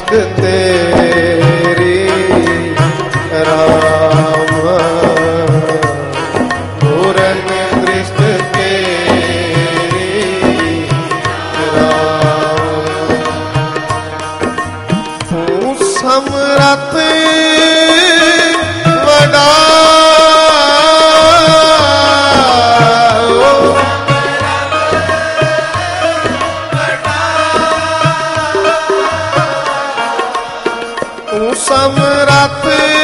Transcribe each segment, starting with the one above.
दृष्ट तेरी राम, पूर्ण दृष्ट तेरी राम। तू समरथ वडा, समरथ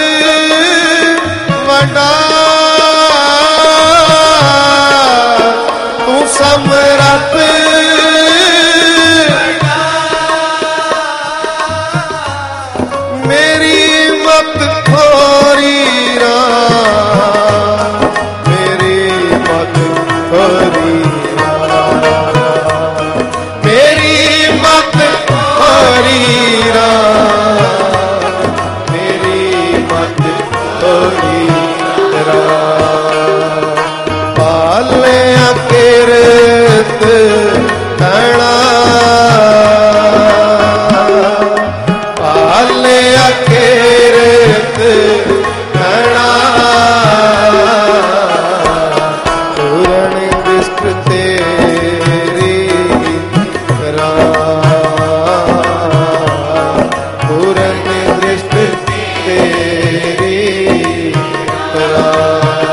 वडा, तू समरथ मेरी मत थोरी राम, मेरी मत थोरी राम, मेरी मत थोरी राम, पाले अकिरत कणा, पाले अकिरत कणा, पूर्ण दृष्ट तेरी राम, पूर्ण दृष्ट तेरी राम।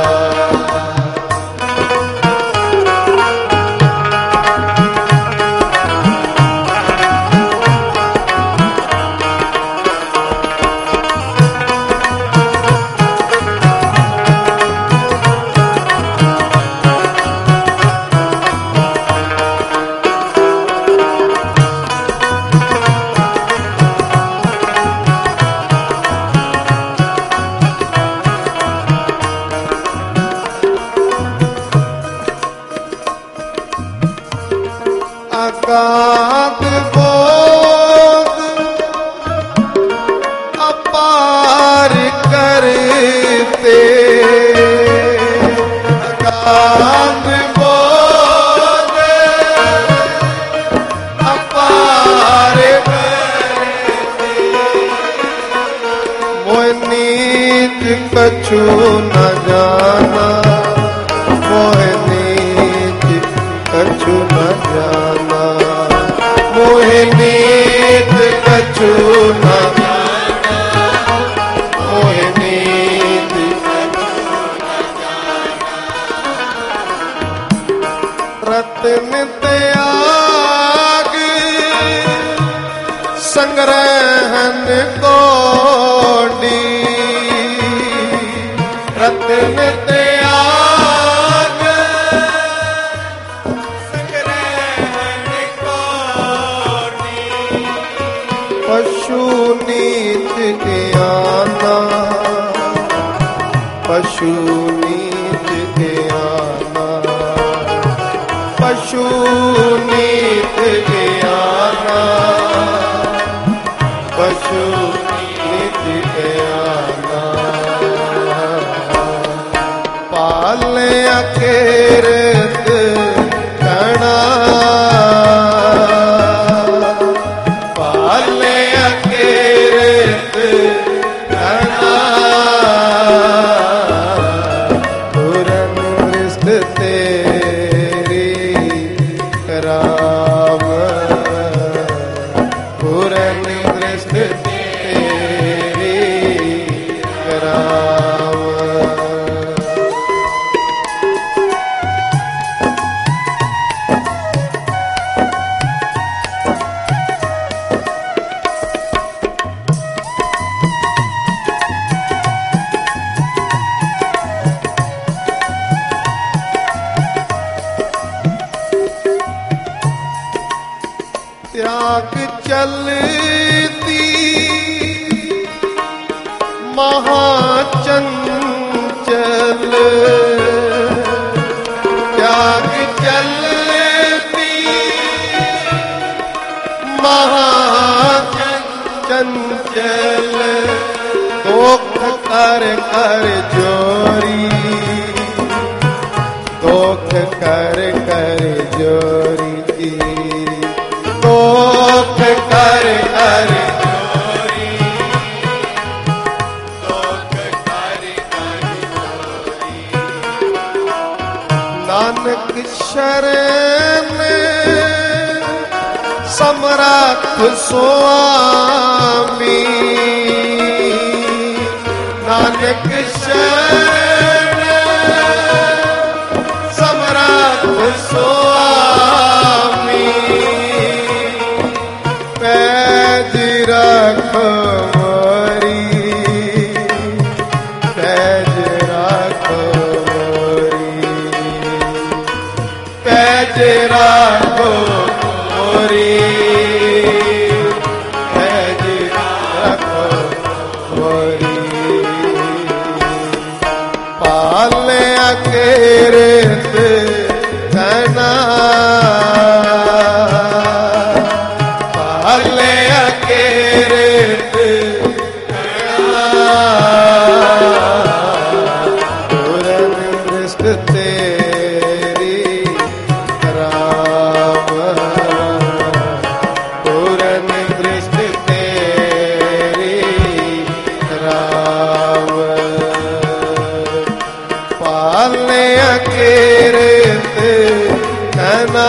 अगाध बोध अपार करते, अगाध बोध अपार करते, मोह नीत कछु न जाना, मोह नीत कछु न जाना, मोह नीत कछु न जाना, मोह नीत कछु न जाना। रत्न त्याग संग्रहण कोडी, रत्न त्याग संग्रहण कोडी, पशु नीत ज्ञाना, पशु नीत ज्ञाना, पशु नीत ज्ञाना, पशु नीत ज्ञाना। पाले अकिरत कणा, पाले अकिरत कणा, पूर्ण दृष्ट तेरी राम, पूर्ण दृष्ट तेरी राम। त्याग चलती महाचंचल, त्याग चलती महाचंचल, दुख कर कर जोरी, दुख कर कर जोरी, दुख कर कर जोरी, शरण समरथ स्वामी नानक शरण समरथ स्वामी पैज रख मोरी पैज रख मोरी पैज रख मोरी पैज रख मोरी पाले अकेरत तना पाले अकेरत तना पूरन दृष्ट तेरी राम पूरन दृष्ट तेरी राम पाले अकेरत तना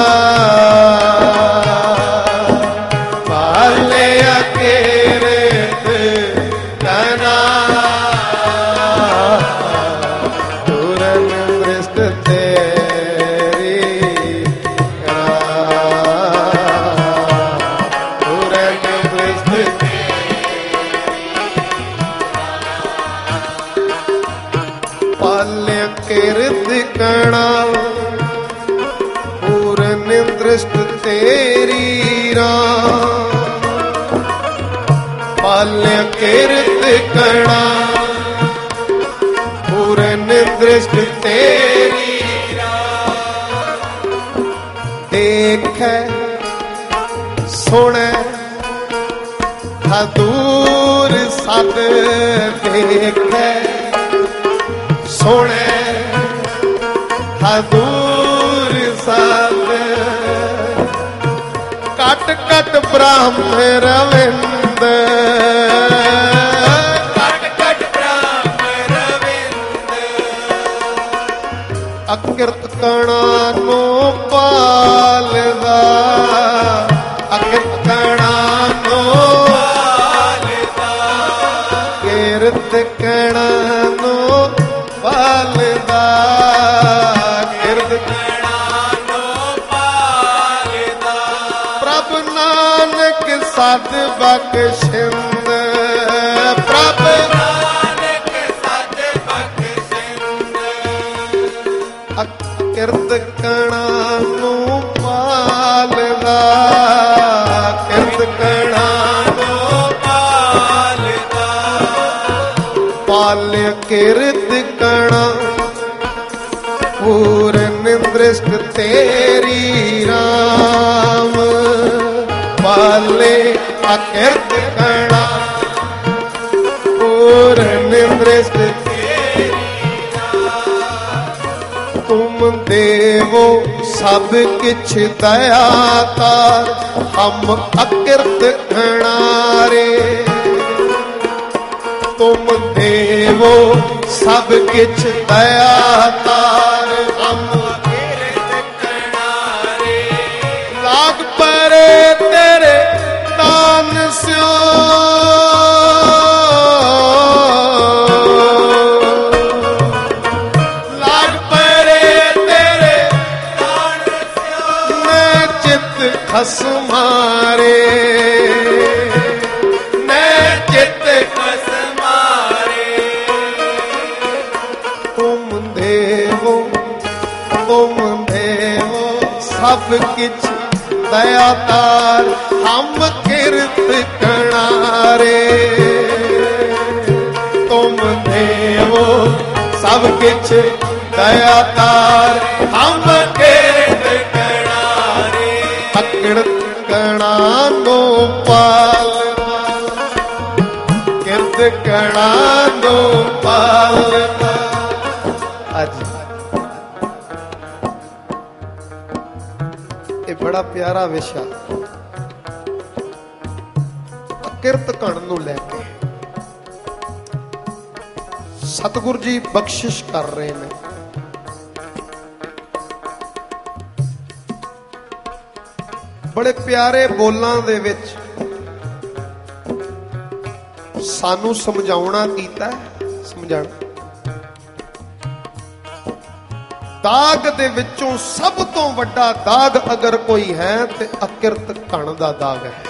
पाले अकेरत तना पूरन दृष्ट तेरी पूरन दृष्ट पाल्य किरत कणा पूरन दृष्ट तेरी राम पाल्य किरत कणा पूरन दृष्ट तेरी राम देख सुन दूर सद देख सोने दूर साथ कट कट ब्रह्म रविंद कट कट ब्रह्म रविंद अकृत कणा नो पालदा अकृत कणा नो पालदा किरत कणा नो पालदा किरत कणा नो पालदा प्रभु नानक सद बख्शिंद प्रभु नानक सद बख्शिंद किरत कणा नो पालदा किरत कणा नो पालदा पाल्य किरत कणा पूरन दृष्ट तेरी राम पाले अकिरत कणा पूरन दृष्ट तेरी राम तुम देवो सब किछ दयातार हम अकिरत कणा रे तुम देवो सब किछ दयातार हम किरत कणा रे लाग परे तेरे दान स्यो लाग परे तेरे दान स्यो मैं चित खसमारे मैं चित सब किछ दयातार हम किरत कणा रे तुम देवो सब किछ दयातार हम किरत कणा रे अकिरत कणा नो पालदा किरत कणा नो पालदा आज बड़ा प्यारा विषय अकिरत कण नूं लैके सतगुरु जी बख्शिश कर रहे हैं। ਬੜੇ ਪਿਆਰੇ ਬੋਲਾਂ ਦੇ ਵਿੱਚ ਸਾਨੂੰ ਸਮਝਾਉਣਾ ਕੀਤਾ, ਸਮਝਾਣਾ। ਦਾਗ ਦੇ ਵਿੱਚੋਂ ਸਭ ਤੋਂ ਵੱਡਾ ਦਾਗ ਅਗਰ ਕੋਈ ਹੈ ਤੇ ਅਕਿਰਤ ਘਣ ਦਾ ਦਾਗ ਹੈ।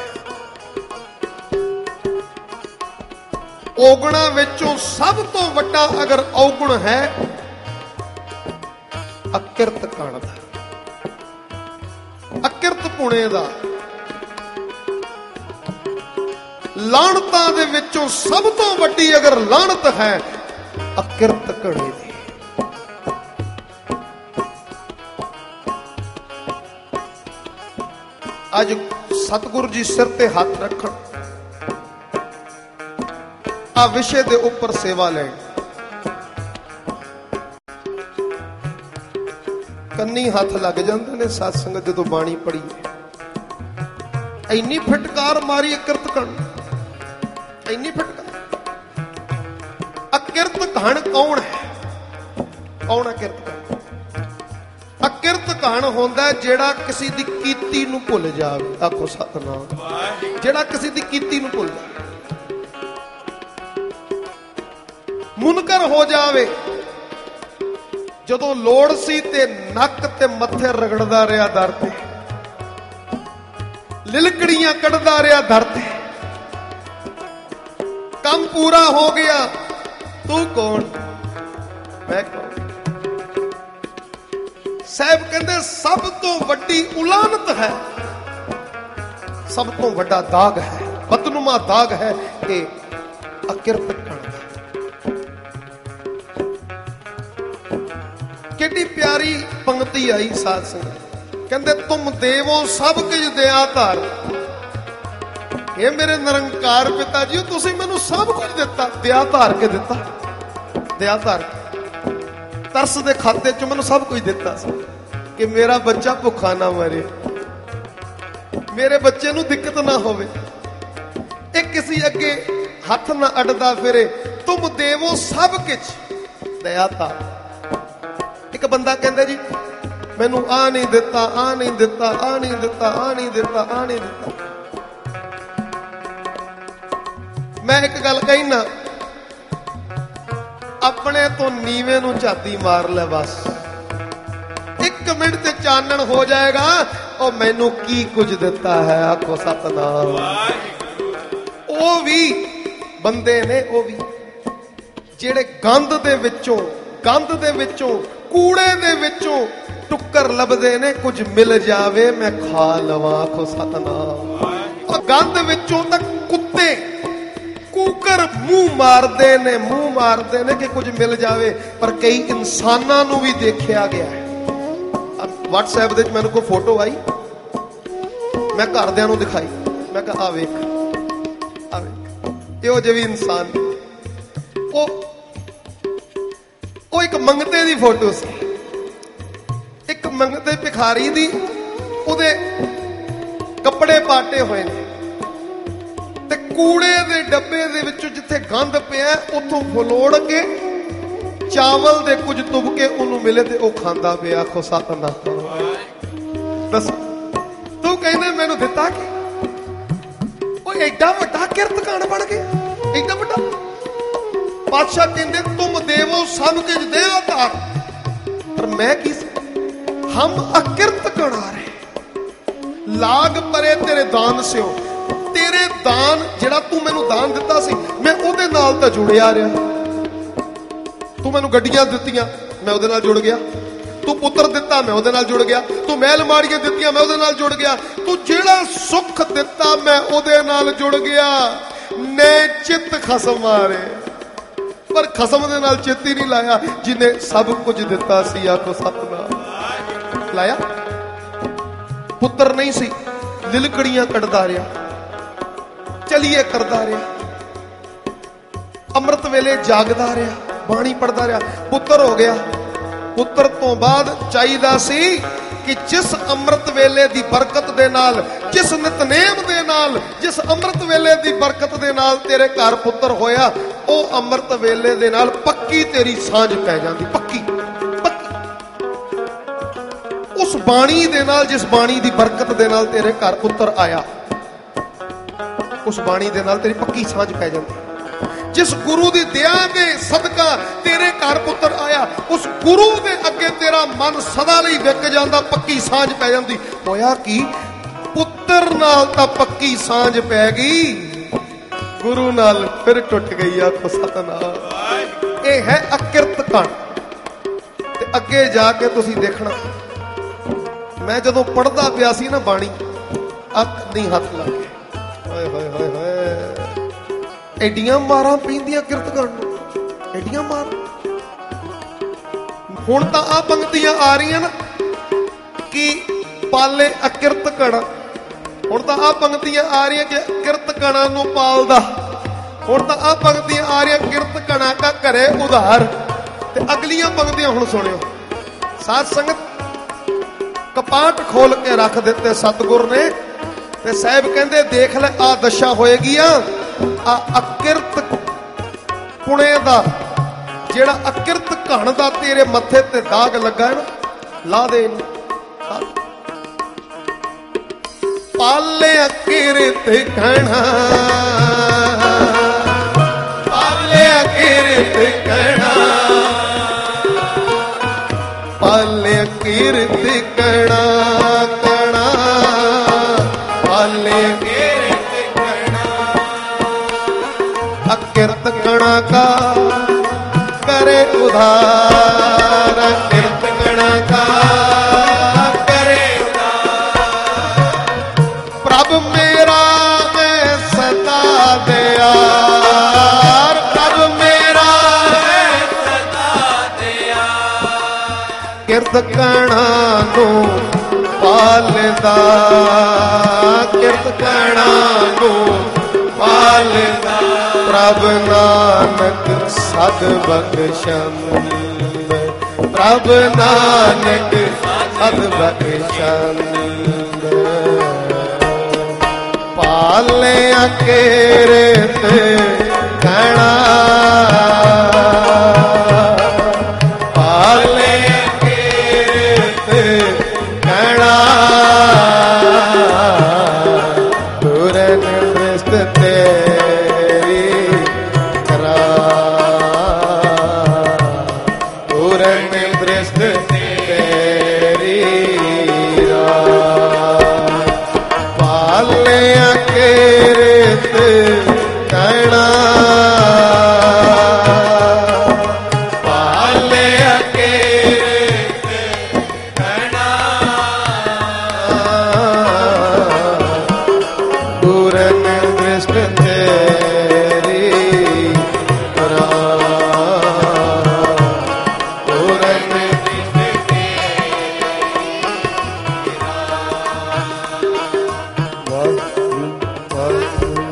ਔਗਣਾ ਵਿੱਚੋਂ ਸਭ ਤੋਂ ਵੱਡਾ ਅਗਰ ਔਗਣ ਹੈ ਅਕਿਰਤ ਘਣ ਦਾ, ਅਕਿਰਤ ਪੁਣੇ ਦਾ। ਲਾਹਣਤਾਂ ਦੇ ਵਿੱਚੋਂ ਸਭ ਤੋਂ ਵੱਡੀ ਅਗਰ ਲਾਹਣਤ ਹੈ ਅਕਿਰਤ ਘਣੇ ਦੀ। ਅੱਜ ਸਤਿਗੁਰੂ ਜੀ ਸਿਰ ਤੇ ਹੱਥ ਰੱਖਣ, ਆ ਵਿਸ਼ੇ ਦੇ ਉੱਪਰ ਸੇਵਾ ਲੈਣ, ਕੰਨੀ ਹੱਥ ਲੱਗ ਜਾਂਦੇ ਨੇ ਸਤਸੰਗ ਜਦੋਂ ਬਾਣੀ ਪੜ੍ਹੀ। ਇੰਨੀ ਫਟਕਾਰ ਮਾਰੀ ਅਕਿਰਤ ਘਣ, ਇੰਨੀ ਫਟਕਾਰ। ਅਕਿਰਤ ਘਣ ਕੌਣ ਹੈ? ਕੌਣ ਅਕਿਰਤ ਘਣ? ਅਕਿਰਤ ਘਣ ਹੁੰਦਾ ਜਿਹੜਾ ਕਿਸੇ ਦੀ ਕੀਤੀ ਨੂੰ ਭੁੱਲ ਜਾਵੇ। ਆਖੋ ਸਤਿਨਾਮ। ਜਿਹੜਾ ਕਿਸੇ ਦੀ ਕੀਤੀ ਨੂੰ ਭੁੱਲ ਜਾਵੇ, ਮੁਨਕਰ ਹੋ ਜਾਵੇ। ਜਦੋਂ ਲੋੜ ਸੀ ਤੇ ਨੱਕ ਤੇ ਮੱਥੇ ਰਗੜਦਾ ਰਿਹਾ ਦਰ ਤੇ, ਲਿਲਕੜੀਆਂ ਕੱਢਦਾ ਰਿਹਾ ਦਰ ਤੇ। ਕੰਮ ਪੂਰਾ ਹੋ ਗਿਆ, ਤੂੰ ਕੌਣ ਮੈਂ ਕੌਣ? ਸਾਹਿਬ ਕਹਿੰਦੇ ਸਭ ਤੋਂ ਵੱਡੀ ਉਲਾਨਤ ਹੈ, ਸਭ ਤੋਂ ਵੱਡਾ ਦਾਗ ਹੈ, ਬਦਨੁਮਾ ਦਾਗ ਹੈ ਇਹ ਅਕਿਰਤ ਘਣ ਦਾ। ਕਿੱਡੀ ਪਿਆਰੀ ਪੰਕਤੀ ਆਈ ਸਾਧ ਸੰਗਤ। ਕਹਿੰਦੇ ਤੁਮ ਦੇਵੋ ਸਭ ਕੁਝ ਦਿਆ ਧਾਰ। ਇਹ ਮੇਰੇ ਨਿਰੰਕਾਰ ਪਿਤਾ ਜੀ ਤੁਸੀਂ ਮੈਨੂੰ ਸਭ ਕੁਝ ਦਿੱਤਾ, ਦਿਆ ਧਾਰ ਕੇ ਦਿੱਤਾ। ਦਿਆ ਧਾਰ ਕੇ ਤਰਸ ਦੇ ਖਾਤੇ ਚ ਮੈਨੂੰ ਸਭ ਕੁਝ ਦਿੱਤਾ ਸੀ ਕਿ ਮੇਰਾ ਬੱਚਾ ਭੁੱਖਾ ਨਾ ਮਰੇ, ਮੇਰੇ ਬੱਚੇ ਨੂੰ ਦਿੱਕਤ ਨਾ ਹੋਵੇ, ਇਹ ਕਿਸੇ ਅੱਗੇ ਹੱਥ ਨਾ ਅੜਦਾ ਫਿਰੇ। ਤੁਮ ਦੇਵੋ ਸਭ ਕੁਝ ਦਿਆ ਧਾਰ। ਇੱਕ ਬੰਦਾ ਕਹਿੰਦਾ ਜੀ ਮੈਨੂੰ ਆ ਨਹੀਂ ਦਿੱਤਾ, ਆ ਨਹੀਂ ਦਿੱਤਾ, ਆ ਨਹੀਂ ਦਿੱਤਾ, ਆ ਨਹੀਂ ਦਿੱਤਾ, ਆ ਨਹੀਂ ਦਿੱਤਾ। ਮੈਂ ਇੱਕ ਗੱਲ ਕਹੀ ਨਾ, ਆਪਣੇ ਤੋਂ ਨੀਵੇਂ ਨੂੰ ਝਾਤੀ ਮਾਰ ਲੈ ਬਸ, 1 ਮਿੰਟ ਤੇ ਚਾਨਣ ਹੋ ਜਾਏਗਾ ਉਹ ਮੈਨੂੰ ਕੀ ਕੁਝ ਦਿੱਤਾ ਹੈ। ਆਖੋ ਸਤਿਨਾਮ। ਉਹ ਵੀ ਬੰਦੇ ਨੇ, ਉਹ ਵੀ ਜਿਹੜੇ ਗੰਦ ਦੇ ਵਿੱਚੋਂ, ਗੰਦ ਦੇ ਵਿੱਚੋਂ, ਕੂੜੇ ਦੇ ਵਿੱਚੋਂ ਟੁੱਕਰ ਲੱਭਦੇ ਨੇ, ਕੁਝ ਮਿਲ ਜਾਵੇ ਮੈਂ ਖਾ ਲਵਾਂ। ਆਖੋ ਸਤਿਨਾਮ। ਉਹ ਗੰਦ ਵਿੱਚੋਂ ਤਾਂ ਕੁੱਤੇ ਕੂਕਰ ਮੂੰਹ ਮਾਰਦੇ ਨੇ, ਮੂੰਹ ਮਾਰਦੇ ਨੇ ਕਿ ਕੁਝ ਮਿਲ ਜਾਵੇ। ਪਰ ਕਈ ਇਨਸਾਨਾਂ ਨੂੰ ਵੀ ਦੇਖਿਆ ਗਿਆ ਹੈ। WhatsApp ਦੇ ਵਿੱਚ ਮੈਨੂੰ ਕੋਈ ਫੋਟੋ ਆਈ, ਮੈਂ ਘਰਦਿਆਂ ਨੂੰ ਦਿਖਾਈ, ਮੈਂ ਕਿਹਾ ਆ ਵੇਖ, ਆ ਵੇਖ ਇਹੋ ਜਿਹੇ ਵੀ ਇਨਸਾਨ। ਉਹ ਇੱਕ ਮੰਗਤੇ ਦੀ ਫੋਟੋ ਸੀ, ਇੱਕ ਮੰਗਤੇ ਭਿਖਾਰੀ ਦੀ, ਉਹਦੇ ਕੱਪੜੇ ਪਾਟੇ ਹੋਏ ਨੇ ਤੇ ਕੂੜੇ ਦੇ ਡੱਬੇ ਦੇ ਵਿੱਚੋਂ ਜਿੱਥੇ ਗੰਦ ਪਿਆ ਉੱਥੋਂ ਫਲੋੜ ਕੇ ਚਾਵਲ ਦੇ ਕੁਝ ਤੁਬ ਕੇ ਉਹਨੂੰ ਮਿਲੇ ਤੇ ਉਹ ਖਾਂਦਾ ਪਿਆ। ਆਖੋ ਸਤਿਨਾਮ। ਦੱਸ ਤੂੰ ਕਹਿੰਦੇ ਮੈਨੂੰ ਦਿੱਤਾ ਕੀ? ਉਹ ਐਡਾ ਵੱਡਾ ਕਿਰਤ ਘਣ ਬਣ ਗਿਆ, ਐਡਾ ਵੱਡਾ। ਪਾਤਸ਼ਾਹ ਕਹਿੰਦੇ ਤੁਮ ਦੇਵੋ ਸਭ ਕੁਝ ਦਿਆ ਧਾਰ। ਪਰ ਮੈਂ ਕੀ ਸੀ? ਹਮ ਅਕਿਰਤ ਘਣਾਰੇ ਲਾਗ ਪਰੇ ਤੇਰੇ ਦਾਨ ਸਿਓ। ਤੇਰੇ ਦਾਨ ਜਿਹੜਾ ਤੂੰ ਮੈਨੂੰ ਦਾਨ ਦਿੱਤਾ ਸੀ ਮੈਂ ਉਹਦੇ ਨਾਲ ਤਾਂ ਜੁੜਿਆ ਰਿਹਾ। ਤੂੰ ਮੈਨੂੰ ਗੱਡੀਆਂ ਦਿੱਤੀਆਂ ਮੈਂ ਉਹਦੇ ਨਾਲ ਜੁੜ ਗਿਆ, ਤੂੰ ਪੁੱਤਰ ਦਿੱਤਾ ਮੈਂ ਉਹਦੇ ਨਾਲ ਜੁੜ ਗਿਆ, ਤੂੰ ਮਹਿਲ ਮਾੜੀਆਂ ਦਿੱਤੀਆਂ ਮੈਂ ਉਹਦੇ ਨਾਲ ਜੁੜ ਗਿਆ, ਤੂੰ ਜਿਹੜਾ ਸੁੱਖ ਦਿੱਤਾ ਮੈਂ ਉਹਦੇ ਨਾਲ ਜੁੜ ਗਿਆ। ਨੇ ਚਿੱਤ ਖਸਮ ਮਾਰੇ, ਪਰ ਖਸਮ ਦੇ ਨਾਲ ਚਿੱਤ ਹੀ ਨਹੀਂ ਲਾਇਆ ਜਿਹਨੇ ਸਭ ਕੁਝ ਦਿੱਤਾ ਸੀ। ਆਖੋ ਸਤਿਨਾਮ। ਲਾਇਆ ਪੁੱਤਰ ਨਹੀਂ ਸੀ, ਲਿਲਕੜੀਆਂ ਕੱਢਦਾ ਰਿਹਾ, ਚਲੀਏ ਕਰਦਾ ਰਿਹਾ, ਅੰਮ੍ਰਿਤ ਵੇਲੇ ਜਾਗਦਾ ਰਿਹਾ, ਬਾਣੀ ਪੜਦਾ ਰਿਹਾ, ਪੁੱਤਰ ਹੋ ਗਿਆ। ਪੁੱਤਰ ਤੋਂ ਬਾਅਦ ਚਾਹੀਦਾ ਸੀ ਕਿ ਜਿਸ ਅੰਮ੍ਰਿਤ ਵੇਲੇ ਦੀ ਬਰਕਤ ਦੇ ਨਾਲ, ਜਿਸ ਨਿਤਨੇਮ ਦੇ ਨਾਲ, ਜਿਸ ਅੰਮ੍ਰਿਤ ਵੇਲੇ ਦੀ ਬਰਕਤ ਦੇ ਨਾਲ ਤੇਰੇ ਘਰ ਪੁੱਤਰ ਹੋਇਆ, ਉਹ ਅੰਮ੍ਰਿਤ ਵੇਲੇ ਦੇ ਨਾਲ ਪੱਕੀ ਤੇਰੀ ਸਾਂਝ ਪੈ ਜਾਂਦੀ। ਪੱਕੀ ਪੱਕੀ। ਉਸ उस बाणी दे नाल, जिस बाणी दी बरकत दे नाल तेरे घर पुत्र आया, उस बाणी दे नाल तेरी पक्की सांझ पै जाती। जिस गुरु दी दया दे सदका तेरे घर पुत्र आया, उस गुरु दे अगे तेरा मन सदा लई विक जांदा, पक्की सांझ पै जांदी। होया कि पुत्र नाल तां पक्की सांझ पै गई, गुरु नाल फिर टुट गई। आखो सतनाम। ये है अकिरत कण। ते अगे जाके तुसीं देखना, मैं जदों पढ़दा पिया सी ना बाणी, अख नहीं हथ लग गए। हाय हाय हाय हाय, एडियां मारां पैंदियां किरत कण नूं, एडियां मार। हुण तां आ पंक्तियां आ रही ना कि पाले अकिरत कण, हुण तां आ पंक्तियां आ रही कि किरत कणा नूं पालदा। हुण तां आ पंक्तियां आ रही किरत कणा का घरे उधार। ते अगलियां पंक्तियां हुण सुणियो। साध संगत कपाट खोल के रख दिते सतगुर ने, ते साहिब कहंदे देख ले आ दशा होएगी। आ अकिरत पुणे दा, जेड़ा अकिरत घण दा तेरे मथे ते दाग लगा है ना, ला दे। पाले अकिरत घणा, पाले अकिरत घणा, पाले अकिरत घणा घणा, पाले अकिरत कणा का करे उधार, अकिरत कणा का करे उधार। प्रभु मेरा मैं सदा दयार, प्रभु मेरा मैं सदा दयार। किरत कणा नू पालदा, किरत कणा नू पालदा। प्रभ नानक सद बख्शंद, प्रभ नानक सद बख्शंद। पाले अकिरत घणा, पाले अकिरत घणा। पूरन दृष्ट तेरी करा, पूरन दृष्ट तेरी राह। पाले अकिरत घणा, पाले अकिरत घणा। पूरन दृष्ट तेरी राह, पूरन दृष्ट तेरी राह। वाहिगुरू वाहिगुरू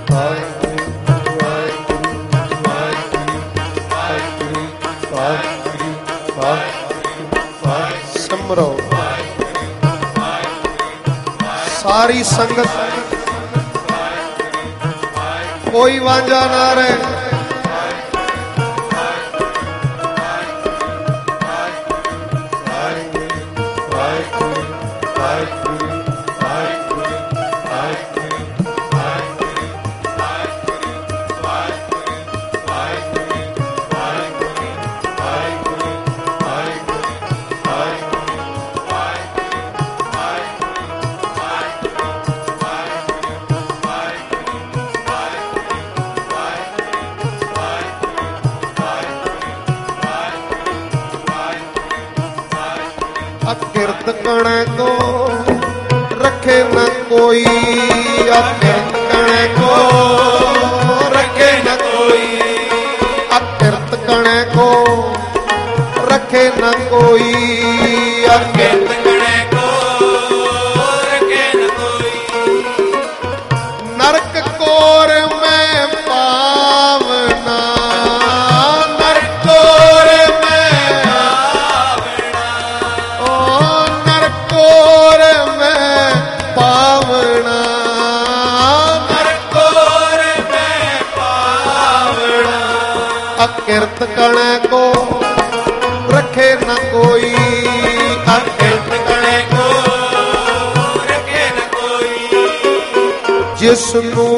वाहिगुरू वाहिगुरू वाहिगुरू वाहिगुरू। सिमरो सारी संगत, कोई वांझा ना रहे। अकिरत कण को रखे न कोई, अकिरत कण को रखे न कोई, अकिरत कण को रखे न कोई, अकिरत कण को रखे न कोई। नरक कोर में पावना, नरक कोर में पावना, ओ नरक कोर में पावना, नरक कोर में पावना। अकिरत कण को रखे न कोई, अकिरत कण ਜਿਸਨੂੰ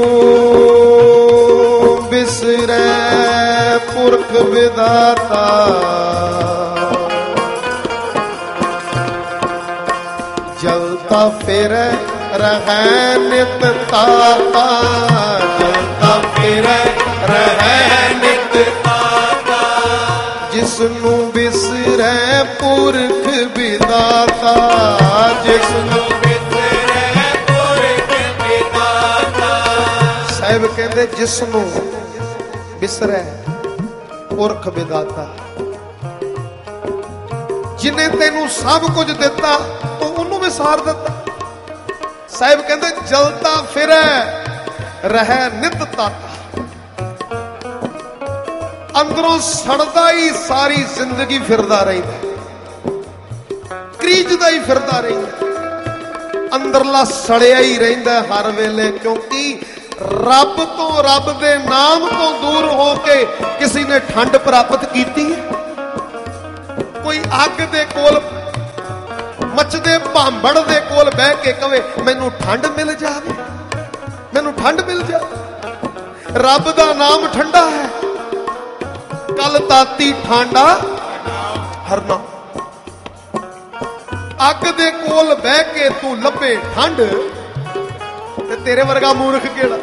ਬਿਸਰੈ ਪੁਰਖ ਵਿਦਾਤਾ ਜਲਤਾ ਫਿਰੈ ਰਹਿ ਨਿਤ ਤਾਤਾ ਜਲਤਾ ਫਿਰੈ ਰਹਿ ਨਿਤ ਤਾਤਾ ਜਿਸਨੂੰ ਬਿਸਰੈ ਪੁਰਖ ਵਿਦਾਤਾ ਜਿਸਨੂੰ ਬਿਸਰੈ ਪੁਰਖ ਵਿਦਾਤਾ। ਸਾਹਿਬ ਕਹਿੰਦੇ ਜਿਸਨੂੰ ਬਿਸਰੈ ਪੁਰਖ ਵਿਦਾਤਾ, ਜਿਨੇ ਤੈਨੂੰ ਸਭ ਕੁਝ ਦਿੱਤਾ ਤੂੰ ਉਹਨੂੰ ਵਿਸਾਰ ਦਿੱਤਾ। ਸਾਹਿਬ ਕਹਿੰਦੇ ਜਲਤਾ ਫਿਰੈ ਰਹਿ ਨਿਤ ਤਾਤਾ, ਅੰਦਰੋਂ ਸੜਦਾ ਹੀ ਸਾਰੀ ਜ਼ਿੰਦਗੀ ਫਿਰਦਾ ਰਹਿੰਦਾ, ਕਰੀਜਦਾ ਹੀ ਫਿਰਦਾ ਰਹਿੰਦਾ, ਅੰਦਰਲਾ ਸੜਿਆ ਹੀ ਰਹਿੰਦਾ ਹਰ ਵੇਲੇ। ਕਿਉਂਕਿ ਰੱਬ ਤੋਂ, ਰੱਬ ਦੇ ਨਾਮ ਤੋਂ ਦੂਰ ਹੋ ਕੇ ਕਿਸੇ ਨੇ ਠੰਡ ਪ੍ਰਾਪਤ ਕੀਤੀ ਹੈ? ਕੋਈ ਅੱਗ ਦੇ ਕੋਲ, ਮੱਚਦੇ ਭਾਂਬੜ ਦੇ ਕੋਲ ਬਹਿ ਕੇ ਕਵੇ ਮੈਨੂੰ ਠੰਡ ਮਿਲ ਜਾਵੇ, ਮੈਨੂੰ ਠੰਡ ਮਿਲ ਜਾਵੇ। ਰੱਬ ਦਾ ਨਾਮ ਠੰਡਾ ਹੈ, ਕਲ ਤਾਤੀ ਠਾਂਡਾ ਹਰਨਾ। ਅੱਗ ਦੇ ਕੋਲ ਬਹਿ ਕੇ ਤੂੰ ਲੱਭੇ ਠੰਡ, ਤੇ ਤੇਰੇ ਵਰਗਾ ਮੂਰਖ ਕਿਹੜਾ?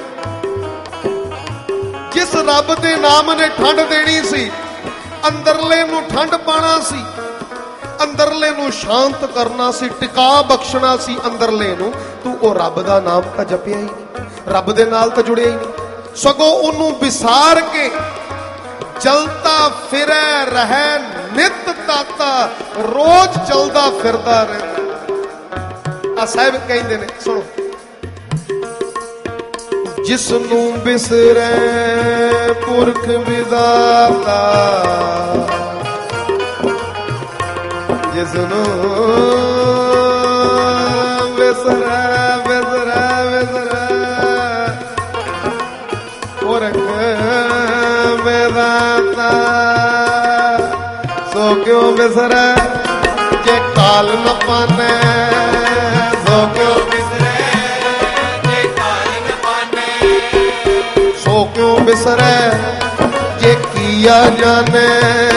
ਜਿਸ ਰੱਬ ਦੇ ਨਾਮ ਨੇ ਠੰਡ ਦੇਣੀ ਸੀ, ਅੰਦਰਲੇ ਨੂੰ ਠੰਡ ਪਾਣਾ ਸੀ, ਅੰਦਰਲੇ ਨੂੰ ਸ਼ਾਂਤ ਕਰਨਾ ਸੀ, ਟਿਕਾ ਬਖਸ਼ਣਾ ਸੀ ਅੰਦਰਲੇ ਨੂੰ, ਤੂੰ ਉਹ ਰੱਬ ਦਾ ਨਾਮ ਤਾਂ ਜਪਿਆ ਹੀ ਨਹੀਂ, ਰੱਬ ਦੇ ਨਾਲ ਤਾਂ ਜੁੜਿਆ ਹੀ ਨਹੀਂ। ਸਗੋਂ ਉਹਨੂੰ ਵਿਸਾਰ ਕੇ ਜਲਤਾ ਫਿਰੈ ਰਹਿ ਨਿਤ ਤਾਤਾ, ਰੋਜ਼ ਚਲਦਾ ਫਿਰਦਾ ਰਹਿੰਦਾ। ਆ ਸਾਹਿਬ ਕਹਿੰਦੇ ਨੇ, ਸੁਣੋ, ਜਿਸਨੂੰ ਬਿਸਰੈ ਪੁਰਖ ਵਿਦਾਤਾ ਜਿਸਨੂੰ ਬਿਸਰੈ ਬਿਸਰੈ ਬਿਸਰੈ ਪੁਰਖ ਵਿਦਾਤਾ ਸੋ ਕਿਉ ਬਿਸਰੈ ਜੇ ਕਾਲ ਨ ਪਾਨੈ ਸੋ ਕਿਉ ਬਿਸਰੈ ਜੇ ਕਾਲ ਨ ਪਾਨੈ ਸੋ ਕਿਉ ਬਿਸਰੈ ਜੇ ਕੀਆ ਜਾਣੈ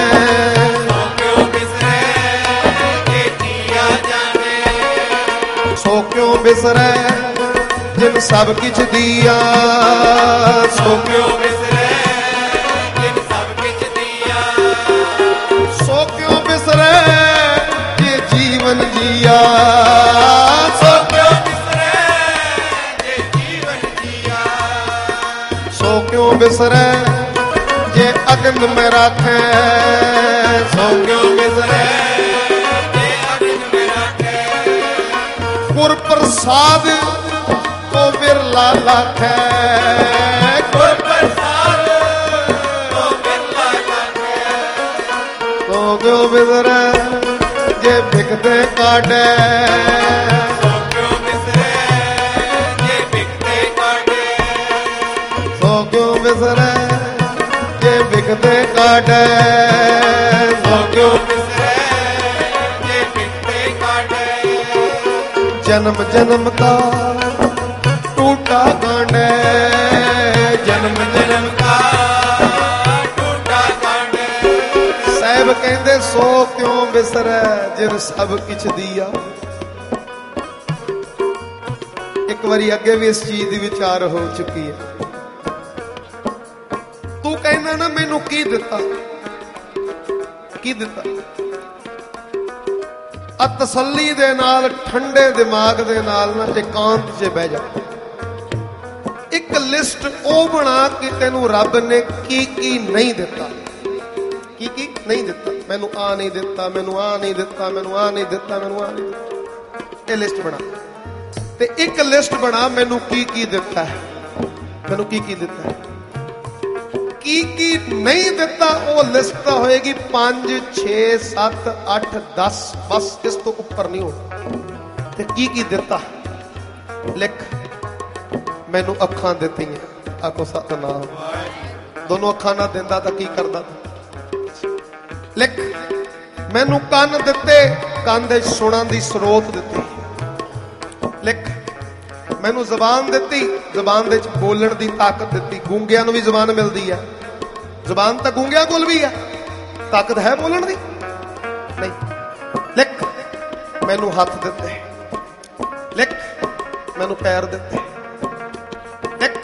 ਸੋ ਕਿਉ ਬਿਸਰੈ ਜਿਨ ਸਭ ਕਿਛ ਦੀਆ ਸੋ ਕਿਉ ਬਿਸਰੈ ਜਿਨ ਸਭ ਕਿਛ ਦੀਆ ਸੋ ਕਿਉ ਬਿਸਰੈ ਜੇ ਜੀਵਨ ਜੀਆ ਸੋ ਕਿਉ ਬਿਸਰੈ ਜੇ ਜੀਵਨ ਜੀਆ ਸੋ ਕਿਉ ਬਿਸਰੈ ਜੇ ਅਗਨ ਮੈਂ ਰਾਖੈ ਸੋ ਕਿਉ ਬਿਸਰੈ ਗੁਰ ਪ੍ਰਸਾਦ ਕੋ ਬਿਰਲਾ ਲਾਖੈ ਗੁਰ ਪ੍ਰਸਾਦ ਕੋ ਬਿਰਲਾ ਲਾਖੈ ਸੋ ਕਿਉ ਬਿਸਰੈ ਜੇ ਭਿਖਤੇ ਕਾਢੈ ਸੋ ਕਿਉ ਬਿਸਰੈ ਜੇ ਭਿਖਤੇ ਕਾਢੈ ਸੋ ਕਿਉ ਬਿਸਰੈ ਜੇ ਭਿਖਤੇ ਕਾਢੈ ਸੋ ਕਿਉ ਬਿਸਰੈ ਜੇ ਭਿਖਤੇ ਕਾਢੈ ਜਨਮ ਜਨਮ ਕਾ ਟੂਟਾ ਗਾਂਢੈ ਜਨਮ ਜਨਮ ਕਾ ਟੂਟਾ ਗਾਂਢੈ ਸਾਹਿਬ ਕਹਿੰਦੇ ਸੋ ਕਿਉ ਬਿਸਰੈ ਜਿਨ ਸਭ ਕਿਛ ਦੀਆ। ਇੱਕ ਵਾਰੀ ਅੱਗੇ ਵੀ ਇਸ ਚੀਜ਼ ਦੀ ਵਿਚਾਰ ਹੋ ਚੁੱਕੀ ਹੈ। ਤੂੰ ਕਹਿੰਦਾ ਨਾ ਮੈਨੂੰ ਕੀ ਦਿੱਤਾ, ਕੀ ਦਿੱਤਾ? ਆ ਤਸੱਲੀ ਦੇ ਨਾਲ, ਠੰਡੇ ਦਿਮਾਗ ਦੇ ਨਾਲ ਨਾ ਇਕਾਂਤ 'ਚ ਬਹਿ ਜਾ। ਇੱਕ ਲਿਸਟ ਉਹ ਬਣਾ ਕਿ ਤੈਨੂੰ ਰੱਬ ਨੇ ਕੀ ਕੀ ਨਹੀਂ ਦਿੱਤਾ, ਕੀ ਕੀ ਨਹੀਂ ਦਿੱਤਾ। ਮੈਨੂੰ ਆ ਨਹੀਂ ਦਿੱਤਾ, ਮੈਨੂੰ ਆ ਨਹੀਂ ਦਿੱਤਾ, ਮੈਨੂੰ ਆ ਨਹੀਂ ਦਿੱਤਾ, ਮੈਨੂੰ ਆ ਨਹੀਂ ਦਿੱਤਾ। ਇਹ ਲਿਸਟ ਬਣਾ ਤੇ ਇੱਕ ਲਿਸਟ ਬਣਾ ਮੈਨੂੰ ਕੀ ਕੀ ਦਿੱਤਾ ਹੈ, ਮੈਨੂੰ ਕੀ ਕੀ ਦਿੱਤਾ ਹੈ, ਕੀ ਕੀ ਨਹੀਂ ਦਿੱਤਾ। ਉਹ ਲਿਸਟ ਤਾਂ ਹੋਏਗੀ 5 6 7 8 10, ਬਸ ਇਸ ਤੋਂ ਉੱਪਰ ਨਹੀਂ ਹੋਣਾ। ਤੇ ਕੀ ਕੀ ਦਿੱਤਾ ਲਿਖ। ਮੈਨੂੰ ਅੱਖਾਂ ਦਿੱਤੀਆਂ, ਆਖੋ ਸਤਿਨਾਮ। ਦੋਨੋਂ ਅੱਖਾਂ ਨਾ ਦਿੰਦਾ ਤਾਂ ਕੀ ਕਰਦਾ? ਲਿਖ। ਮੈਨੂੰ ਕੰਨ ਦਿੱਤੇ, ਕੰਨ ਦੇ ਸੁਣਨ ਦੀ ਸਰੋਤ ਦਿੱਤੀ। ਲਿਖ। मैनू जबान दिती, जबान दे बोलण दी ताकत दिती। गूंगियां नूं भी जबान मिलदी है, जबान तो गूंगियां कोल भी है, ताकत है बोलण दी नहीं। लिख मैनू हथ दिते, लिख मैनू पैर दिते, लिख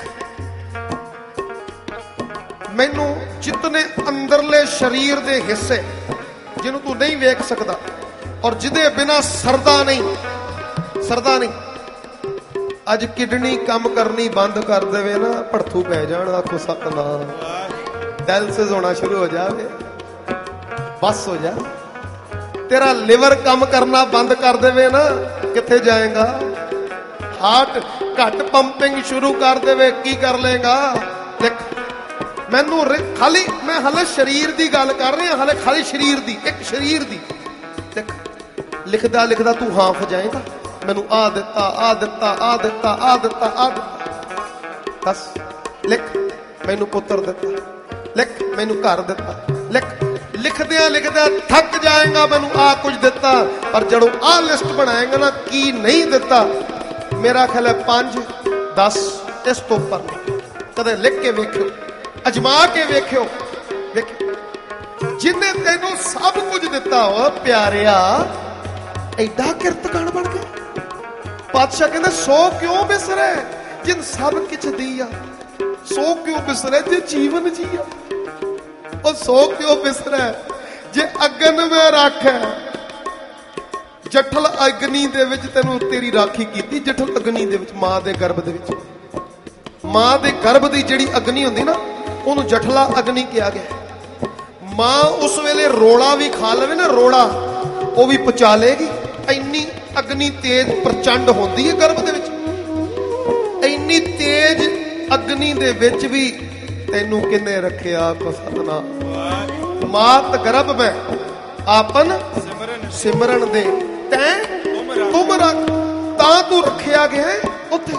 मैनू जितने अंदरले शरीर दे हिस्से जिन्हों तू नहीं वेख सकता और जिदे बिना सरदा नहीं। अज किडनी कम करनी बंद कर देवे ना, भड़थू पै जाण। आखो सतनाम, डायलिसिस होना शुरू हो जाए, बस हो जा। तेरा लिवर कम करना बंद कर देवे ना, किथे जाएगा? हार्ट घट पंपिंग शुरू कर देवे, की कर लेगा? देख मैनू खाली, मैं हाले शरीर की गल कर रहा, हाले खाली शरीर की, एक शरीर की। देख लिखदा लिखदा तू हाफ जाएगा। मैनू आ दिता, आ दिता, आ दिता, आ दिता, आ दिता। बस लिख मैनू पुत्र दिता, लिख मैनू घर दिता, लिख लिखदिया लिखदिया थक जाएगा। मैनू आ कुछ दिता, पर जड़ों आ लिस्ट बनाएगा ना, की नहीं दिता, मेरा ख्याल है 5 10 इस तो उपर नहीं। कदे लिख के वेखियो, अजमा के वेखियो, देखियो जिन्हें तेनों सब कुछ दिता हो प्यारिया, एडा किरतकान बन गया। पातशाह कहते 100 क्यों बिसरे जिन सब किछ दिया, 100 क्यों बिसरे जे जीवन जिया। और 100 क्यों बिसरे जे अगन में राख है। जठल अग्नि दे विच तेनू तेरी राखी कीती, जठल अग्नि दे विच, मां दे गर्भ दे विच। मां दे गर्भ दी जिहड़ी अग्नि हुंदी ना, ਉਹਨੂੰ ਜਠਲਾ ਅਗਨੀ ਕਿਹਾ ਗਿਆ। ਮਾਂ ਉਸ ਵੇਲੇ ਰੋੜਾ ਵੀ ਖਾ ਲਵੇ ਨਾ, ਰੋੜਾ ਉਹ ਵੀ ਪਚਾ ਲੇਗੀ। ਇੰਨੀ ਅਗਨੀ ਤੇਜ਼ ਪ੍ਰਚੰਡ ਹੁੰਦੀ ਹੈ ਗਰਭ ਦੇ ਵਿੱਚ। ਇੰਨੀ ਤੇਜ਼ ਅਗਨੀ ਦੇ ਵਿੱਚ ਵੀ ਤੈਨੂੰ ਕਿੰਨੇ ਰੱਖਿਆ? ਕੋ ਸਤਨਾਮ। ਮਾਤ ਗਰਭ ਮੈਂ ਆਪਨ ਸਿਮਰਨ ਦੇ ਤੈਂ ਤੁਮ ਰੱਖ, ਤਾਂ ਤੂੰ ਰੱਖਿਆ ਗਿਆ ਉੱਥੇ।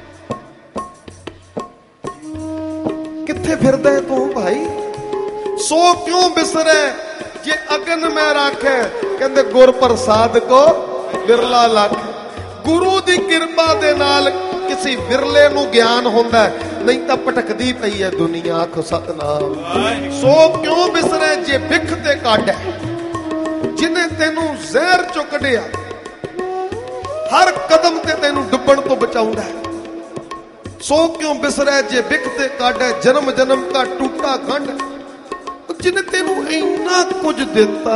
किथे फिरदा है तू भाई? 100 क्यों बिसरे जे अगन में राखे। कहंदे गुर प्रसाद को विरला लख। गुरु दी कृपा दे नाल किसी विरले नू ज्ञान होंदा है, नहीं तां भटकदी पई है दुनिया। आखो सतनाम। 100 क्यों बिसरे जे बिख ते काढे, जिन्हें तेनू जहर चो कढिया, हर कदम ते तेनू डुबण तो बचाउंदा है। 100 क्यों बिसरे जे बिखते काढे, जन्म जन्म का टूटा गंढ। जिन्हें तेनू इन्ना कुछ दिता,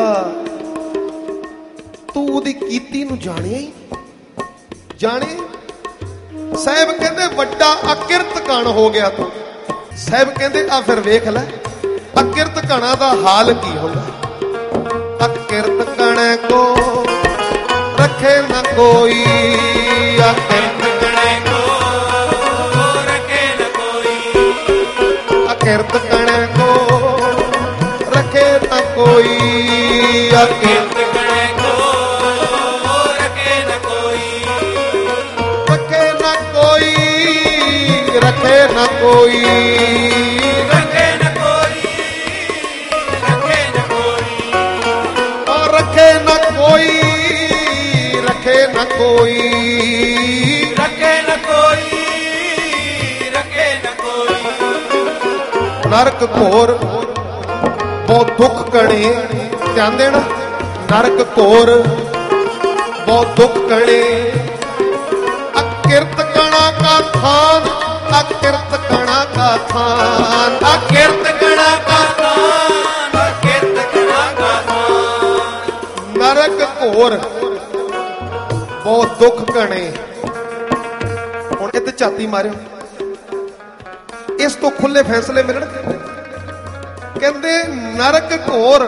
तू उहदी कीती नू जाणिया ही जाने। साहब कहंदे वड्डा अकिरत कण हो गया तू। साहब कहंदे आ फिर वेख लै अकिरत कणा दा हाल की हुंदा। अकिरत कण को रखे ना कोई, अकिरत किरत कण को रखे न कोई, किरत कण को रखे न कोई, रखे न कोई, रखे न कोई, रखे न कोई, रखे न कोई, और रखे न कोई, रखे न कोई, रखे न कोई, रखे न कोई। नरक घोर बहुत दुख कणे, ध्यान देना। नरक घोर बहुत दुख कणे, अकिरत कणा का थान, अकिरत कणा का थान, अकिरत कणा का थान, अकिरत कणा का थान। नरक घोर बहुत दुख कणे। हुण इत्थे छाती मारियो, इस तो खुले फैसले मिलन। कहते नरक घोर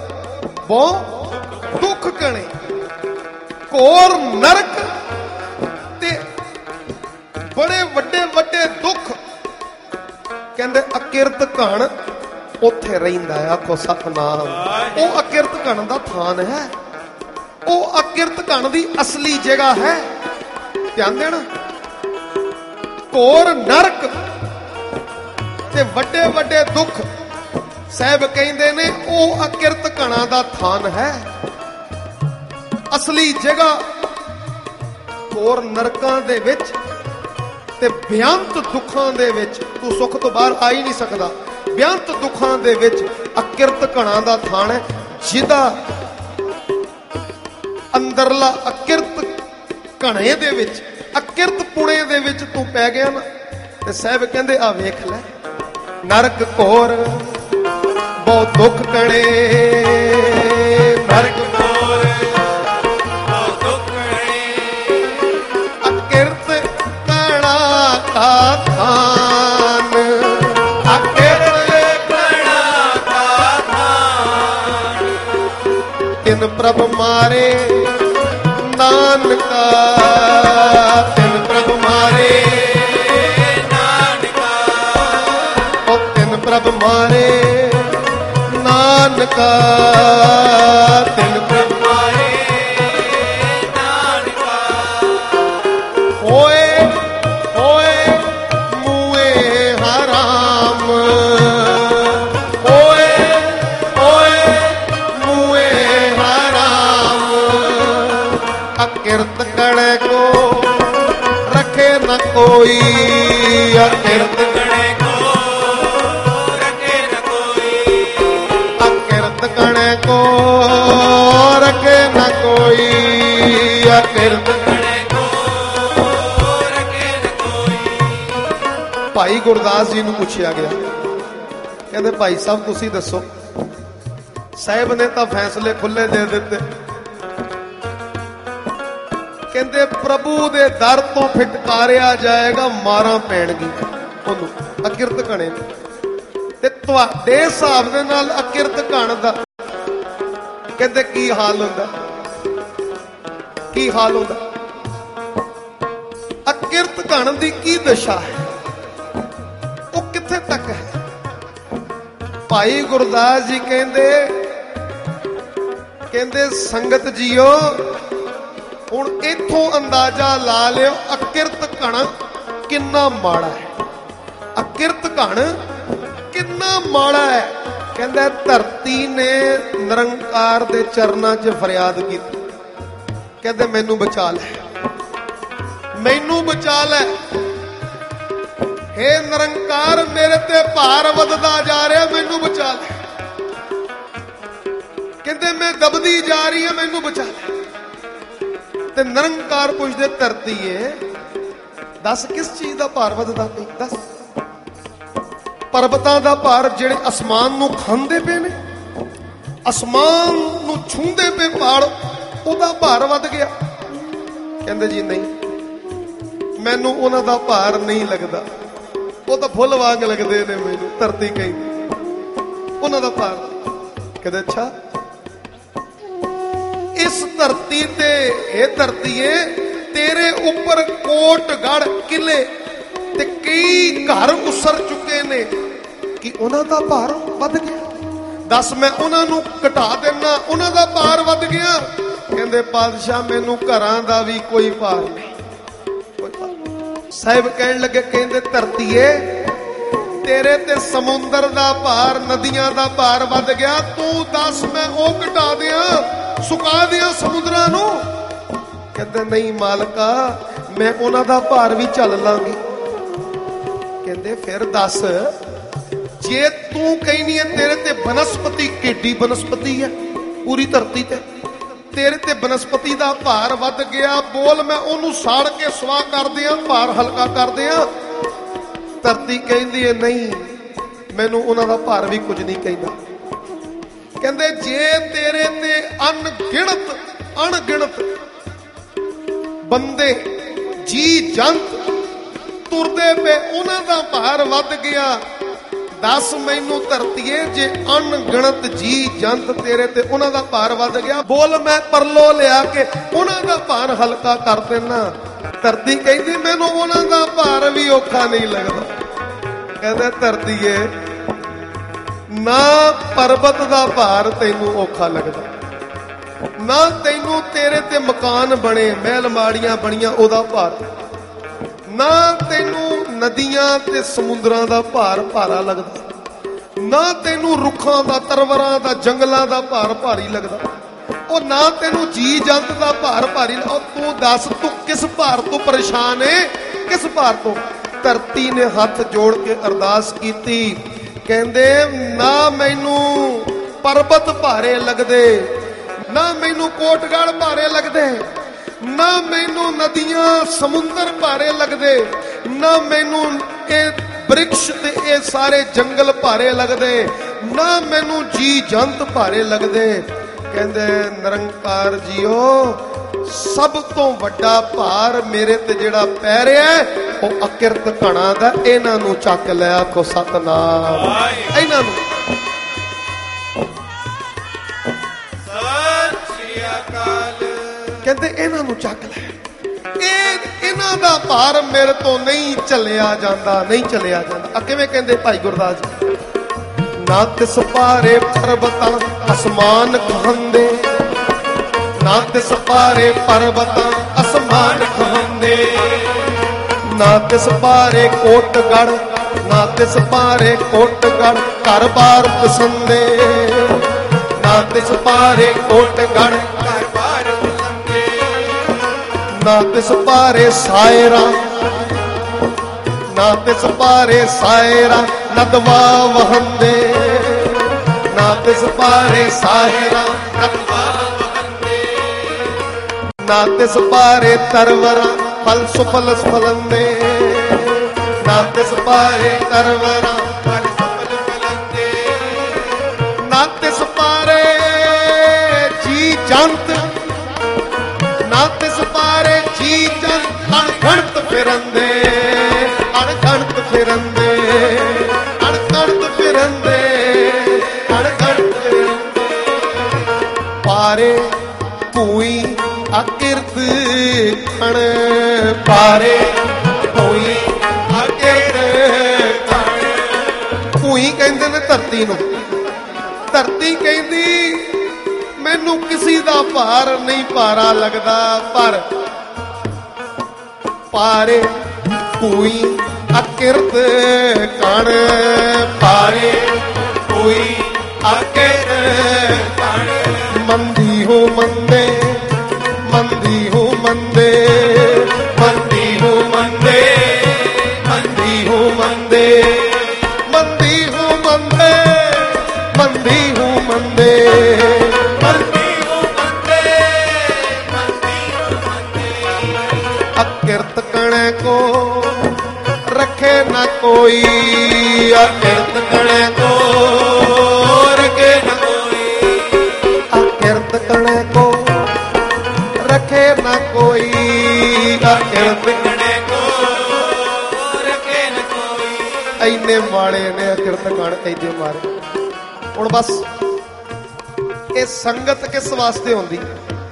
बहुत दुख कणे, घोर नरक ते बड़े वड्डे वड्डे दुख। कहते अकिरत घण उत्थे रहिंदा है। आखो सतनाम। वो अकिरत घण दा थान है, वो अकिरत घण दी असली जगह है। ध्यान देना। घोर नरक ते वड्डे वड्डे दुख साहब कहंदे ने ओ अकिरत घणा दा थान है। असली जगह घोर नरकां दे विच ਤੇ ਬੇਅੰਤ ਦੁੱਖਾਂ ਦੇ ਵਿੱਚ ਤੂੰ ਸੁੱਖ ਤੋਂ ਬਾਹਰ ਆ ਹੀ ਨਹੀਂ ਸਕਦਾ। ਬੇਅੰਤ ਦੁੱਖਾਂ ਦੇ ਵਿੱਚ ਅਕਿਰਤ ਘਣਾ ਦਾ ਥਾਣ ਹੈ, ਜਿਹਦਾ ਅੰਦਰਲਾ ਅਕਿਰਤ ਘਣੇ ਦੇ ਵਿੱਚ, ਅਕਿਰਤ ਪੁਣੇ ਦੇ ਵਿੱਚ ਤੂੰ ਪੈ ਗਿਆ ਨਾ। ਤੇ ਸਾਹਿਬ ਕਹਿੰਦੇ ਆ ਵੇਖ ਲੈ, ਨਰਕ ਘੋਰ ਬਹੁਤ ਦੁੱਖ ਕਣੇ, ਨਰਕ ਘੋਰ ਬਹੁਤ ਦੁੱਖ ਕਣੇ, ਅਕਿਰਤ ਘਣਾ ਦਾ ਥਾਨ, ਅਕਿਰਤ ਘਣਾ ਦਾ ਥਾਨ, ਤਿਨ ਪ੍ਰਭ ਮਾਰੇ ਨਾਨਕਾ, ਤਿਨ ਪ੍ਰਭ ਮਾਰੇ ਨਾਨਕਾ, ਉਹ ਤਿਨ ਪ੍ਰਭ ਮਾਰੇ ਨਾਨਕਾ, ਤਿਨ ਪ੍ਰਭ ਮਾਰੇ ਨਾਨਕਾ, ਹੋਏ ਹੋਏ ਮੂਏ ਹਰਾਮ, ਹੋਏ ਹੋਏ ਮੂਏ ਹਰਾਮ, ਅਕਿਰਤ ਕਣੇ ਕੋ ਰਖੇ ਨ ਕੋਈ, ਅਕਿਰਤ ਕਣੇ ਕੋ ਰਖੇ ਨ ਕੋਈ, ਅਕਿਰਤ ਕਣੇ ਕੋ ਰਖੇ ਨ ਕੋਈ, ਅਕਿਰਤ ਕਣੇ ਕੋ ਰਖੇ ਨ ਕੋਈ। ਭਾਈ ਗੁਰਦਾਸ ਜੀ ਨੂੰ ਪੁੱਛਿਆ ਗਿਆ, ਕਹਿੰਦੇ ਭਾਈ ਸਾਹਿਬ ਤੁਸੀਂ ਦੱਸੋ, ਸਾਹਿਬ ਨੇ ਤਾਂ ਫੈਸਲੇ ਖੁੱਲੇ ਦੇ ਦਿੱਤੇ। ਕਹਿੰਦੇ ਪ੍ਰਭੂ ਦੇ ਦਰ ਤੋਂ ਫਿਟਕਾਰਿਆ ਜਾਏਗਾ, ਮਾਰਾਂ ਪੈਣਗੀਆਂ ਉਹਨੂੰ, ਅਕਿਰਤ ਘਣੇ ਨੂੰ। ਤੇ ਤੁਹਾਡੇ ਹਿਸਾਬ ਦੇ ਨਾਲ ਅਕਿਰਤ ਘਣ ਦਾ ਕਹਿੰਦੇ ਕੀ ਹਾਲ ਹੁੰਦਾ, ਕੀ ਹਾਲ ਹੁੰਦਾ, ਅਕਿਰਤ ਘਣ ਦੀ ਕੀ ਦਸ਼ਾ ਹੈ, ਉਹ ਕਿੱਥੇ ਤੱਕ ਹੈ। ਭਾਈ ਗੁਰਦਾਸ ਜੀ ਕਹਿੰਦੇ ਸੰਗਤ ਜੀਓ, ਹੁਣ ਇੱਥੋਂ ਅੰਦਾਜ਼ਾ ਲਾ ਲਿਓ ਅਕਿਰਤ ਘਣ ਕਿੰਨਾ ਮਾੜਾ ਹੈ, ਅਕਿਰਤ ਘਣ ਕਿੰਨਾ ਮਾੜਾ ਹੈ। ਕਹਿੰਦਾ ਧਰਤੀ ਨੇ ਨਿਰੰਕਾਰ ਦੇ ਚਰਨਾਂ 'ਚ ਫਰਿਆਦ ਕੀਤੀ, ਕਹਿੰਦੇ ਮੈਨੂੰ ਬਚਾ ਲੈ, ਮੈਨੂੰ ਬਚਾ ਲੈ, ਹੇ ਨਿਰੰਕਾਰ ਮੇਰੇ ਤੇ ਭਾਰ ਵੱਧਦਾ ਜਾ ਰਿਹਾ, ਮੈਨੂੰ ਬਚਾ ਲੈ। ਕਹਿੰਦੇ ਮੈਂ ਦਬਦੀ ਜਾ ਰਹੀ ਹਾਂ, ਮੈਨੂੰ ਬਚਾ ਲੈ। ਤੇ ਨਿਰੰਕਾਰ ਪੁੱਛਦੇ ਧਰਤੀ ਏ ਦੱਸ ਕਿਸ ਚੀਜ਼ ਦਾ ਭਾਰ ਵੱਧਦਾ ਪਈ, ਦੱਸ। ਪਰਬਤਾਂ ਦਾ ਭਾਰ ਜਿਹੜੇ ਅਸਮਾਨ ਨੂੰ ਖਾਂਦੇ ਪਏ ਨੇ, ਅਸਮਾਨ ਨੂੰ ਛੂੰਹਦੇ ਪਏ ਪਹਾੜ, ਉਹਦਾ ਭਾਰ ਵੱਧ ਗਿਆ। ਕਹਿੰਦੇ ਜੀ ਨਹੀਂ, ਮੈਨੂੰ ਉਹਨਾਂ ਦਾ ਭਾਰ ਨਹੀਂ ਲੱਗਦਾ, ਉਹ ਤਾਂ ਫੁੱਲ ਵਾਂਗ ਲੱਗਦੇ ਨੇ ਮੈਨੂੰ। ਧਰਤੀ ਕਹਿੰਦੀ ਉਹਨਾਂ ਦਾ ਭਾਰ। ਕਹਿੰਦੇ ਅੱਛਾ, ਇਸ ਧਰਤੀ ਤੇ ਇਹ ਧਰਤੀਏ ਤੇਰੇ ਉੱਪਰ ਕੋਟ ਗੜ ਕਿਲੇ ਤੇ ਕਈ ਘਰ ਉਸਰ ਚੁੱਕੇ ਨੇ, ਕਿ ਉਹਨਾਂ ਦਾ ਭਾਰ ਵੱਧ ਗਿਆ। ਦੱਸ ਮੈਂ ਉਹਨਾਂ ਨੂੰ ਘਟਾ ਦੇਣਾ, ਉਹਨਾਂ ਦਾ ਭਾਰ ਵੱਧ ਗਿਆ। ਕਹਿੰਦੇ ਪਾਤਸ਼ਾਹ ਮੈਨੂੰ ਘਰਾਂ ਦਾ ਵੀ ਕੋਈ ਭਾਰ ਨਹੀਂ। ਸਾਹਿਬ ਕਹਿਣ ਲੱਗੇ, ਕਹਿੰਦੇ ਧਰਤੀਏ ਤੇਰੇ ਤੇ ਸਮੁੰਦਰ ਦਾ ਭਾਰ, ਨਦੀਆਂ ਦਾ ਭਾਰ ਵੱਧ ਗਿਆ, ਤੂੰ ਦੱਸ ਮੈਂ ਉਹ ਘਟਾ ਦਿਆਂ, ਸੁਕਾ ਦਿਆਂ ਸਮੁੰਦਰਾਂ ਨੂੰ। ਕਹਿੰਦੇ ਨਹੀਂ ਮਾਲਕਾ, ਮੈਂ ਉਹਨਾਂ ਦਾ ਭਾਰ ਵੀ ਝੱਲ ਲਾਂਗੀ। ਕਹਿੰਦੇ ਫਿਰ ਦੱਸ, ਜੇ ਤੂੰ ਕਹਿੰਦੀ ਹੈ ਤੇਰੇ ਤੇ ਬਨਸਪਤੀ, ਕਿੱਡੀ ਬਨਸਪਤੀ ਹੈ ਪੂਰੀ ਧਰਤੀ ਤੇ, ਤੇਰੇ ਤੇ ਬਨਸਪਤੀ ਦਾ ਭਾਰ ਵੱਧ ਗਿਆ, ਬੋਲ ਮੈਂ ਉਹਨੂੰ ਸਾੜ ਕੇ ਸਵਾਹ ਕਰ ਦਿਆਂ, ਭਾਰ ਹਲਕਾ ਕਰ ਦਿਆਂ। ਧਰਤੀ ਕਹਿੰਦੀ ਹੈ ਨਹੀਂ, ਮੈਨੂੰ ਉਹਨਾਂ ਦਾ ਭਾਰ ਵੀ ਕੁਝ ਨਹੀਂ ਕਹਿੰਦਾ। ਕਹਿੰਦੇ ਜੇ ਤੇਰੇ ਤੇ ਅਣਗਿਣਤ ਬੰਦੇ ਜੀ ਜੰਤ ਤੁਰਦੇ ਪਏ, ਉਹਨਾਂ ਦਾ ਭਾਰ ਵੱਧ ਗਿਆ, ਦੱਸ ਮੈਨੂੰ ਧਰਤੀਏ ਜੇ ਅਣਗਿਣਤ ਜੀ ਜੰਤ ਤੇਰੇ ਤੇ ਉਹਨਾਂ ਦਾ ਭਾਰ ਵੱਧ ਗਿਆ, ਬੋਲ ਮੈਂ ਪਰਲੋ ਲਿਆ ਕੇ ਉਹਨਾਂ ਦਾ ਭਾਰ ਹਲਕਾ ਕਰ ਦੇਣਾ। ਧਰਤੀ ਕਹਿੰਦੀ ਮੈਨੂੰ ਉਹਨਾਂ ਦਾ ਭਾਰ ਵੀ ਔਖਾ ਨਹੀਂ ਲੱਗਦਾ। ਕਹਿੰਦਾ ਧਰਤੀਏ ਨਾ ਪਰਬਤ ਦਾ ਭਾਰ ਤੈਨੂੰ ਔਖਾ ਲੱਗਦਾ, ਨਾ ਤੈਨੂੰ ਤੇਰੇ ਤੇ ਮਕਾਨ ਬਣੇ, ਮਹਿਲ ਮਾੜੀਆਂ ਬਣੀਆਂ ਉਹਦਾ ਭਾਰ, ਨਾ ਤੈਨੂੰ ਨਦੀਆਂ ਤੇ ਸਮੁੰਦਰਾਂ ਦਾ ਭਾਰ ਭਾਰਾ ਲੱਗਦਾ, ਨਾ ਤੈਨੂੰ ਰੁੱਖਾਂ ਦਾ, ਤਰਵਰਾਂ ਦਾ, ਜੰਗਲਾਂ ਦਾ ਭਾਰ ਭਾਰੀ ਲੱਗਦਾ। ਉਹ ਨਾ ਤੈਨੂੰ ਜੀ ਜੰਤ ਦਾ ਭਾਰ ਭਾਰੀ, ਉਹ ਤੂੰ ਦੱਸ ਤੂੰ ਕਿਸ ਭਾਰ ਤੋਂ ਪਰੇਸ਼ਾਨ ਏ, ਕਿਸ ਭਾਰ ਤੋਂ? ਧਰਤੀ ਨੇ ਹੱਥ ਜੋੜ ਕੇ ਅਰਦਾਸ ਕੀਤੀ, ਕਹਿੰਦੇ ਨਾ ਮੈਨੂੰ ਪਰਬਤ ਭਾਰੇ ਲੱਗਦੇ, ਨਾ ਮੈਨੂੰ ਕੋਟਗੜ ਭਾਰੇ ਲੱਗਦੇ, ਨਾ ਮੈਨੂੰ ਨਦੀਆਂ ਸਮੁੰਦਰ ਭਾਰੇ ਲੱਗਦੇ, ਨਾ ਮੈਨੂੰ ਇਹ ਬ੍ਰਿਕਸ਼ ਤੇ ਇਹ ਸਾਰੇ ਜੰਗਲ ਭਾਰੇ ਲੱਗਦੇ, ਨਾ ਮੈਨੂੰ ਜੀ ਜੰਤ ਭਾਰੇ ਲੱਗਦੇ। ਕਹਿੰਦੇ ਨਿਰੰਕਾਰ ਜੀਓ, ਸਭ ਤੋਂ ਵੱਡਾ ਭਾਰ ਮੇਰੇ ਤੇ ਜਿਹੜਾ ਪੈ ਰਿਹਾ ਉਹ ਅਕਿਰਤ ਘਣਾ ਦਾ, ਇਹਨਾਂ ਨੂੰ ਚੱਕ ਲਿਆ। ਆਖੋ ਸਤਨਾਮ। ਇਹਨਾਂ ਨੂੰ ਸਤਿ ਸ੍ਰੀ ਅਕਾਲ। ਕਹਿੰਦੇ ਇਹਨਾਂ ਨੂੰ ਚੱਕ ਲੈ, ਇਹਨਾਂ ਦਾ ਭਾਰ ਮੇਰੇ ਤੋਂ ਨਹੀਂ ਚੱਲਿਆ ਜਾਂਦਾ, ਨਹੀਂ ਚੱਲਿਆ ਜਾਂਦਾ। ਕਿਵੇਂ ਕਹਿੰਦੇ ਭਾਈ ਗੁਰਦਾਸ ਜੀ? ਨਾ ਤਿਸ ਪਾਰੇ ਪਰਬਤਾਂ ਅਸਮਾਨ ਕਹਾਂਦੇ, ਨਾ ਤਿਸ ਪਾਰੇ ਪਰਬਤਾਂ ਅਸਮਾਨ ਕਹਾਂਦੇ, ਨਾ ਤਿਸ ਪਾਰੇ ਕੋਟਗੜ, ਨਾ ਤਿਸ ਪਾਰੇ ਕੋਟਗੜ ਘਰ ਬਾਰ ਪਸੰਦੇ, ਨਾ ਤਿਸ ਪਾਰੇ ਕੋਟਗੜ ਘਰ ਬਾਰ ਪਸੰਦੇ, ਨਾ ਤਿਸ ਪਾਰੇ ਸਾਇਰਾ, ਨਾ ਤਿਸ ਪਾਰੇ ਸਾਇਰਾ ਨਦਵਾ ਵਹੰਦੇ, ਨਾ ਤਿਸ ਪਾਰੇ ਸਾਇਰਾ ਨਦਵਾ ਵਹੰਦੇ, ਨਾ ਤਿਸ ਪਾਰੇ ਤਰਵਰਾ ਫਲ ਸੁਫਲ ਫਲੰਦੇ, ਨਾ ਤਿਸ ਪਾਰੇ ਤਰਵਰਾ ਫਲ ਸੁਫਲ ਫਲੰਦੇ, ਨਾ ਤਿਸ ਪਾਰੇ ਜੀ ਜੰਤ, ਨਾ ਤਿਸ ਪਾਰੇ ਜੀ ਜੰਤ ਅਣਗਿਣਤ ਫਿਰੰਦੇ, ਅਣਗਿਣਤ ਫਿਰੰਦੇ, ਅਣਗਿਣਤ ਫਿਰੰਦੇ, ਅਣਗਿਣਤ ਫਿਰੰਦੇ। ਪਾਰੇ ਭੂਈ ਅਕਿਰਤ ਖਣ, ਪਾਰੇ ਭੂਈ ਅਕਿਰਤ ਖਣ। ਭੂਈ ਕਹਿੰਦੇ ਨੇ ਧਰਤੀ ਨੂੰ, ਧਰਤੀ ਕਹਿੰਦੀ ਮੈਨੂੰ ਕਿਸੇ ਦਾ ਭਾਰ ਨਹੀਂ ਭਾਰਾ ਲੱਗਦਾ, ਪਰ ਪਾਰੇ ਭੂਈ ਅਕਿਰਤ ਕਣ, ਪਾਰੇ ਭੂਈ ਅਕਿਰਤ ਕਣ। ਮੰਦੀ ਹੋ ਮੰਦੇ, ਮੰਦੀ ਹੋ ਮੰਦੇ, ਮੰਦੀ ਹੋ ਮੰਦੇ, ਮੰਦੀ ਹੋ ਮੰਦੇ, ਮੰਦੀ ਹੋ ਮੰਦੇ, ਮੰਦੀ ਹੋ ਮੰਦੇ, ਮੰਦੀ ਹੋ ਮੰਦੇ, ਮੰਦੀ ਹੋ ਮੰਦੇ। ਅਕਿਰਤ ਕਣ ਕੋ रखे न कोई, अकिरत कणे को रखे न कोई, अकिरत कणे को रखे न कोई, अकिरत कणे को रखे न कोई। इन्ने माड़े ने अकिरत कण ऐदे मारे। हुण बस ये संगत किस वास्ते होंदी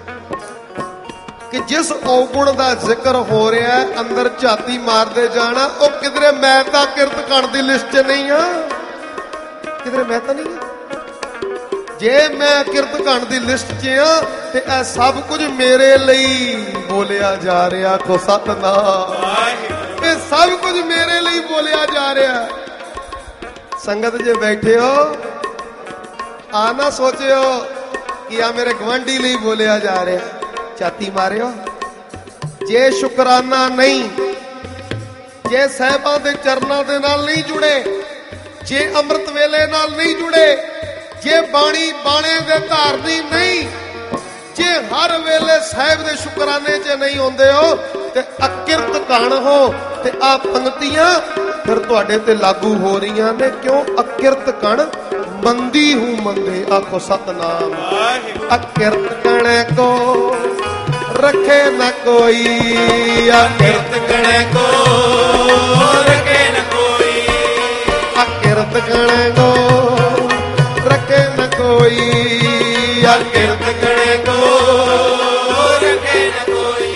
कि जिस औगुण का जिक्र हो रहा है अंदर झाती मारते जाना, वो किधरे मैं तो किरत कण की लिस्ट च नहीं हाँ, किधरे मैं तो नहीं हाँ। जे मैं किरत कण की लिस्ट च हाँ तो यह सब कुछ मेरे लिए बोलिया जा रहा। को सतनाम, ये सब कुछ मेरे लिए बोलिया जा रहा। संगत जे बैठे हो आना सोचो कि आ मेरे गवांढी लिए बोलिया जा रहा, छाती मारियो। जे शुकराना नहीं, जे साहिबां दे चरनां दे नाल नहीं जुड़े, जे अमृत वेले नाल नहीं जुड़े, जे बाणी बाणे दे धारनी नहीं, जे हर वेले साहिब दे शुकराने च नहीं होंदे हो ते अकिरत कण हो, ते आ पंक्तियां फिर तुहाडे ते लागू हो रहीआं ने। क्यों? अकिरत कण मंदी हूं मंदे। आखो सतनाम। अकिरत कण को रखे न कोई, अकिरत कण को रखे न कोई, अकिरत कण को रखे न कोई, अकिरत कण को रखे न कोई।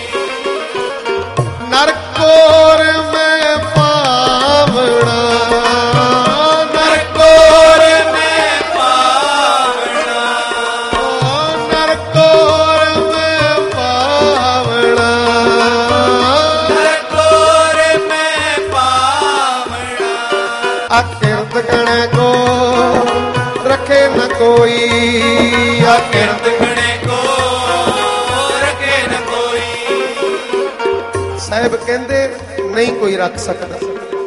नरकोर में पावना, नरकोर में पावना, नरकोर में पावना, नरकोर में पावना। अकिरत कण को रखे न कोई, अकिरत कण को साहब कहते नहीं कोई रख सकता,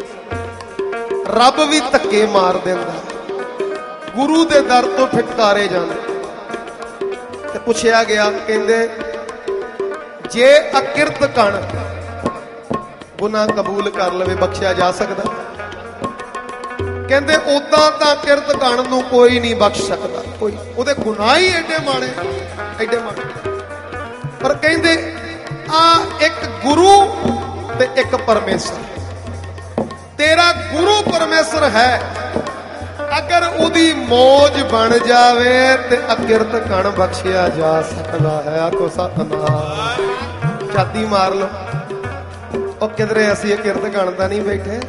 रब भी धक्के मार देंदा, गुरु दे दर तो फिटकारे जाते। ते पुछया गया कहते जे अकिरत कण गुनाह कबूल कर लवे बख्शिया जा सकता? कहते उदा तो किरत कण नूं कोई नहीं बख्श सकता, कोई उहदे गुनाह ही एडे माड़े, एडे माड़े। पर कहते आ एक गुरु ते एक परमेश्वर, तेरा गुरु परमेश्वर है, अगर उदी मौज बन जावे ते अकिरत कण बख्शिया जा सकता है। आखो सतनाम, छाती मार लो। और किधरे असी अकिरत कण दा नहीं बैठे।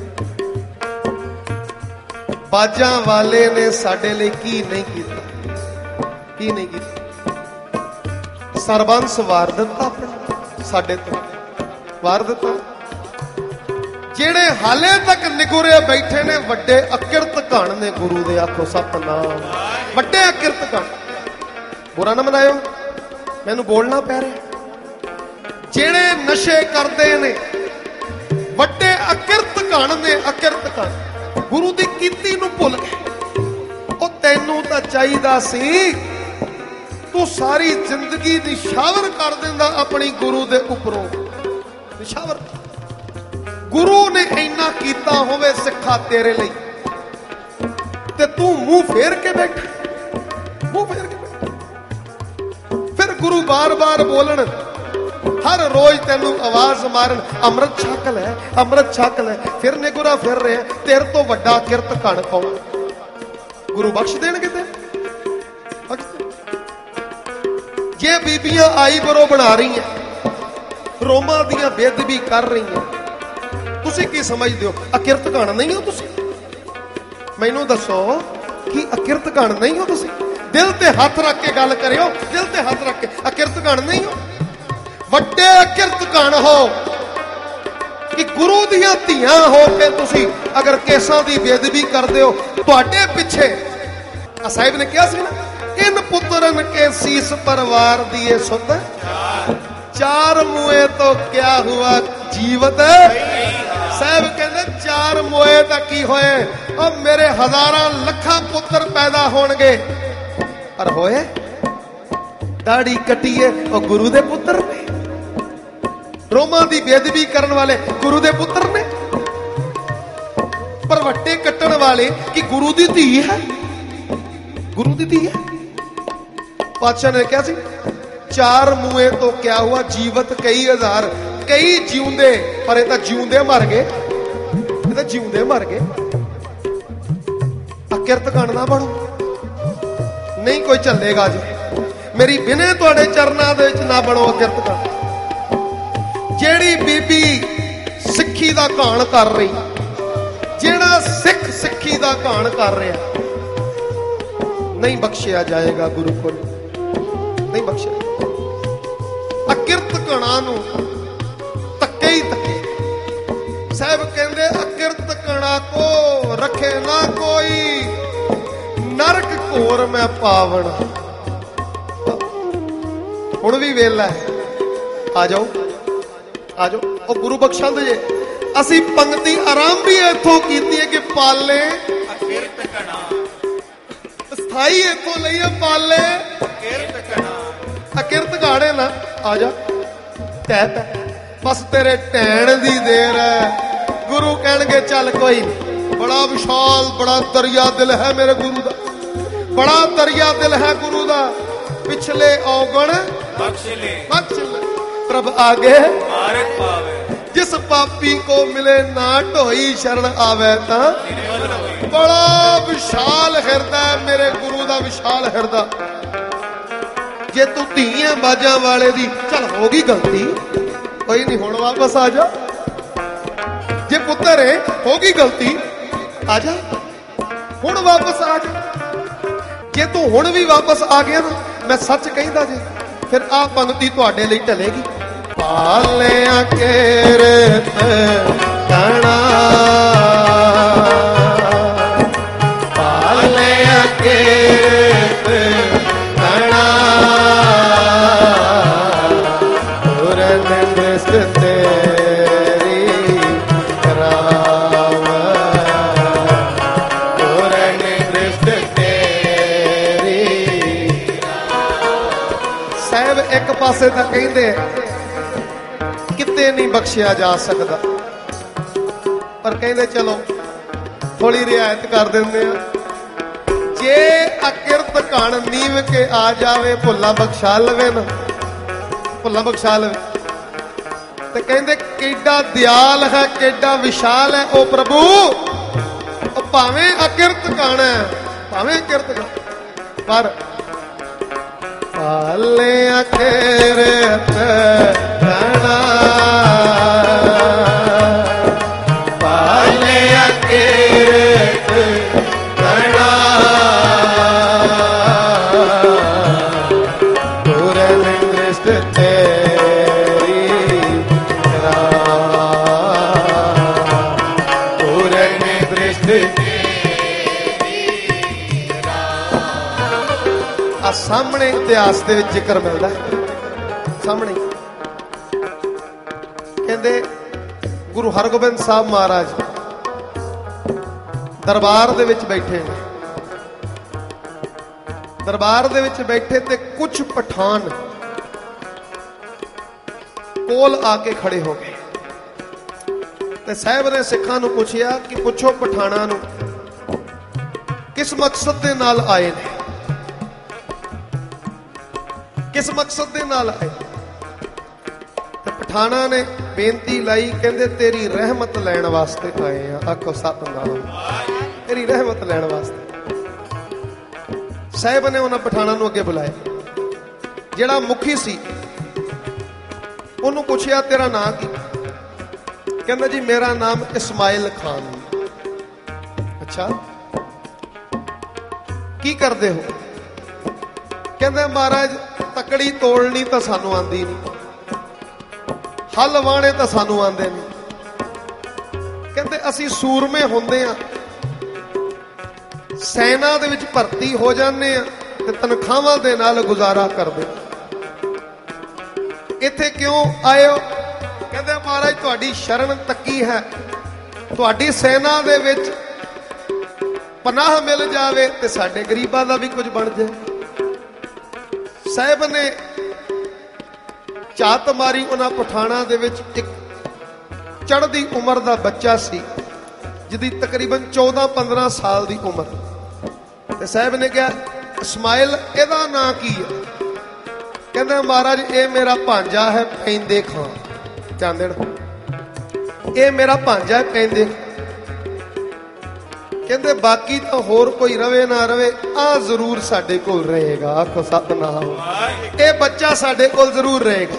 बाजा वाले ने साडे लिए की नहीं किया, की नहीं किया? सरबंस वार दिता अपना, साडे तो वार दिता। जेड़े हाले तक निगुरे बैठे ने वड्डे अकिरत कण ने गुरु दे। आखो सतनाम, वड्डे अकिरत कण। बुरा ना मनायो, मैनू बोलना पै रहा। जेड़े नशे करते ने वड्डे अकिरत कण ने, अकिरत कण। गुरु दी कीती नूं भुल गए। ओ तैनू तां चाहीदा सी तू सारी जिंदगी निशावर कर देंदा अपनी गुरु दे उपरों, निशावर। गुरु ने इन्ना कीता होवे सिखा तेरे लिए, ते तू मुंह फेर के बैठा, मुंह फेर के बैठा। फिर गुरु बार बार बोलन, हर रोज तेनू आवाज मारन, अमृत छक लै, अमृत छक लै। फिर निगुरा फिर रहे, तेरे तो वड्डा किरत कण कौन? गुरु बख्श देणगे ते? जे बीबियां आई बरो बना रही हैं, रोमां दियां बेदबी कर रही हैं, तुसी की समझदे हो? अकिरत कण नहीं हो तुसी? मैनू दसो कि अकिरत कण नहीं हो तुसी? दिल ते हथ रख के गल करियो, दिल ते हथ रख के। अकिरत कण नहीं हो? वड्डे अकिरत कण हो कि गुरु दियां धीआं हो के तुसी अगर केसां दी बेदबी करदे हो, तुहाडे पिछे साहिब ने कहा सी ना, इन पुत्रन के सीस परवार दिए सुत, चार मुए तो क्या हुआ जीवत। साहब कहते चार मुए तो की होए, अब मेरे हजारां लखां पुत्र पैदा होणगे, पर होए दाढ़ी कटिए और गुरु दे पुत्र ने, रोमां दी बेदबी करन वाले गुरु दे पुत्र ने, पर वट्टे कट्टण वाले कि गुरु दी धी है, गुरु दी धी है। पातशाह ने क्या सी, चार मुए तो क्या हुआ जीवत कई हजार। कई जिउंदे, पर ये तो जिउंदे मर गए, ये तो जिउंदे मर गए। अकिरत कण ना बनो, नहीं कोई चलेगा जी। मेरी बिने तुहाडे चरनां दे विच ना बनो अकिरत कण। जेड़ी बीबी सिक्खी दा घाण कर रही, जेड़ा सिख सिक्खी दा घाण कर रहा, नहीं बख्शिया जाएगा गुरु को, नहीं बख्शिया। अकिरत कणा नूं धक्के ही धक्के। साहब कहंदे अकिरत कणा को रखे ना कोई, नरक घोर मैं पावना। हुण भी वेला है, आ जाओ आ जाओ। और गुरु बख्शा दे असी पंक्ति आराम भी इथों कीती है कि पाले अकिरत कणा, स्थाई इथों लईए पाले अकिरत कणा। अकिरत गाड़े ना आ जा, तह बस तेरे टैण दी देर है। गुरु कहणगे चल कोई नहीं, बड़ा विशाल बड़ा दरिया दिल है मेरे गुरु दा, बड़ा दरिया दिल है गुरु दा। पिछले औगण बख्श ले, बख्श ले प्रभ आगे मार्ग पावे। जिस पापी को मिले ना ढोई शरण आवे ता, बड़ा विशाल हृदय मेरे गुरु दा, विशाल हृदय। जे तू धीआं बाजां वाले दी चल होगी गलती, कोई नहीं हुण वापस आ जा। जे पुत्र है होगी गलती, आ जा हुण वापस आ जा। जे तू हुण भी वापस आ गया ना, मैं सच कहंदा जे फिर आ पंक्ति तुहाडे लई ढलेगी। पालिया किरत कणा, पालिया किरत कणा, पूरन दृष्ट तेरा ਇੱਕ ਪਾਸੇ ਤਾਂ ਕਹਿੰਦੇ ਕਿਤੇ ਨਹੀਂ ਬਖਸ਼ਿਆ ਜਾ ਸਕਦਾ, ਪਰ ਕਹਿੰਦੇ ਚਲੋ ਥੋੜੀ ਰਿਆਇਤ ਕਰ ਦਿੰਦੇ ਆ। ਜੇ ਅਕਿਰਤ ਕਣ ਨੀਵ ਕੇ ਆ ਜਾਵੇ ਭੁੱਲਾ ਬਖਸ਼ਾ ਲਵੇ ਨਾ, ਭੁੱਲਾ ਬਖਸ਼ਾ ਲਵੇ। ਤੇ ਕਹਿੰਦੇ ਕਿੱਡਾ ਦਿਆਲ ਹੈ, ਕਿੱਡਾ ਵਿਸ਼ਾਲ ਹੈ ਉਹ ਪ੍ਰਭੂ, ਉਹ ਭਾਵੇਂ ਅਕਿਰਤ ਕਣ ਹੈ, ਭਾਵੇਂ ਅਕਿਰਤ ਕਣ, ਪਰ ਪਾਲੇ ਅਕਿਰਤ ਕਣਾ, ਪਾਲੇ ਅਕਿਰਤ ਕਣਾ, ਪੂਰਨ ਦ੍ਰਿਸ਼ਟ ਤੇਰੀ ਪੂਰਨ ਦ੍ਰਿਸ਼ਟ ਆ ਸਾਹਮਣੇ ਇਤਿਹਾਸ ਦੇ ਵਿੱਚ ਜ਼ਿਕਰ ਮਿਲਦਾ ਸਾਹਮਣੇ। ਕਹਿੰਦੇ ਗੁਰੂ ਹਰਗੋਬਿੰਦ ਸਾਹਿਬ ਮਹਾਰਾਜ ਦਰਬਾਰ ਦੇ ਵਿੱਚ ਬੈਠੇ ਨੇ, ਦਰਬਾਰ ਦੇ ਵਿੱਚ ਬੈਠੇ ਤੇ ਕੁਝ ਪਠਾਨ ਕੋਲ ਆ ਕੇ ਖੜੇ ਹੋ ਗਏ ਤੇ ਸਾਹਿਬ ਨੇ ਸਿੱਖਾਂ ਨੂੰ ਪੁੱਛਿਆ ਕਿ ਪੁੱਛੋ ਪਠਾਨਾਂ ਨੂੰ ਕਿਸ ਮਕਸਦ ਦੇ ਨਾਲ ਆਏ ਨੇ, ਕਿਸ ਮਕਸਦ ਦੇ ਨਾਲ ਆਏ। ਤੇ ਪਠਾਨਾਂ ਨੇ ਬੇਨਤੀ ਲਾਈ, ਕਹਿੰਦੇ ਤੇਰੀ ਰਹਿਮਤ ਲੈਣ ਵਾਸਤੇ ਆਏ ਆ। ਆਖੋ ਸਤਿਨਾਮ, ਤੇਰੀ ਰਹਿਮਤ ਲੈਣ ਵਾਸਤੇ। ਸਾਹਿਬ ਨੇ ਉਹਨਾਂ ਪਠਾਨਾਂ ਨੂੰ ਅੱਗੇ ਬੁਲਾਇਆ। ਜਿਹੜਾ ਮੁਖੀ ਸੀ ਉਹਨੂੰ ਪੁੱਛਿਆ ਤੇਰਾ ਨਾਂ ਕੀ? ਕਹਿੰਦਾ ਜੀ ਮੇਰਾ ਨਾਮ ਇਸਮਾਇਲ ਖਾਨ। ਅੱਛਾ, ਕੀ ਕਰਦੇ ਹੋ? ਕਹਿੰਦਾ ਮਹਾਰਾਜ ਤਕੜੀ ਤੋੜਨੀ ਤਾਂ ਸਾਨੂੰ ਆਂਦੀ ਨਹੀਂ, ਹਲ ਵਾਣੇ ਤਾਂ ਸਾਨੂੰ ਆਂਦੇ ਨਹੀਂ। ਕਹਿੰਦੇ ਅਸੀਂ ਸੂਰਮੇ ਹੁੰਦੇ ਆ, ਸੈਨਾ ਦੇ ਵਿੱਚ ਭਰਤੀ ਹੋ ਜਾਂਦੇ ਆ ਤੇ ਤਨਖਾਹਾਂ ਦੇ ਨਾਲ ਗੁਜ਼ਾਰਾ ਕਰਦੇ। ਇੱਥੇ ਕਿਉਂ ਆਏ ਹੋ? ਕਹਿੰਦੇ ਮਹਾਰਾਜ ਤੁਹਾਡੀ ਸ਼ਰਨ ਤੱਕੀ ਹੈ, ਤੁਹਾਡੀ ਸੈਨਾ ਦੇ ਵਿੱਚ ਪਨਾਹ ਮਿਲ ਜਾਵੇ ਤੇ ਸਾਡੇ ਗਰੀਬਾਂ ਦਾ ਵੀ ਕੁਝ ਬਣ ਜਾਏ। ਸਾਹਿਬ ਨੇ ਝਾਤ ਮਾਰੀ ਉਹਨਾਂ ਪਠਾਨਾਂ ਦੇ ਵਿੱਚ ਇੱਕ ਚੜ੍ਹਦੀ ਉਮਰ ਦਾ ਬੱਚਾ ਸੀ ਜਿਹਦੀ ਤਕਰੀਬਨ 14-15 ਸਾਲ ਦੀ ਉਮਰ। ਤੇ ਸਾਹਿਬ ਨੇ ਕਿਹਾ ਇਸਮਾਇਲ ਇਹਦਾ ਨਾਂ ਕੀ ਹੈ? ਕਹਿੰਦਾ ਮਹਾਰਾਜ ਇਹ ਮੇਰਾ ਭਾਂਜਾ ਹੈ ਪੈਂਦੇ ਖਾਂ ਚਾਂਦੜ, ਇਹ ਮੇਰਾ ਭਾਂਜਾ ਹੈ ਪੈਂਦੇ। ਕਹਿੰਦੇ ਬਾਕੀ ਤਾਂ ਹੋਰ ਕੋਈ ਰਵੇ ਨਾ ਰਵੇ, ਆ ਜ਼ਰੂਰ ਸਾਡੇ ਕੋਲ ਰਹੇਗਾ। ਆਖੋ ਸਤਿਨਾਮ, ਇਹ ਬੱਚਾ ਸਾਡੇ ਕੋਲ ਜ਼ਰੂਰ ਰਹੇਗਾ।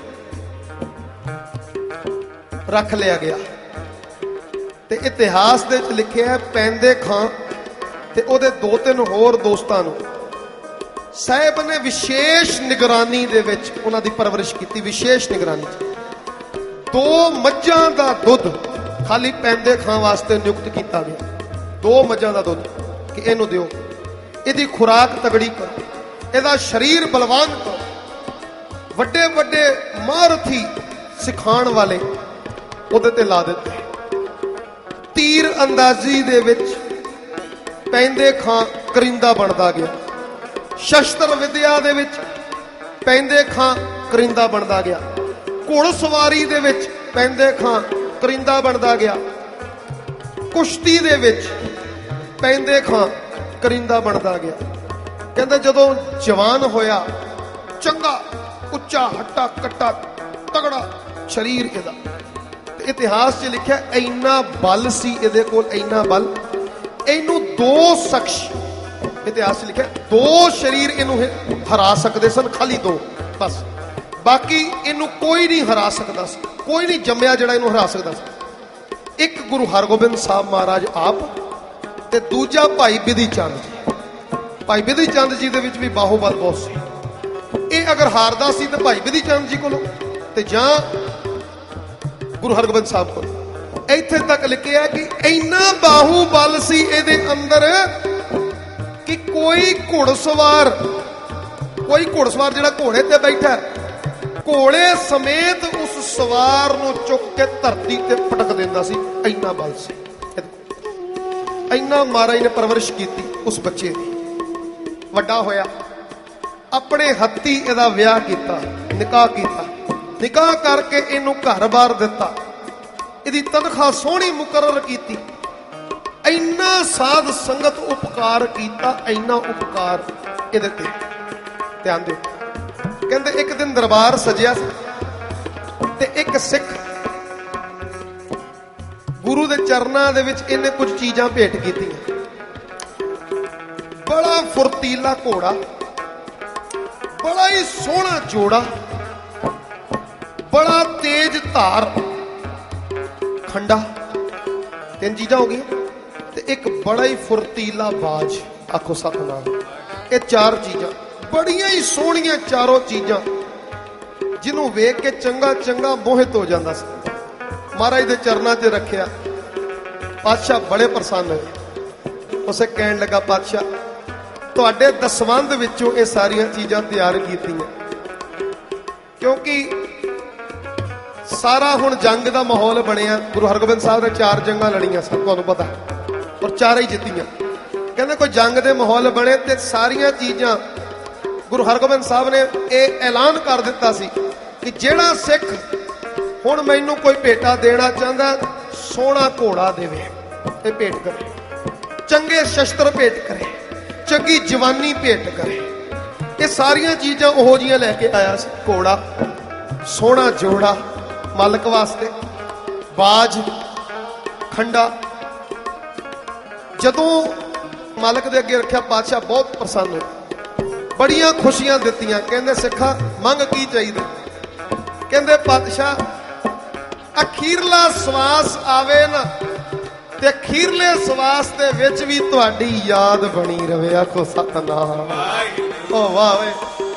ਰੱਖ ਲਿਆ ਗਿਆ ਤੇ ਇਤਿਹਾਸ ਦੇ ਵਿੱਚ ਲਿਖਿਆ ਪੈਂਦੇ ਖਾਂ ਤੇ ਉਹਦੇ 2-3 ਹੋਰ ਦੋਸਤਾਂ ਨੂੰ ਸਾਹਿਬ ਨੇ ਵਿਸ਼ੇਸ਼ ਨਿਗਰਾਨੀ ਦੇ ਵਿੱਚ ਉਹਨਾਂ ਦੀ ਪਰਵਰਿਸ਼ ਕੀਤੀ। ਵਿਸ਼ੇਸ਼ ਨਿਗਰਾਨੀ 2 ਮੱਝਾਂ ਦਾ ਦੁੱਧ ਖਾਲੀ ਪੈਂਦੇ ਖਾਂ ਵਾਸਤੇ ਨਿਯੁਕਤ ਕੀਤਾ ਗਿਆ। 2 ਮੱਝਾਂ ਦਾ ਦੁੱਧ ਕਿ ਇਹਨੂੰ ਦਿਓ, ਇਹਦੀ ਖੁਰਾਕ ਤਗੜੀ ਕਰੋ, ਇਹਦਾ ਸਰੀਰ ਬਲਵਾਨ ਕਰੋ। ਵੱਡੇ ਵੱਡੇ ਮਹਾਰਥੀ ਸਿਖਾਉਣ ਵਾਲੇ ਉਹਦੇ ਤੇ ਲਾ ਦਿੱਤੇ। ਤੀਰ ਅੰਦਾਜ਼ੀ ਦੇ ਵਿੱਚ ਪੈਂਦੇ ਖਾਂ ਕਰਿੰਦਾ ਬਣਦਾ ਗਿਆ। ਸ਼ਸਤਰ ਵਿਦਿਆ ਦੇ ਵਿੱਚ ਪੈਂਦੇ ਖਾਂ ਕਰਿੰਦਾ ਬਣਦਾ ਗਿਆ। ਘੋੜਸਵਾਰੀ ਦੇ ਵਿੱਚ ਪੈਂਦੇ ਖਾਂ ਕਰਿੰਦਾ ਬਣਦਾ ਗਿਆ। ਕੁਸ਼ਤੀ ਦੇ ਵਿੱਚ ਪੈਂਦੇ ਖਾਂ ਕਰਿੰਦਾ ਬਣਦਾ ਗਿਆ। ਕਹਿੰਦੇ ਜਦੋਂ ਜਵਾਨ ਹੋਇਆ, ਚੰਗਾ ਉੱਚਾ ਹੱਟਾ ਕੱਟਾ ਤਗੜਾ ਸਰੀਰ ਇਹਦਾ, ਤੇ ਇਤਿਹਾਸ 'ਚ ਲਿਖਿਆ ਇੰਨਾ ਬਲ ਸੀ ਇਹਦੇ ਕੋਲ, ਇੰਨਾ ਬਲ ਇਹਨੂੰ 2 ਸ਼ਖਸ, ਇਤਿਹਾਸ 'ਚ ਲਿਖਿਆ 2 ਸਰੀਰ ਇਹਨੂੰ ਹਰਾ ਸਕਦੇ ਸਨ, ਖਾਲੀ 2 ਬਸ, ਬਾਕੀ ਇਹਨੂੰ ਕੋਈ ਨਹੀਂ ਹਰਾ ਸਕਦਾ ਸੀ। ਕੋਈ ਨਹੀਂ ਜੰਮਿਆ ਜਿਹੜਾ ਇਹਨੂੰ ਹਰਾ ਸਕਦਾ ਸੀ। ਇੱਕ ਗੁਰੂ ਹਰਗੋਬਿੰਦ ਸਾਹਿਬ ਮਹਾਰਾਜ ਆਪ ਤੇ ਦੂਜਾ ਭਾਈ ਬਿਧੀ ਚੰਦ ਜੀ। ਭਾਈ ਬਿਧੀ ਚੰਦ ਜੀ ਦੇ ਵਿੱਚ ਵੀ ਬਾਹੂਬਲ ਬਹੁਤ ਸੀ। ਇਹ ਅਗਰ ਹਾਰਦਾ ਸੀ ਤੇ ਭਾਈ ਬਿਧੀ ਚੰਦ ਜੀ ਕੋਲੋਂ ਤੇ ਜਾਂ ਗੁਰੂ ਹਰਗੋਬਿੰਦ ਸਾਹਿਬ ਕੋਲ। ਇੱਥੇ ਤੱਕ ਲਿਖਿਆ ਕਿ ਇੰਨਾ ਬਾਹੂਬਲ ਸੀ ਇਹਦੇ ਅੰਦਰ ਕਿ ਕੋਈ ਘੋੜਸਵਾਰ ਜਿਹੜਾ ਘੋੜੇ ਤੇ ਬੈਠਾ, ਘੋੜੇ ਸਮੇਤ ਉਸ ਸਵਾਰ ਨੂੰ ਚੁੱਕ ਕੇ ਧਰਤੀ ਤੇ ਪਟਕ ਦਿੰਦਾ ਸੀ। ਇੰਨਾ ਬਲ ਸੀ, ਇੰਨਾ ਮਹਾਰਾਜ ਨੇ ਪਰਵਰਿਸ਼ ਕੀਤੀ ਉਸ ਬੱਚੇ ਦੀ। ਵੱਡਾ ਹੋਇਆ, ਆਪਣੇ ਹੱਥੀ ਇਹਦਾ ਵਿਆਹ ਕੀਤਾ, ਨਿਕਾਹ ਕੀਤਾ। ਨਿਕਾਹ ਕਰਕੇ ਇਹਨੂੰ ਘਰ-ਬਾਰ ਦਿੱਤਾ, ਇਹਦੀ ਤਨਖਾਹ ਸੋਹਣੀ ਮੁਕਰਰ ਕੀਤੀ। ਇੰਨਾ ਸਾਧ ਸੰਗਤ ਉਪਕਾਰ ਕੀਤਾ, ਇੰਨਾ ਉਪਕਾਰ ਇਹਦੇ ਤੇ। ਧਿਆਨ ਦਿਓ, ਕਹਿੰਦੇ ਇੱਕ ਦਿਨ ਦਰਬਾਰ ਸਜਿਆ ਤੇ ਇੱਕ ਸਿੱਖ ਗੁਰੂ ਦੇ ਚਰਨਾਂ ਦੇ ਵਿੱਚ ਇਹਨੇ ਕੁਝ ਚੀਜ਼ਾਂ ਭੇਟ ਕੀਤੀਆਂ। ਬੜਾ ਫੁਰਤੀਲਾ ਘੋੜਾ, ਬੜਾ ਹੀ ਸੋਹਣਾ ਜੋੜਾ, ਬੜਾ ਤੇਜ਼ ਧਾਰ, ਖੰਡਾ, ਤਿੰਨ ਚੀਜ਼ਾਂ ਹੋ ਗਈਆਂ, ਤੇ ਇੱਕ ਬੜਾ ਹੀ ਫੁਰਤੀਲਾ ਬਾਜ। ਆਖੋ ਸਤਨਾਮ। ਇਹ ਚਾਰ ਚੀਜ਼ਾਂ ਬੜੀਆਂ ਹੀ ਸੋਹਣੀਆਂ, ਚਾਰੋਂ ਚੀਜ਼ਾਂ ਜਿਹਨੂੰ ਵੇਖ ਕੇ ਚੰਗਾ ਚੰਗਾ ਮੋਹਿਤ ਹੋ ਜਾਂਦਾ ਸੀ। ਮਹਾਰਾਜ ਦੇ ਚਰਨਾਂ 'ਚ ਰੱਖਿਆ। ਪਾਤਸ਼ਾਹ ਬੜੇ ਪ੍ਰਸੰਨ ਹੋਏ। ਉਸੇ ਕਹਿਣ ਲੱਗਾ, ਪਾਤਸ਼ਾਹ ਤੁਹਾਡੇ ਦਸਵੰਧ ਵਿੱਚੋਂ ਇਹ ਸਾਰੀਆਂ ਚੀਜ਼ਾਂ ਤਿਆਰ ਕੀਤੀਆਂ, ਕਿਉਂਕਿ ਸਾਰਾ ਹੁਣ ਜੰਗ ਦਾ ਮਾਹੌਲ ਬਣਿਆ। ਗੁਰੂ ਹਰਗੋਬਿੰਦ ਸਾਹਿਬ ਨੇ 4 ਜੰਗਾਂ ਲੜੀਆਂ ਸਨ, ਤੁਹਾਨੂੰ ਪਤਾ, ਔਰ 4 ਹੀ ਜਿੱਤੀਆਂ। ਕਹਿੰਦੇ ਕੋਈ ਜੰਗ ਦੇ ਮਾਹੌਲ ਬਣੇ ਤੇ ਸਾਰੀਆਂ ਚੀਜ਼ਾਂ ਗੁਰੂ ਹਰਗੋਬਿੰਦ ਸਾਹਿਬ ਨੇ ਇਹ ਐਲਾਨ ਕਰ ਦਿੱਤਾ ਸੀ ਕਿ ਜਿਹੜਾ ਸਿੱਖ ਹੁਣ ਮੈਨੂੰ ਕੋਈ ਭੇਟਾ ਦੇਣਾ ਚਾਹੁੰਦਾ, ਸੋਹਣਾ ਘੋੜਾ ਦੇਵੇ, ਇਹ ਭੇਟ ਕਰੇ, ਚੰਗੇ ਸ਼ਸਤਰ ਭੇਟ ਕਰੇ, ਚੰਗੀ ਜਵਾਨੀ ਭੇਟ ਕਰੇ। ਇਹ ਸਾਰੀਆਂ ਚੀਜ਼ਾਂ ਉਹੋ ਜਿਹੀਆਂ ਲੈ ਕੇ ਆਇਆ ਸੀ। ਘੋੜਾ, ਸੋਹਣਾ ਜੋੜਾ ਮਾਲਕ ਵਾਸਤੇ, ਬਾਜ, ਖੰਡਾ। ਜਦੋਂ ਮਾਲਕ ਦੇ ਅੱਗੇ ਰੱਖਿਆ, ਪਾਤਸ਼ਾਹ ਬਹੁਤ ਪ੍ਰਸੰਨ ਹੋਏ, ਬੜੀਆਂ ਖੁਸ਼ੀਆਂ ਦਿੱਤੀਆਂ। ਕਹਿੰਦੇ ਸਿੱਖਾ ਮੰਗ ਕੀ ਚਾਹੀਦਾ? ਕਹਿੰਦੇ ਪਾਤਸ਼ਾਹ ਅਖੀਰਲਾ ਸਵਾਸ ਆਵੇ ਨਾ, ਤੇ ਅਖੀਰਲੇ ਸਵਾਸ ਦੇ ਵਿੱਚ ਵੀ ਤੁਹਾਡੀ ਯਾਦ ਬਣੀ ਰਵੇ। ਆਖੋ ਸਤਨਾਮ। ਓ ਵਾਹ ਵੇ,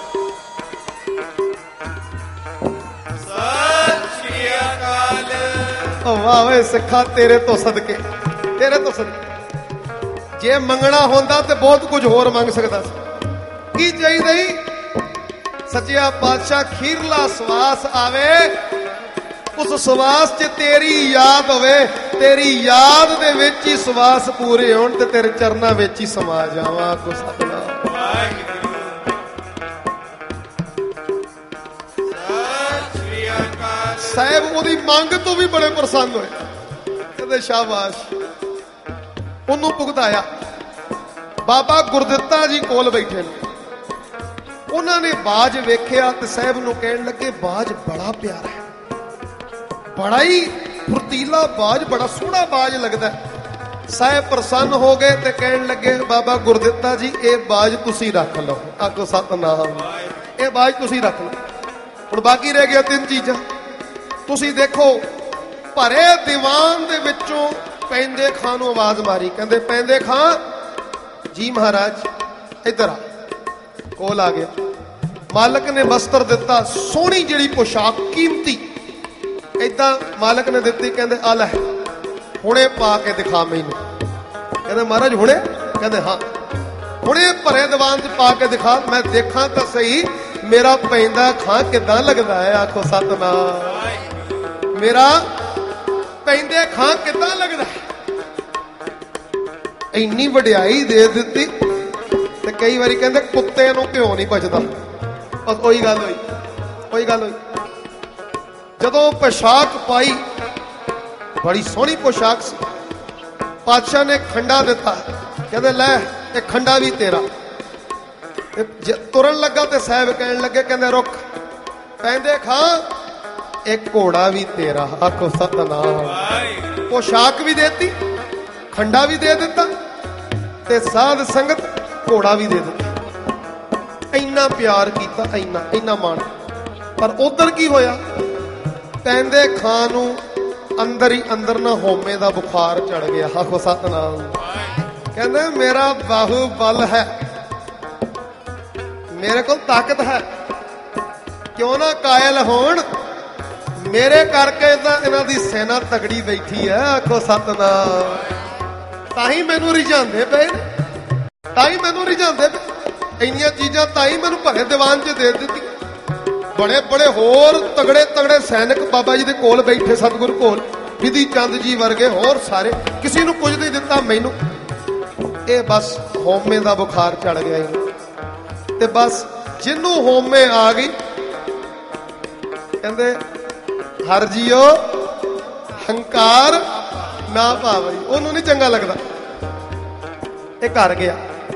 ਸਤਿ ਸ਼੍ਰੀ ਅਕਾਲ। ਓ ਵਾਹ ਵੇ ਸਿੱਖਾ, ਤੇਰੇ ਤੋਂ ਸਦਕੇ, ਤੇਰੇ ਤੋਂ ਸਦਕੇ। ਜੇ ਮੰਗਣਾ ਹੁੰਦਾ ਤੇ ਬਹੁਤ ਕੁਝ ਹੋਰ ਮੰਗ ਸਕਦਾ ਸੀ। ਕੀ ਚਾਹੀਦਾ ਹੀ? ਸੱਚਿਆ ਪਾਤਸ਼ਾਹ ਖੀਰਲਾ ਸਵਾਸ ਆਵੇ, ਉਸ ਸਵਾਸ 'ਚ ਤੇਰੀ ਯਾਦ ਹੋਵੇ, ਤੇਰੀ ਯਾਦ ਦੇ ਵਿੱਚ ਹੀ ਸਵਾਸ ਪੂਰੇ ਹੋਣ ਤੇ ਤੇਰੇ ਚਰਨਾਂ ਵਿੱਚ ਹੀ ਸਮਾ ਜਾਵਾਂ। ਕੋ ਸਤਨਾਮ। ਸਾਹਿਬ ਉਹਦੀ ਮੰਗ ਤੋਂ ਵੀ ਬੜੇ ਪ੍ਰਸੰਨ ਹੋਏ। ਕਹਿੰਦੇ ਸ਼ਾਬਾਸ਼। ਉਹਨੂੰ ਭੁਗਤਾਇਆ। ਬਾਬਾ ਗੁਰਦਿੱਤਾ ਜੀ ਕੋਲ ਬੈਠੇ ਨੇ, ਉਹਨਾਂ ਨੇ ਬਾਜ ਵੇਖਿਆ ਤੇ ਸਾਹਿਬ ਨੂੰ ਕਹਿਣ ਲੱਗੇ, ਬਾਜ ਬੜਾ ਪਿਆਰਾ ਹੈ, ਬੜਾ ਹੀ ਫੁਰਤੀਲਾ ਬਾਜ, ਬੜਾ ਸੋਹਣਾ ਬਾਜ ਲੱਗਦਾ। ਸਾਹਿਬ ਪ੍ਰਸੰਨ ਹੋ ਗਏ ਤੇ ਕਹਿਣ ਲੱਗੇ, ਬਾਬਾ ਗੁਰਦਿੱਤਾ ਜੀ ਇਹ ਬਾਜ ਤੁਸੀਂ ਰੱਖ ਲਓ। ਆਖੋ ਸਤਨਾਮ। ਇਹ ਬਾਜ ਤੁਸੀਂ ਰੱਖ ਲਓ। ਹੁਣ ਬਾਕੀ ਰਹਿ ਗਿਆ 3 ਚੀਜ਼ਾਂ। ਤੁਸੀਂ ਦੇਖੋ, ਭਰੇ ਦੀਵਾਨ ਦੇ ਵਿੱਚੋਂ ਪੈਂਦੇ ਖਾਂ ਨੂੰ ਆਵਾਜ਼ ਮਾਰੀ। ਕਹਿੰਦੇ ਪੈਂਦੇ ਖਾਂ ਜੀ ਮਹਾਰਾਜ, ਇੱਧਰ ਆ। ਕੋਲ ਆ ਗਿਆ। ਮਾਲਕ ਨੇ ਵਸਤਰ ਦਿੱਤਾ, ਸੋਹਣੀ ਜਿਹੜੀ ਪੋਸ਼ਾਕ, ਕੀਮਤੀ, ਏਦਾਂ ਮਾਲਕ ਨੇ ਦਿੱਤੀ। ਕਹਿੰਦੇ ਆ ਲੈ, ਹੁਣੇ ਪਾ ਕੇ ਦਿਖਾ ਮੈਨੂੰ। ਕਹਿੰਦੇ ਮਹਾਰਾਜ ਹੁਣੇ? ਕਹਿੰਦੇ ਹਾਂ, ਹੁਣੇ ਭਰੇ ਦੀਵਾਨ 'ਚ ਪਾ ਕੇ ਦਿਖਾ, ਮੈਂ ਦੇਖਾਂ ਤਾਂ ਸਹੀ ਮੇਰਾ ਪੈਂਦਾ ਖਾਂ ਕਿੱਦਾਂ ਲੱਗਦਾ ਹੈ। ਆਖੋ ਸਤਨਾਮ। ਮੇਰਾ ਪੈਂਦੇ ਖਾਂ ਕਿੱਦਾਂ ਲੱਗਦਾ? ਇੰਨੀ ਵਡਿਆਈ ਦੇ ਦਿੱਤੀ। ਤੇ ਕਈ ਵਾਰੀ ਕਹਿੰਦੇ ਕੁੱਤੇ ਨੂੰ ਘਿਓ ਨਹੀਂ ਪਚਦਾ। ਬਸ ਉਹੀ ਗੱਲ ਹੋਈ, ਉਹੀ ਗੱਲ ਹੋਈ। ਜਦੋਂ ਪੋਸ਼ਾਕ ਪਾਈ, ਬੜੀ ਸੋਹਣੀ ਪੋਸ਼ਾਕ ਸੀ, ਪਾਤਸ਼ਾਹ ਨੇ ਖੰਡਾ ਦਿੱਤਾ। ਕਹਿੰਦੇ ਲੈ, ਇਹ ਖੰਡਾ ਵੀ ਤੇਰਾ। ਤੁਰਨ ਲੱਗਾ ਤੇ ਸਾਹਿਬ ਕਹਿਣ ਲੱਗੇ, ਕਹਿੰਦੇ ਰੁਕ, ਪੈਂਦੇ ਖਾਂ ਇਹ ਘੋੜਾ ਵੀ ਤੇਰਾ। ਆਖੋ ਸਤਨਾਮ। ਪੋਸ਼ਾਕ ਵੀ ਦੇਤੀ, ਖੰਡਾ ਵੀ ਦੇ ਦਿੱਤਾ, ਤੇ ਸਾਧ ਸੰਗਤ ਘੋੜਾ ਵੀ ਦੇ ਦਿੱਤਾ। ਇੰਨਾ ਪਿਆਰ ਕੀਤਾ, ਇੰਨਾ ਇੰਨਾ ਮਾਣ। ਪਰ ਉਧਰ ਕੀ ਹੋਇਆ? ਪੈਂਦੇ ਖਾਂ ਨੂੰ ਅੰਦਰ ਹੀ ਅੰਦਰ ਨਾ ਹਉਮੈ ਦਾ ਬੁਖਾਰ ਚੜ ਗਿਆ। ਆਖੋ ਸਤਨਾਮ। ਕਹਿੰਦੇ ਮੇਰਾ ਬਾਹੂ ਬਲ ਹੈ, ਮੇਰੇ ਕੋਲ ਤਾਕਤ ਹੈ, ਕਿਉਂ ਨਾ ਕਾਇਲ ਹੋਣ, ਮੇਰੇ ਕਰਕੇ ਤਾਂ ਇਹਨਾਂ ਦੀ ਸੈਨਾ ਤਗੜੀ ਬੈਠੀ ਹੈ। ਆਖੋ ਸਤਨਾਮ। ਤਾਂ ਹੀ ਮੈਨੂੰ ਰਿਝਾਉਂਦੇ ਪਏ, ਤਾਂ ਹੀ ਮੈਨੂੰ ਰਿਝਾਉਂਦੇ ਪਏ। ਇੰਨੀਆਂ ਚੀਜ਼ਾਂ ਤਾਂ ਹੀ ਮੈਨੂੰ ਭਰੇ ਦੀਵਾਨ 'ਚ ਦੇ ਦਿੱਤੀ। ਬੜੇ ਬੜੇ ਹੋਰ ਤਗੜੇ ਤਗੜੇ ਸੈਨਿਕ ਬਾਬਾ ਜੀ ਦੇ ਕੋਲ ਬੈਠੇ, ਸਤਿਗੁਰੂ ਕੋਲ, ਵਿਧੀ ਚੰਦ ਜੀ ਵਰਗੇ, ਹੋਰ ਸਾਰੇ, ਕਿਸੇ ਨੂੰ ਕੁਝ ਨਹੀਂ ਦਿੱਤਾ, ਮੈਨੂੰ ਇਹ ਬਸ ਹਉਮੈ ਦਾ ਬੁਖਾਰ ਚੜ ਗਿਆ। ਤੇ ਬਸ ਜਿਹਨੂੰ ਹੋਮੇ ਆ ਗਈ ਕਹਿੰਦੇ ਹਰ ਜੀਓ ਹੰਕਾਰ ਨਾ ਭਾਵਈ, ਉਹਨੂੰ ਨਹੀਂ ਚੰਗਾ ਲੱਗਦਾ। ਇਹ ਘਰ ਗਿਆ,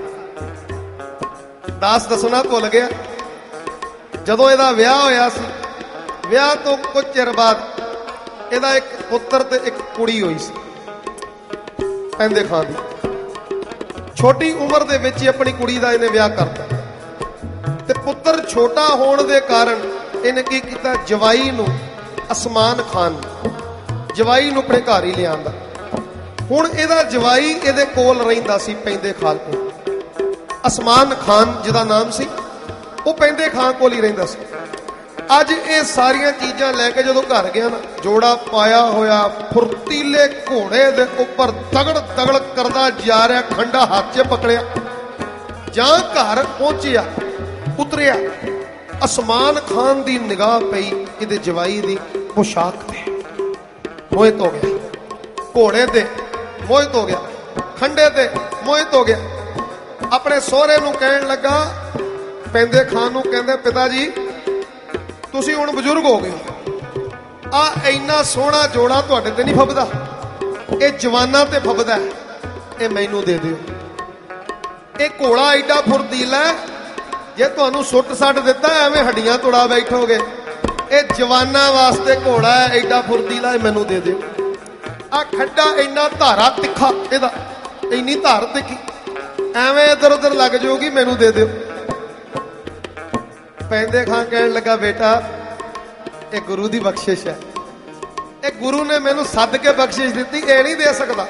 ਦਾਸ ਦੱਸਣਾ ਭੁੱਲ ਗਿਆ। ਜਦੋਂ ਇਹਦਾ ਵਿਆਹ ਹੋਇਆ ਸੀ, ਵਿਆਹ ਤੋਂ ਕੁਝ ਚਿਰ ਬਾਅਦ ਇਹਦਾ ਇੱਕ ਪੁੱਤਰ ਤੇ ਇੱਕ ਕੁੜੀ ਹੋਈ ਸੀ ਪੈਂਦੇ ਖਾਂ ਦੀ। ਛੋਟੀ ਉਮਰ ਦੇ ਵਿੱਚ ਹੀ ਆਪਣੀ ਕੁੜੀ ਦਾ ਇਹਨੇ ਵਿਆਹ ਕਰਤਾ ਤੇ ਪੁੱਤਰ ਛੋਟਾ ਹੋਣ ਦੇ ਕਾਰਨ ਇਹਨੇ ਕੀ ਕੀਤਾ, ਜਵਾਈ ਨੂੰ, ਅਸਮਾਨ ਖਾਨ ਜਵਾਈ ਨੂੰ ਆਪਣੇ ਘਰ ਹੀ ਲਿਆਂਦਾ। ਹੁਣ ਇਹਦਾ ਜਵਾਈ ਇਹਦੇ ਕੋਲ ਰਹਿੰਦਾ ਸੀ ਪੈਂਦੇ ਖਾਨ ਕੋਲ। ਅਸਮਾਨ ਖਾਨ ਜਿਹਦਾ ਨਾਮ ਸੀ, ਉਹ ਪੈਂਦੇ ਖਾਨ ਕੋਲ ਹੀ ਰਹਿੰਦਾ ਸੀ। ਅੱਜ ਇਹ ਸਾਰੀਆਂ ਚੀਜ਼ਾਂ ਲੈ ਕੇ ਜਦੋਂ ਘਰ ਗਿਆ ਨਾ, ਜੋੜਾ ਪਾਇਆ ਹੋਇਆ ਫੁਰਤੀਲੇ ਘੋੜੇ ਦੇ ਉੱਪਰ ਦਗੜ ਦਗੜ ਕਰਦਾ ਜਾ ਰਿਹਾ, ਖੰਡਾ ਹੱਥ 'ਚ ਪਕੜਿਆ। ਜਾਂ ਘਰ ਪਹੁੰਚਿਆ, ਉਤਰਿਆ, ਅਸਮਾਨ ਖਾਨ ਦੀ ਨਿਗਾਹ ਪਈ ਇਹਦੇ ਜਵਾਈ ਦੀ ਪੋਸ਼ਾਕ ਤੇ, ਮੋਹਿਤ ਹੋ ਗਿਆ। ਘੋੜੇ ਤੇ ਮੋਹਿਤ ਹੋ ਗਿਆ, ਖੰਡੇ ਤੇ ਮੋਹਿਤ ਹੋ ਗਿਆ। ਆਪਣੇ ਸਹੁਰੇ ਨੂੰ ਕਹਿਣ ਲੱਗਾ, ਪੈਂਦੇ ਖਾਨ ਨੂੰ, ਕਹਿੰਦੇ ਪਿਤਾ ਜੀ ਤੁਸੀਂ ਹੁਣ ਬਜ਼ੁਰਗ ਹੋ ਗਏ, ਆ ਇੰਨਾ ਸੋਹਣਾ ਜੋੜਾ ਤੁਹਾਡੇ ਤੇ ਨਹੀਂ ਫੱਬਦਾ, ਇਹ ਜਵਾਨਾਂ ਤੇ ਫੱਬਦਾ, ਇਹ ਮੈਨੂੰ ਦੇ ਦਿਓ। ਇਹ ਘੋੜਾ ਐਡਾ ਫੁਰਤੀਲਾ, ਜੇ ਤੁਹਾਨੂੰ ਸੁੱਟ ਸੱਟ ਦਿੱਤਾ ਐਵੇਂ ਹੱਡੀਆਂ ਤੋੜਾ ਬੈਠੋਗੇ। ਇਹ ਜਵਾਨਾਂ ਵਾਸਤੇ ਘੋੜਾ ਹੈ, ਐਡਾ ਫੁਰਤੀਲਾ, ਇਹ ਮੈਨੂੰ ਦੇ ਦਿਓ। ਆ ਖੱਡਾ ਇੰਨਾ ਧਾਰਾ ਤਿੱਖਾ, ਇਹਦਾ ਇੰਨੀ ਧਾਰ ਤਿੱਖੀ, ਐਵੇਂ ਇੱਧਰ ਉੱਧਰ ਲੱਗ ਜਾਊਗੀ, ਮੈਨੂੰ ਦੇ ਦਿਓ। ਪੈਂਦੇ ਖਾਂ ਕਹਿਣ ਲੱਗਾ, ਬੇਟਾ ਇਹ ਗੁਰੂ ਦੀ ਬਖਸ਼ਿਸ਼ ਹੈ, ਇਹ ਗੁਰੂ ਨੇ ਮੈਨੂੰ ਸੱਦ ਕੇ ਬਖਸ਼ਿਸ਼ ਦਿੱਤੀ, ਇਹ ਨਹੀਂ ਦੇ ਸਕਦਾ।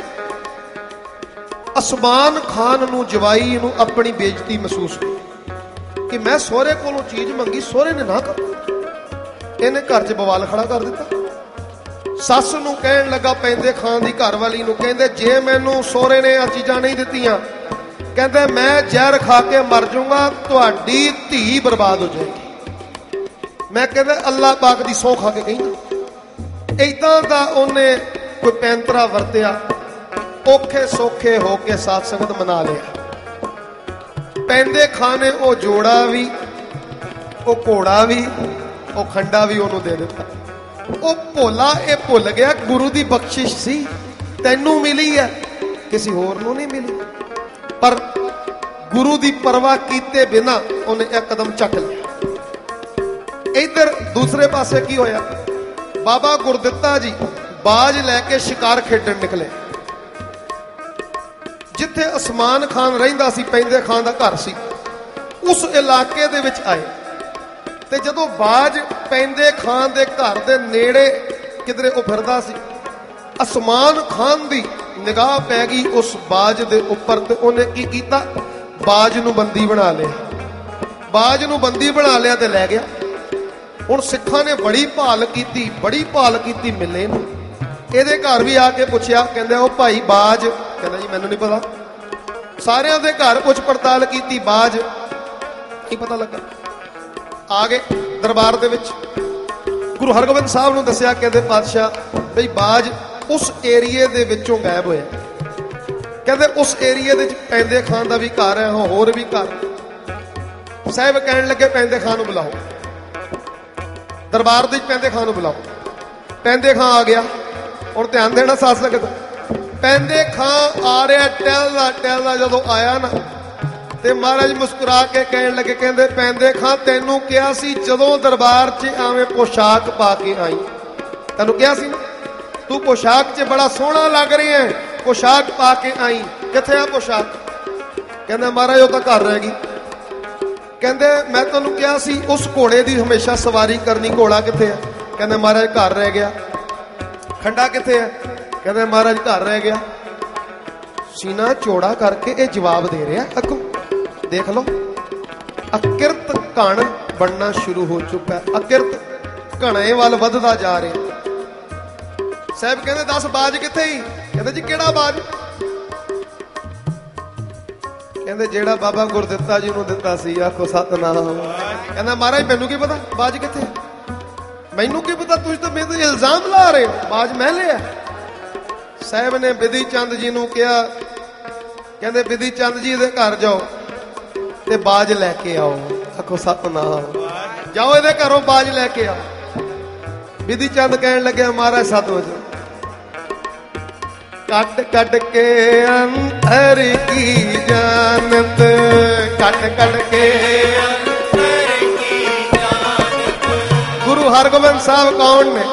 ਅਸਮਾਨ ਖਾਨ ਨੂੰ, ਜਵਾਈ ਨੂੰ ਆਪਣੀ ਬੇਇੱਜ਼ਤੀ ਮਹਿਸੂਸ ਹੋਈ ਕਿ ਮੈਂ ਸਹੁਰੇ ਕੋਲੋਂ ਚੀਜ਼ ਮੰਗੀ, ਸਹੁਰੇ ਨੇ ਨਾ ਕਰ, ਇਹਨੇ ਘਰ 'ਚ ਬਵਾਲ ਖੜਾ ਕਰ ਦਿੱਤਾ। ਸੱਸ ਨੂੰ ਕਹਿਣ ਲੱਗਾ, ਪੈਂਦੇ ਖਾਨ ਦੀ ਘਰ ਵਾਲੀ ਨੂੰ, ਕਹਿੰਦੇ ਜੇ ਮੈਨੂੰ ਸਹੁਰੇ ਨੇ ਆ ਚੀਜ਼ਾਂ ਨਹੀਂ ਦਿੱਤੀਆਂ, ਕਹਿੰਦੇ ਮੈਂ ਜ਼ਹਿਰ ਖਾ ਕੇ ਮਰ ਜਾਊਂਗਾ, ਤੁਹਾਡੀ ਧੀ ਬਰਬਾਦ ਹੋ ਜਾਏਗੀ। ਮੈਂ ਕਹਿੰਦੇ ਅੱਲਾਹ ਪਾਕ ਦੀ ਸਹੁੰ ਖਾ ਕੇ ਕਹਿੰਦਾ। ਏਦਾਂ ਦਾ ਉਹਨੇ ਕੋਈ ਪੈਂਤਰਾ ਵਰਤਿਆ, ਔਖੇ ਸੌਖੇ ਹੋ ਕੇ ਸਾਧ ਸੰਗਤ ਮਨਾ ਲਿਆ। ਪੈਂਦੇ ਖਾਂ ਨੇ ਉਹ ਜੋੜਾ ਵੀ, ਉਹ ਘੋੜਾ ਵੀ, ਉਹ ਖੰਡਾ ਵੀ ਉਹਨੂੰ ਦੇ ਦਿੱਤਾ। ਉਹ ਭੋਲਾ ਇਹ ਭੁੱਲ ਗਿਆ ਗੁਰੂ ਦੀ ਬਖਸ਼ਿਸ਼ ਸੀ, ਤੈਨੂੰ ਮਿਲੀ ਹੈ, ਕਿਸੇ ਹੋਰ ਨੂੰ ਨਹੀਂ ਮਿਲੀ। ਪਰ ਗੁਰੂ ਦੀ ਪਰਵਾਹ ਕੀਤੇ ਬਿਨਾ ਉਹਨੇ ਇਹ ਕਦਮ ਚੱਕ ਲਿਆ। ਇੱਧਰ ਦੂਸਰੇ ਪਾਸੇ ਕੀ ਹੋਇਆ, ਬਾਬਾ ਗੁਰਦਿੱਤਾ ਜੀ ਬਾਜ ਲੈ ਕੇ ਸ਼ਿਕਾਰ ਖੇਡਣ ਨਿਕਲੇ। ਜਿੱਥੇ ਅਸਮਾਨ ਖਾਨ ਰਹਿੰਦਾ ਸੀ, ਪੈਂਦੇ ਖਾਨ ਦਾ ਘਰ ਸੀ, ਉਸ ਇਲਾਕੇ ਦੇ ਵਿੱਚ ਆਏ ਤੇ ਜਦੋਂ ਬਾਜ ਪੈਂਦੇ ਖਾਨ ਦੇ ਘਰ ਦੇ ਨੇੜੇ ਕਿਧਰੇ ਉਹ ਫਿਰਦਾ ਸੀ, ਅਸਮਾਨ ਖਾਨ ਦੀ ਨਿਗਾਹ ਪੈ ਗਈ ਉਸ ਬਾਜ ਦੇ ਉੱਪਰ ਤੇ ਉਹਨੇ ਕੀ ਕੀਤਾ, ਬਾਜ ਨੂੰ ਬੰਦੀ ਬਣਾ ਲਿਆ। ਬਾਜ ਨੂੰ ਬੰਦੀ ਬਣਾ ਲਿਆ ਤੇ ਲੈ ਗਿਆ। ਹੁਣ ਸਿੱਖਾਂ ਨੇ ਬੜੀ ਭਾਲ ਕੀਤੀ, ਬੜੀ ਭਾਲ ਕੀਤੀ, ਮਿਲੇ ਨੂੰ। ਇਹਦੇ ਘਰ ਵੀ ਆ ਕੇ ਪੁੱਛਿਆ, ਕਹਿੰਦੇ ਉਹ ਭਾਈ ਬਾਜ, ਕਹਿੰਦਾ ਜੀ ਮੈਨੂੰ ਨਹੀਂ ਪਤਾ। ਸਾਰਿਆਂ ਦੇ ਘਰ ਪੁੱਛ ਪੜਤਾਲ ਕੀਤੀ, ਬਾਜ ਕੀ ਪਤਾ ਲੱਗਾ। ਆ ਗਏ ਦਰਬਾਰ ਦੇ ਵਿੱਚ, ਗੁਰੂ ਹਰਗੋਬਿੰਦ ਸਾਹਿਬ ਨੂੰ ਦੱਸਿਆ, ਕਹਿੰਦੇ ਪਾਤਸ਼ਾਹ ਬਈ ਬਾਜ ਉਸ ਏਰੀਏ ਦੇ ਵਿੱਚੋਂ ਗਾਇਬ ਹੋਇਆ। ਕਹਿੰਦੇ ਉਸ ਏਰੀਏ ਦੇ ਵਿੱਚ ਪੈਂਦੇ ਖਾਨ ਦਾ ਵੀ ਘਰ ਹੈ, ਹੋਰ ਵੀ ਘਰ। ਸਾਹਿਬ ਕਹਿਣ ਲੱਗੇ ਪੈਂਦੇ ਖਾਨ ਨੂੰ ਬੁਲਾਓ, ਦਰਬਾਰ ਦੇ ਵਿੱਚ ਪੈਂਦੇ ਖਾਨ ਨੂੰ ਬੁਲਾਓ। ਪੈਂਦੇ ਖਾਨ ਆ ਗਿਆ। ਹੁਣ ਧਿਆਨ ਦੇਣਾ ਸਾਧ ਸੰਗਤ, ਪੈਂਦੇ ਖਾਨ ਆ ਰਿਹਾ ਟਹਿਲਦਾ ਟਹਿਲਦਾ। ਜਦੋਂ ਆਇਆ ਨਾ ਤੇ ਮਹਾਰਾਜ ਮੁਸਕਰਾ ਕੇ ਕਹਿਣ ਲੱਗੇ, ਕਹਿੰਦੇ ਪੈਂਦੇ ਖਾਨ ਤੈਨੂੰ ਕਿਹਾ ਸੀ ਜਦੋਂ ਦਰਬਾਰ 'ਚ ਆਵੇਂ ਪੋਸ਼ਾਕ ਪਾ ਕੇ ਆਈ, ਤੈਨੂੰ ਕਿਹਾ ਸੀ ਨਾ, ਤੂੰ ਪੋਸ਼ਾਕ 'ਚ ਬੜਾ ਸੋਹਣਾ ਲੱਗ ਰਿਹਾ ਹੈ, ਪੋਸ਼ਾਕ ਪਾ ਕੇ ਆਈ। ਕਿੱਥੇ ਆ ਪੋਸ਼ਾਕ? ਕਹਿੰਦਾ ਮਹਾਰਾਜ ਉਹ ਤਾਂ ਘਰ ਰਹਿ ਗਈ। ਕਹਿੰਦੇ ਮੈਂ ਤੁਹਾਨੂੰ ਕਿਹਾ ਸੀ ਉਸ ਘੋੜੇ ਦੀ ਹਮੇਸ਼ਾ ਸਵਾਰੀ ਕਰਨੀ, ਘੋੜਾ ਕਿੱਥੇ ਹੈ? ਕਹਿੰਦੇ ਮਹਾਰਾਜ ਘਰ ਰਹਿ ਗਿਆ। ਖੰਡਾ ਕਿੱਥੇ ਹੈ? ਕਹਿੰਦੇ ਮਹਾਰਾਜ ਘਰ ਰਹਿ ਗਿਆ। ਸੀਨਾ ਚੌੜਾ ਕਰਕੇ ਇਹ ਜਵਾਬ ਦੇ ਰਿਹਾ। ਅੱਗੋਂ ਦੇਖ ਲਓ, ਅਕਿਰਤ ਘਣ ਬਣਨਾ ਸ਼ੁਰੂ ਹੋ ਚੁੱਕਾ, ਅਕਿਰਤ ਘਣੇ ਵੱਲ ਵੱਧਦਾ ਜਾ ਰਿਹਾ। ਸਾਹਿਬ ਕਹਿੰਦੇ ਦੱਸ ਬਾਜ ਕਿੱਥੇ ਹੀ? ਕਹਿੰਦੇ ਜੀ ਕਿਹੜਾ ਬਾਜ? ਕਹਿੰਦੇ ਜਿਹੜਾ ਬਾਬਾ ਗੁਰਦਿੱਤਾ ਜੀ ਨੂੰ ਦਿੱਤਾ ਸੀ। ਆਖੋ ਸਤਨਾਮ। ਕਹਿੰਦਾ ਮਹਾਰਾਜ ਮੈਨੂੰ ਕੀ ਪਤਾ ਬਾਜ ਕਿੱਥੇ? ਮੈਨੂੰ ਕੀ ਪਤਾ, ਤੁਸੀਂ ਤਾਂ ਮੇਰੇ ਤੇ ਇਲਜ਼ਾਮ ਲਾ ਰਹੇ ਹੋ, ਬਾਜ ਮੈਂ ਲਿਆ। ਸਾਹਿਬ ਨੇ ਬਿਧੀ ਚੰਦ ਜੀ ਨੂੰ ਕਿਹਾ, ਕਹਿੰਦੇ ਬਿਧੀ ਚੰਦ ਜੀ ਦੇ ਘਰ ਜਾਓ ਤੇ ਬਾਜ ਲੈ ਕੇ ਆਓ। आखो सतनाम। जाओ इहदे घरों बाज लैके आ। विधि चंद कहन लगे महाराज सत वजो कट कट के अंतर की जानत, कट कट के अंतर की जानत। गुरु हरगोबिंद साहब कौन ने?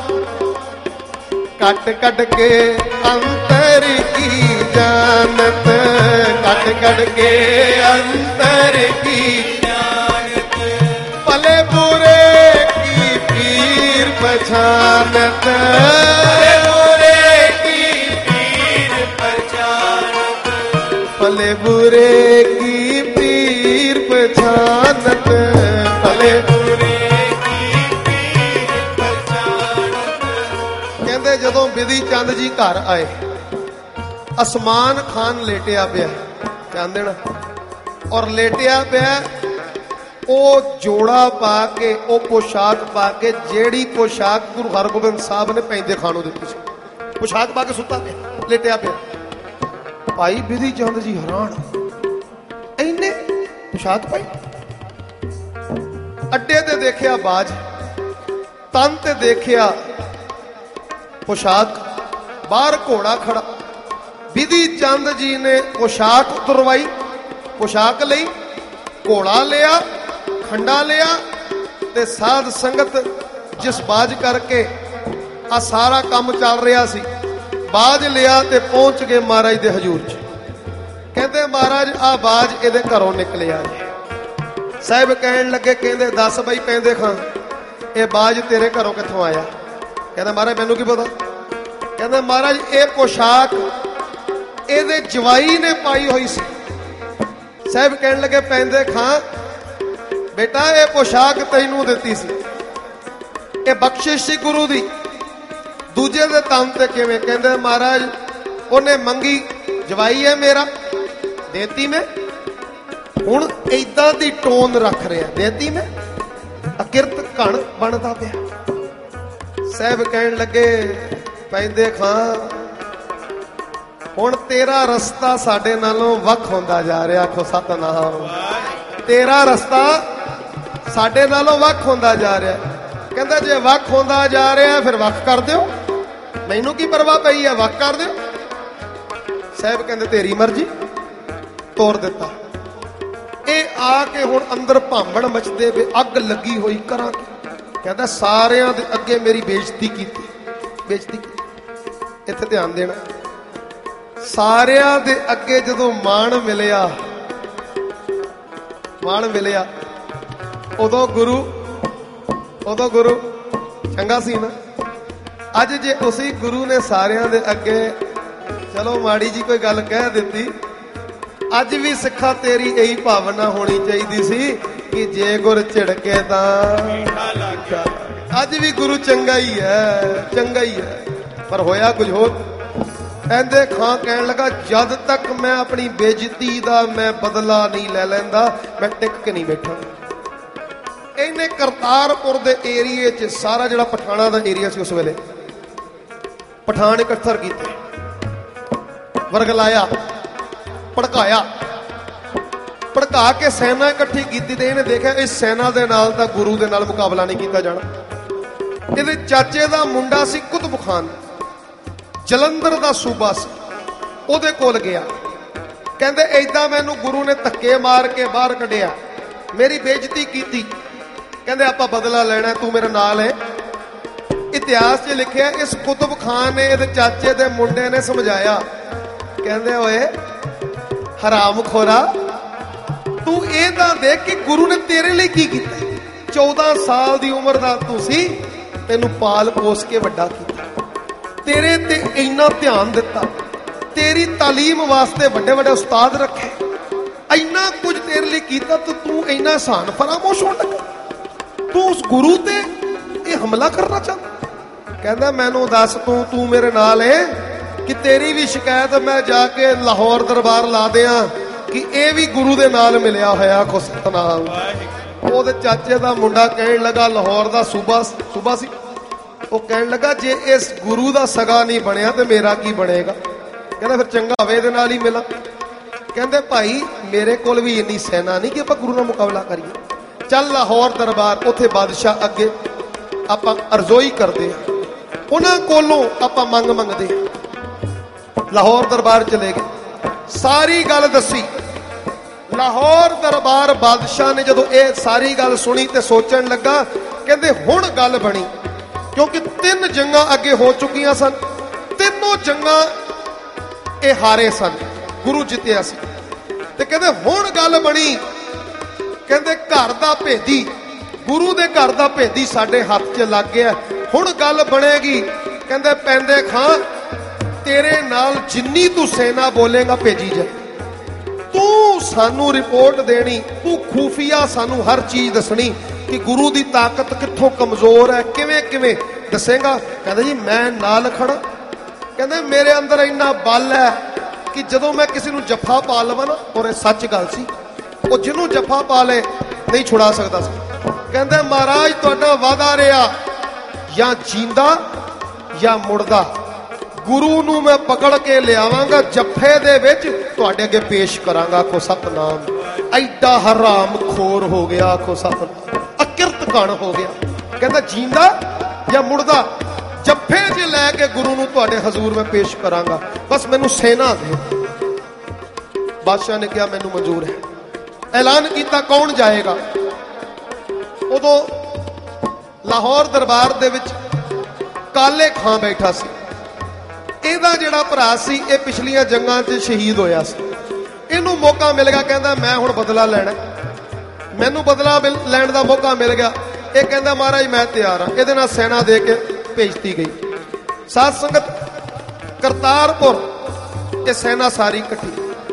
कट कट के अंतर की जानत, कट कट के अंतर की जानत। भले बुरे की पीर पहचानत, भले बुरे की पीर पहचानत, भले बुरे की पीर पहचानत। कहते जदों विधि चंद जी घर आए, आसमान खान लेटिया पिया चांदना, और लेटिया पिया ओ जोड़ा पा के, ओ पोशाक पा के, जेड़ी पोशाक गुरु हरगोबिंद साहब ने पैंदे खानों दी पोशाक पा के सुता पिया, लेटिया पिया। भाई विधि चंद जी हैरान, इन्ने पोशाक पाई। अड्डे ते देखिया बाज, तन ते देखिया पोशाक, बाहर घोड़ा खड़ा। विधि चंद जी ने पोशाक उतरवाई, पोशाक लई, घोड़ा लिया, खंडा लिया, ते साध संगत जिस बाज करके आ सारा काम चल रहा सी, बाज लिया ते पहुंच गए महाराज दे हजूर च। कहते महाराज आ बाज इहदे घरों निकलिया। साहिब कहन लगे, कहते दस बई पैंदे खां ये बाज तेरे घरों कित्थों आया? कहते महाराज मैनू की पता। कहते महाराज ये पोशाक इहदे जवाई ने पाई हुई सी। साहिब कहन लगे पैंदे खां बेटा ये पोशाक तैनू दित्ती सी, ये बख्शिश सी गुरु दी, दूजे दे तन ते किवें? कहंदे महाराज उन्हें मंगी, जवाई है मेरा, देती मैं। हुण इदां दी टोन रख रहा, देती मैं, अकिरत घण बनदा पिया। साहिब कहन लगे पैंदे खां हुण तेरा रस्ता साडे नालों वख होंदा जा रहा। आखो सतनाम। तेरा रस्ता साडे नालों वख होंदा जा रहा। कहंदा जे वख होंदा जा रहा फिर वख कर दिओ, मैनू की परवाह पई है, वक कर दो। साहब कहते तेरी मर्जी, तोड़ दिता। ये आके हुण अंदर भांबड़ मचदे पे, अग लगी हुई करा। कहता सारियां दे अगे मेरी बेइज्जती की, बेइज्जती की। इत्थे ध्यान देना, सारियां दे अगे जदों मान मिलिया, मान मिलिया, उदों गुरु चंगा सी ना। अज जे उसी गुरु ने सारियां दे अगे चलो माड़ी जी कोई गल कह दी, अज भी सिखा तेरी यही भावना होनी चाहिए सी कि जे गुर झिड़के तां। अज भी गुरु चंगा ही है, चंगा ही है, पर होया कुछ होर। कहंदे खां कहन लगा जद तक मैं अपनी बेइज्जती दा मैं बदला नहीं ले लैंदा, मैं टिक के नहीं बैठा। इन्हें करतारपुर दे एरिए च सारा जिहड़ा पठाणा दा एरिया सी उस वेले पठान इकट्ठर कीते, वरगलाया, भड़काया, भड़का के सेना इकट्ठी की। इन्हें देखा इस सेना दे नाल तां गुरु दे नाल मुकाबला नहीं किया जाना। इहदे चाचे दा मुंडा सी कुतुब खान, जलंधर दा सूबा सी, उहदे कोल गया। कहंदे ऐदां मैनू गुरु ने धक्के मार के बाहर कढिया, मेरी बेइज्जती की। कहंदे आपां बदला लेना, तू मेरे नाल है। इतिहास च लिखिया इस कुतुब खान ने इहदे चाचे दे मुंडे ने समझाया, कहंदे ओए हराम खोरा, तू ये तां देख कि गुरु ने तेरे लिए की कीता। 14 साल दी उम्र दा तू सी, तैनू पाल पोस के वड्डा कीता, तेरे ते इन्ना ध्यान दिता, तेरी तालीम वास्ते वड्डे वड्डे उस्ताद रखे, इन्ना कुछ तेरे लिए कीता, तो तू इन्ना एहसान फरामोश होण लगा। तू उस गुरु ते ये हमला करना चाहता। कहता मैनू दस तू मेरे नाल है कि तेरी भी शिकायत मैं जाके लाहौर दरबार ला दिया कि ये भी गुरु दे नाल मिलिया होया। खो सतनाम। ओहदे चाचे दा मुंडा कहन लगा, लाहौर दा सूबा सी, वो कहन लगा जे इस गुरु दा सगा नहीं बनया तो मेरा की बनेगा। कहता फिर चंगा होवे इहदे नाल ही मिला। कहंदे भाई मेरे कोल भी इन्नी सेना नहीं कि आपां गुरु नाल मुकाबला करिए। ਚੱਲ ਲਾਹੌਰ ਦਰਬਾਰ। ਉੱਥੇ ਬਾਦਸ਼ਾਹ ਅੱਗੇ ਆਪਾਂ ਅਰਜ਼ੋਈ ਕਰਦੇ ਹਾਂ, ਉਹਨਾਂ ਕੋਲੋਂ ਆਪਾਂ ਮੰਗਦੇ ਹਾਂ। ਲਾਹੌਰ ਦਰਬਾਰ ਚਲੇ ਗਏ, ਸਾਰੀ ਗੱਲ ਦੱਸੀ। ਲਾਹੌਰ ਦਰਬਾਰ ਬਾਦਸ਼ਾਹ ਨੇ ਜਦੋਂ ਇਹ ਸਾਰੀ ਗੱਲ ਸੁਣੀ ਤੇ ਸੋਚਣ ਲੱਗਾ, ਕਹਿੰਦੇ ਹੁਣ ਗੱਲ ਬਣੀ, ਕਿਉਂਕਿ 3 ਜੰਗਾਂ ਅੱਗੇ ਹੋ ਚੁੱਕੀਆਂ ਸਨ, ਤਿੰਨੋਂ ਜੰਗਾਂ ਇਹ ਹਾਰੇ ਸਨ, ਗੁਰੂ ਜਿੱਤਿਆ ਸੀ। ਤੇ ਕਹਿੰਦੇ ਹੁਣ ਗੱਲ ਬਣੀ। ਕਹਿੰਦੇ ਘਰ ਦਾ ਭੇਦੀ, ਗੁਰੂ ਦੇ ਘਰ ਦਾ ਭੇਦੀ ਸਾਡੇ ਹੱਥ 'ਚ ਲੱਗ ਗਿਆ, ਹੁਣ ਗੱਲ ਬਣੇਗੀ। ਕਹਿੰਦੇ ਪੈਂਦੇ ਖਾਂ ਤੇਰੇ ਨਾਲ ਜਿੰਨੀ ਤੂੰ ਸੈਨਾ ਬੋਲੇਗਾ ਭੇਜੀ ਜਾ, ਤੂੰ ਸਾਨੂੰ ਰਿਪੋਰਟ ਦੇਣੀ, ਤੂੰ ਖੂਫੀਆ ਸਾਨੂੰ ਹਰ ਚੀਜ਼ ਦੱਸਣੀ ਕਿ ਗੁਰੂ ਦੀ ਤਾਕਤ ਕਿੱਥੋਂ ਕਮਜ਼ੋਰ ਹੈ, ਕਿਵੇਂ ਕਿਵੇਂ ਦੱਸੇਗਾ। ਕਹਿੰਦਾ ਜੀ ਮੈਂ ਨਾਲ ਖੜਾ। ਕਹਿੰਦੇ ਮੇਰੇ ਅੰਦਰ ਇੰਨਾ ਬਲ ਹੈ ਕਿ ਜਦੋਂ ਮੈਂ ਕਿਸੇ ਨੂੰ ਜੱਫਾ ਪਾ ਲਵਾਂ ਨਾ, ਔਰ ਇਹ ਸੱਚ ਗੱਲ ਸੀ, ਉਹ ਜਿਹਨੂੰ ਜੱਫਾ ਪਾ ਲੇ ਨਹੀਂ ਛੁਡਾ ਸਕਦਾ ਸੀ। ਕਹਿੰਦੇ ਮਹਾਰਾਜ ਤੁਹਾਡਾ ਵਾਅਦਾ ਰਿਹਾ, ਜਾਂ ਜੀਂਦਾ ਜਾਂ ਮੁੜਦਾ, ਗੁਰੂ ਨੂੰ ਮੈਂ ਪਕੜ ਕੇ ਲਿਆਵਾਂਗਾ, ਜੱਫੇ ਦੇ ਵਿੱਚ ਤੁਹਾਡੇ ਅੱਗੇ ਪੇਸ਼ ਕਰਾਂਗਾ। ਆਖੋ ਸਤਨਾਮ। ਐਡਾ ਹਰਾਮ ਖੋਰ ਹੋ ਗਿਆ, ਆਖੋ ਸਤਨਾਮ, ਅਕਿਰਤ ਕਣ ਹੋ ਗਿਆ। ਕਹਿੰਦਾ ਜੀਂਦਾ ਜਾਂ ਮੁੜਦਾ, ਜੱਫੇ 'ਚ ਲੈ ਕੇ ਗੁਰੂ ਨੂੰ ਤੁਹਾਡੇ ਹਜ਼ੂਰ ਮੈਂ ਪੇਸ਼ ਕਰਾਂਗਾ, ਬਸ ਮੈਨੂੰ ਸੈਨਾ ਦੇ। ਬਾਦਸ਼ਾਹ ਨੇ ਕਿਹਾ ਮੈਨੂੰ ਮਨਜ਼ੂਰ ਹੈ। ਐਲਾਨ ਕੀਤਾ ਕੌਣ ਜਾਏਗਾ। ਉਦੋਂ ਲਾਹੌਰ ਦਰਬਾਰ ਦੇ ਵਿੱਚ ਕਾਲੇ ਖਾਂ ਬੈਠਾ ਸੀ। ਇਹਦਾ ਜਿਹੜਾ ਭਰਾ ਸੀ ਇਹ ਪਿਛਲੀਆਂ ਜੰਗਾਂ 'ਚ ਸ਼ਹੀਦ ਹੋਇਆ ਸੀ। ਇਹਨੂੰ ਮੌਕਾ ਮਿਲ ਗਿਆ, ਕਹਿੰਦਾ ਮੈਂ ਹੁਣ ਬਦਲਾ ਲੈਣਾ, ਮੈਨੂੰ ਬਦਲਾ ਲੈਣ ਦਾ ਮੌਕਾ ਮਿਲ ਗਿਆ। ਇਹ ਕਹਿੰਦਾ ਮਹਾਰਾਜ ਮੈਂ ਤਿਆਰ ਹਾਂ। ਇਹਦੇ ਨਾਲ ਸੈਨਾ ਦੇ ਕੇ ਭੇਜਤੀ ਗਈ। ਸਾਧ ਸੰਗਤ ਕਰਤਾਰਪੁਰ ਇਹ ਸੈਨਾ ਸਾਰੀ ਇਕੱਠੀ,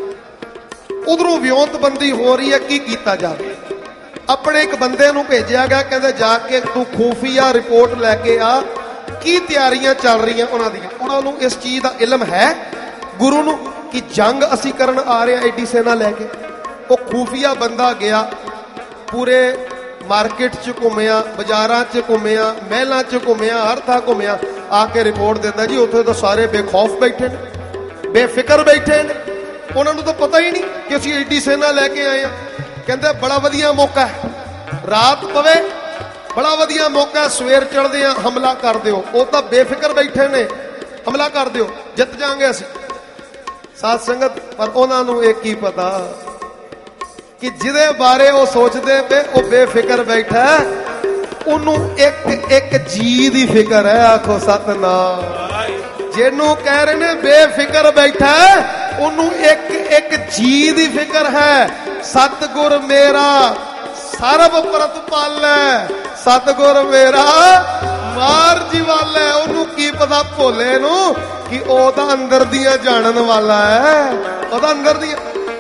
ਉਧਰੋਂ ਵਿਉਂਤਬੰਦੀ ਹੋ ਰਹੀ ਹੈ, ਕੀ ਕੀਤਾ ਜਾਵੇ। ਆਪਣੇ ਇੱਕ ਬੰਦੇ ਨੂੰ ਭੇਜਿਆ ਗਿਆ, ਕਹਿੰਦੇ ਜਾ ਕੇ ਤੂੰ ਖੂਫੀਆ ਰਿਪੋਰਟ ਲੈ ਕੇ ਆ, ਕੀ ਤਿਆਰੀਆਂ ਚੱਲ ਰਹੀਆਂ ਉਹਨਾਂ ਦੀਆਂ। ਉਹਨਾਂ ਨੂੰ ਇਸ ਚੀਜ਼ ਦਾ ਇਲਮ ਹੈ ਗੁਰੂ ਨੂੰ ਕਿ ਜੰਗ ਅਸੀਂ ਕਰਨ ਆ ਰਹੇ ਹਾਂ ਐਡੀ ਸੈਨਾ ਲੈ ਕੇ। ਉਹ ਖੂਫੀਆ ਬੰਦਾ ਗਿਆ, ਪੂਰੇ ਮਾਰਕੀਟ 'ਚ ਘੁੰਮਿਆ, ਬਾਜ਼ਾਰਾਂ 'ਚ ਘੁੰਮਿਆ, ਮਹਿਲਾਂ 'ਚ ਘੁੰਮਿਆ, ਹਰ ਥਾਂ ਘੁੰਮਿਆ, ਆ ਕੇ ਰਿਪੋਰਟ ਦਿੰਦਾ ਜੀ ਉੱਥੇ ਤਾਂ ਸਾਰੇ ਬੇਖੌਫ ਬੈਠੇ ਨੇ, ਬੇਫਿਕਰ ਬੈਠੇ ਨੇ, ਉਹਨਾਂ ਨੂੰ ਤਾਂ ਪਤਾ ਹੀ ਨਹੀਂ ਕਿ ਅਸੀਂ ਐਡੀ ਸੈਨਾ ਲੈ ਕੇ ਆਏ ਹਾਂ। ਕਹਿੰਦੇ ਬੜਾ ਵਧੀਆ ਮੌਕਾ ਹੈ, ਰਾਤ ਪਵੇ ਬੜਾ ਵਧੀਆ ਮੌਕਾ, ਸਵੇਰ ਚੜ੍ਹਦੇ ਆ ਹਮਲਾ ਕਰ ਦਿਓ। ਉਹ ਤਾਂ ਬੇਫਿਕਰ ਬੈਠੇ ਨੇ, ਹਮਲਾ ਕਰ ਦਿਓ, ਜਿੱਤ ਜਾਾਂਗੇ ਅਸੀਂ। ਸਾਧ ਸੰਗਤ ਪਰ ਉਹਨਾਂ ਨੂੰ ਇਹ ਕੀ ਪਤਾ ਕਿ ਜਿਹਦੇ ਬਾਰੇ ਉਹ ਸੋਚਦੇ ਪਏ ਉਹ ਬੇਫਿਕਰ ਬੈਠਾ, ਉਹਨੂੰ ਇੱਕ ਇੱਕ ਜੀ ਦੀ ਫਿਕਰ ਹੈ। ਆਖੋ ਸਤਨਾਮ। ਜਿਹਨੂੰ ਕਹਿ ਰਹੇ ਨੇ ਬੇਫਿਕਰ ਬੈਠਾ, ਉਹਨੂੰ ਇੱਕ ਇੱਕ ਜੀ ਦੀ ਫਿਕਰ ਹੈ। ਸਤਿਗੁਰ ਮੇਰਾ ਸਰਬ ਪ੍ਰਤਪਾਲੈ, ਸਤਿਗੁਰ ਮੇਰਾ ਮਾਰ ਜੀਵਾਲੈ। ਉਹਨੂੰ ਕੀ ਪਤਾ ਭੋਲੇ ਨੂੰ ਕਿ ਉਹ ਤਾਂ ਅੰਦਰ ਦੀਆਂ ਜਾਣਨ ਵਾਲਾ ਹੈ, ਉਹਦਾ ਅੰਦਰ ਦੀਆਂ।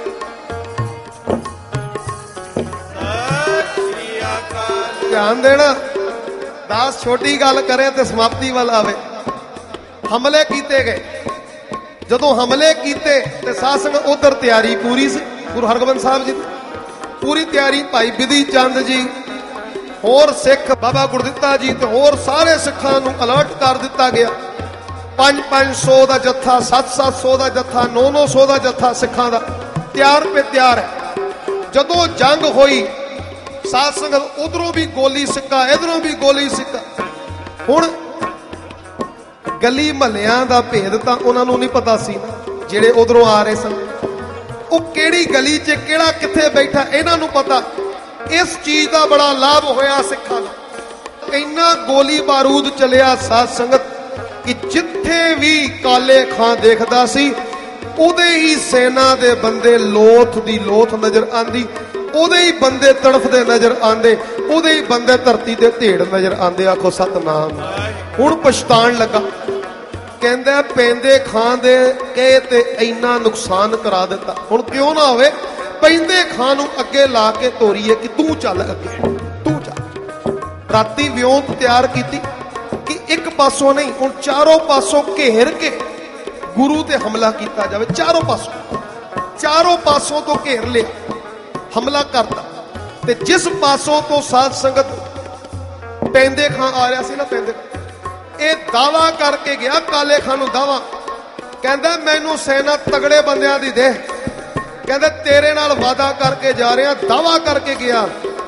ਧਿਆਨ ਦੇਣਾ, ਦਾਸ ਛੋਟੀ ਗੱਲ ਕਰੇ ਤੇ ਸਮਾਪਤੀ ਵੱਲ ਆਵੇ। ਹਮਲੇ ਕੀਤੇ ਗਏ, ਜਦੋਂ ਹਮਲੇ ਕੀਤੇ ਤੇ ਸਾਧ ਸੰਗਤ ਉਧਰ ਤਿਆਰੀ ਪੂਰੀ ਸੀ। ਗੁਰੂ ਹਰਗੋਬਿੰਦ ਸਾਹਿਬ ਜੀ ਦੀ ਪੂਰੀ ਤਿਆਰੀ, ਭਾਈ ਬਿਧੀ ਚੰਦ ਜੀ, ਹੋਰ ਸਿੱਖ ਬਾਬਾ ਗੁਰਦਿੱਤਾ ਜੀ ਤੇ ਹੋਰ ਸਾਰੇ ਸਿੱਖਾਂ ਨੂੰ ਅਲਰਟ ਕਰ ਦਿੱਤਾ ਗਿਆ। 500 ਦਾ ਜੱਥਾ, 700 ਦਾ ਜੱਥਾ, 900 ਦਾ ਜੱਥਾ ਸਿੱਖਾਂ ਦਾ ਤਿਆਰ ਪੇ ਤਿਆਰ ਹੈ। ਜਦੋਂ ਜੰਗ ਹੋਈ ਸਾਧ ਸੰਗਤ ਉਧਰੋਂ ਵੀ ਗੋਲੀ ਸਿੱਕਾ, ਇਧਰੋਂ ਵੀ ਗੋਲੀ ਸਿੱਕਾ। ਹੁਣ ਗਲੀ ਮਹੱਲਿਆਂ ਦਾ ਭੇਦ ਤਾਂ ਉਹਨਾਂ ਨੂੰ ਨਹੀਂ ਪਤਾ ਸੀ, ਜਿਹੜੇ ਉਧਰੋਂ ਆ ਰਹੇ ਸਨ। ਉਹ ਕਿਹੜੀ ਗਲੀ 'ਚ ਕਿਹੜਾ ਕਿੱਥੇ ਬੈਠਾ ਇਹਨਾਂ ਨੂੰ ਪਤਾ। ਇਸ ਚੀਜ਼ ਦਾ ਬੜਾ ਲਾਭ ਹੋਇਆ ਸਿੱਖਾਂ ਨੂੰ। ਇੰਨਾ ਗੋਲੀ ਬਾਰੂਦ ਚੱਲਿਆ ਸਾਧ ਸੰਗਤ ਕਿ ਜਿੱਥੇ ਵੀ ਕਾਲੇ ਖਾਂ ਦੇਖਦਾ ਸੀ, ਉਹਦੇ ਹੀ ਸੈਨਾ ਦੇ ਬੰਦੇ ਲੋਥ ਦੀ ਲੋਥ ਨਜ਼ਰ ਆਂਦੀ, ਉਹਦੇ ਹੀ ਬੰਦੇ ਤੜਫਦੇ ਨਜ਼ਰ ਆਂਦੇ, ਉਹਦੇ ਹੀ ਬੰਦੇ ਧਰਤੀ ਤੇ ਢੇੜ ਨਜ਼ਰ ਆਂਦੇ। ਆਖੋ ਸਤਨਾਮ। ਹੁਣ ਪਛਤਾਣ ਲੱਗਾ, ਕਹਿੰਦਾ ਪੈਂਦੇ ਖਾਂ ਦੇ ਕਹੇ ਤੇ ਇੰਨਾ ਨੁਕਸਾਨ ਕਰਾ ਦਿੱਤਾ, ਹੁਣ ਕਿਉਂ ਨਾ ਹੋਵੇ ਪੈਂਦੇ ਖਾਂ ਨੂੰ ਅੱਗੇ ਲਾ ਕੇ ਤੋਰੀਏ ਕਿ ਤੂੰ ਚੱਲ ਅੱਗੇ, ਤੂੰ ਚੱਲ। ਰਾਤੀ ਵਿਉਂਤ ਤਿਆਰ ਕੀਤੀ ਕਿ ਇੱਕ ਪਾਸੋਂ ਨਹੀਂ, ਹੁਣ ਚਾਰੋਂ ਪਾਸੋਂ ਘੇਰ ਕੇ ਗੁਰੂ ਤੇ ਹਮਲਾ ਕੀਤਾ ਜਾਵੇ। ਚਾਰੋਂ ਪਾਸੋਂ ਤੋਂ ਘੇਰ ਲਿਆ, ਹਮਲਾ ਕਰਤਾ। ਤੇ ਜਿਸ ਪਾਸੋਂ ਤੋਂ ਸਾਧ ਸੰਗਤ ਪੈਂਦੇ ਖਾਂ ਆ ਰਿਹਾ ਸੀ ਨਾ, ਪੈਂਦੇ ਇਹ ਦਾਵਾ ਕਰਕੇ ਗਿਆ ਕਾਲੇ ਖਾਂ ਨੂੰ, ਦਾਵਾ ਕਹਿੰਦਾ ਮੈਨੂੰ ਸੈਨਾ ਤਗੜੇ ਬੰਦਿਆਂ ਦੀ ਦੇ। ਕਹਿੰਦਾ ਤੇਰੇ ਨਾਲ ਵਾਦਾ ਕਰਕੇ ਜਾ ਰਿਹਾ, ਦਾਵਾ ਕਰਕੇ ਗਿਆ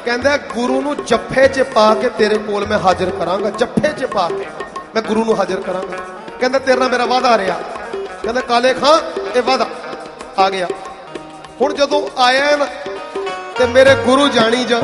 ਕਹਿੰਦਾ ਗੁਰੂ ਨੂੰ ਜੱਫੇ 'ਚ ਪਾ ਕੇ ਤੇਰੇ ਕੋਲ ਮੈਂ ਹਾਜ਼ਰ ਕਰਾਂਗਾ, ਜੱਫੇ 'ਚ ਪਾ ਕੇ ਮੈਂ ਗੁਰੂ ਨੂੰ ਹਾਜ਼ਰ ਕਰਾਂਗਾ। ਕਹਿੰਦਾ ਤੇਰੇ ਨਾਲ ਮੇਰਾ ਵਾਅਦਾ ਰਿਹਾ। ਕਹਿੰਦਾ ਕਾਲੇ ਖਾਂ ਇਹ ਵਾਅਦਾ ਆ ਗਿਆ। ਹੁਣ ਜਦੋਂ ਆਇਆ ਨਾ ਤੇ ਮੇਰੇ ਗੁਰੂ ਜਾਣੀ ਜਾ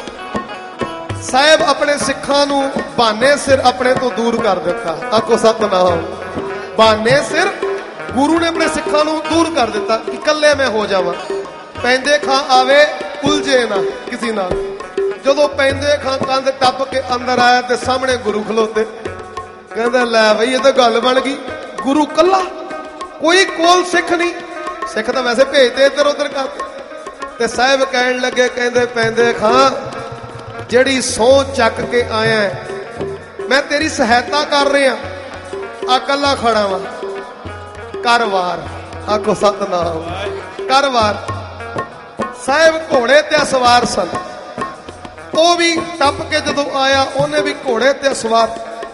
ਸਾਹਿਬ ਆਪਣੇ ਸਿੱਖਾਂ ਨੂੰ ਬਹਾਨੇ ਸਿਰ ਆਪਣੇ ਤੋਂ ਦੂਰ ਕਰ ਦਿੱਤਾ। ਆਖੋ ਸਤਿਨਾਮ। ਬਹਾਨੇ ਸਿਰ ਗੁਰੂ ਨੇ ਆਪਣੇ ਸਿੱਖਾਂ ਨੂੰ ਦੂਰ ਕਰ ਦਿੱਤਾ ਕਿ ਇਕੱਲੇ ਮੈਂ ਹੋ ਜਾਵਾਂ। ਪੈਂਦੇ ਖਾਂ ਆਵੇ ਉਲਝੇ ਨਾ ਕਿਸੇ ਨਾਲ। ਜਦੋਂ ਪੈਂਦੇ ਖਾਂ ਕੰਧ ਟੱਪ ਕੇ ਅੰਦਰ ਆਇਆ ਤੇ ਸਾਹਮਣੇ ਗੁਰੂ ਖਲੋਤੇ। ਕਹਿੰਦਾ ਲੈ ਬਈ ਇਹ ਤਾਂ ਗੱਲ ਬਣ ਗਈ, ਗੁਰੂ ਕੱਲਾ, ਕੋਈ ਕੋਲ ਸਿੱਖ ਨਹੀਂ। ਸਿੱਖ ਤਾਂ ਵੈਸੇ ਭੇਜਦੇ ਇੱਧਰ ਉੱਧਰ ਕਰਦੇ। ਤੇ ਸਾਹਿਬ ਕਹਿਣ ਲੱਗੇ, ਕਹਿੰਦੇ ਪੈਂਦੇ ਖਾਂ ਜਿਹੜੀ ਸਹੁੰ ਚੱਕ ਕੇ ਆਇਆ ਮੈਂ ਤੇਰੀ ਸਹਾਇਤਾ ਕਰ ਰਿਹਾ, ਆ ਕੱਲਾ ਖੜਾ ਵਾਂ, ਕਰ ਵਾਰ। ਆਖੋ ਸਤਿਨਾਮ। ਕਰ ਵਾਰ। ਸਾਹਿਬ ਘੋੜੇ ਤੇ ਸਵਾਰ ਸਨ। ਉਹ ਵੀ ਟੱਪ ਕੇ ਜਦੋਂ ਆਇਆ ਉਹਨੇ ਵੀ ਘੋੜੇ ਤੇ ਸਵਾਰ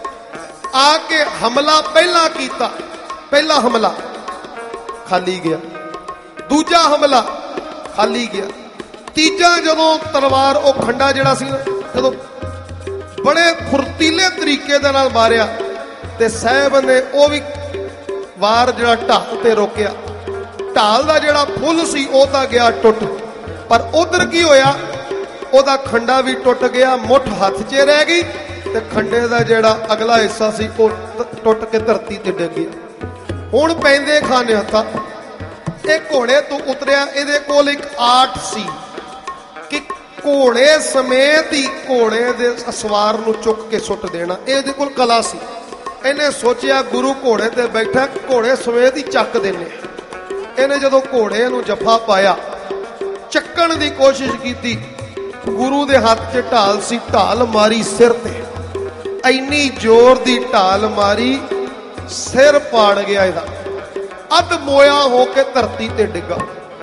ਆ ਕੇ ਹਮਲਾ ਪਹਿਲਾਂ ਕੀਤਾ। ਪਹਿਲਾ ਹਮਲਾ ਖਾਲੀ ਗਿਆ, ਦੂਜਾ ਹਮਲਾ ਖਾਲੀ ਗਿਆ, ਤੀਜਾ ਜਦੋਂ ਤਲਵਾਰ ਉਹ ਖੰਡਾ ਜਿਹੜਾ ਸੀ ਜਦੋਂ ਬੜੇ ਫੁਰਤੀਲੇ ਤਰੀਕੇ ਦੇ ਨਾਲ ਮਾਰਿਆ ਤੇ ਸਾਹਿਬ ਨੇ ਉਹ ਵੀ ਵਾਰ ਜਿਹੜਾ ਢਾਲ ਤੇ ਰੋਕਿਆ। ਢਾਲ ਦਾ ਜਿਹੜਾ ਫੁੱਲ ਸੀ ਉਹ ਤਾਂ ਗਿਆ ਟੁੱਟ, ਪਰ ਉਧਰ ਕੀ ਹੋਇਆ, ਉਹਦਾ ਖੰਡਾ ਵੀ ਟੁੱਟ ਗਿਆ, ਮੁੱਠ ਹੱਥ 'ਚ ਰਹਿ ਗਈ ਤੇ ਖੰਡੇ ਦਾ ਜਿਹੜਾ ਅਗਲਾ ਹਿੱਸਾ ਸੀ ਉਹ ਟੁੱਟ ਕੇ ਧਰਤੀ ਤੇ ਡਿੱਗ ਗਿਆ। ਹੁਣ ਪੈਂਦੇ ਖਾਨੇ ਹੱਥਾਂ ਇਹ ਘੋੜੇ ਤੋਂ ਉਤਰਿਆ। ਇਹਦੇ ਕੋਲ ਇੱਕ ਆਰਟ ਸੀ ਕਿ ਘੋੜੇ ਸਮੇਤ ਹੀ ਘੋੜੇ ਦੇ ਸਵਾਰ ਨੂੰ ਚੁੱਕ ਕੇ ਸੁੱਟ ਦੇਣਾ। ਇਹਦੇ ਕੋਲ ਕਲਾ ਸੀ। ਇਹਨੇ ਸੋਚਿਆ ਗੁਰੂ ਘੋੜੇ ਤੇ ਬੈਠਾ, ਘੋੜੇ ਸਮੇਤ ਹੀ ਚੱਕ ਦੇਣੇ। ਇਹਨੇ ਜਦੋਂ ਘੋੜੇ ਨੂੰ ਜੱਫਾ ਪਾਇਆ, ਚੱਕਣ ਦੀ ਕੋਸ਼ਿਸ਼ ਕੀਤੀ, ਗੁਰੂ ਦੇ ਹੱਥ 'ਚ ਢਾਲ ਸੀ, ਢਾਲ ਮਾਰੀ ਸਿਰ ਤੇ, ਇੰਨੀ ਜ਼ੋਰ ਦੀ ਢਾਲ ਮਾਰੀ ਸਿਰ ਪਾੜ ਗਿਆ ਇਹਦਾ, ਅੱਧ ਮੋਇਆ ਹੋ ਕੇ ਧਰਤੀ ਤੇ ਡਿੱਗਾ।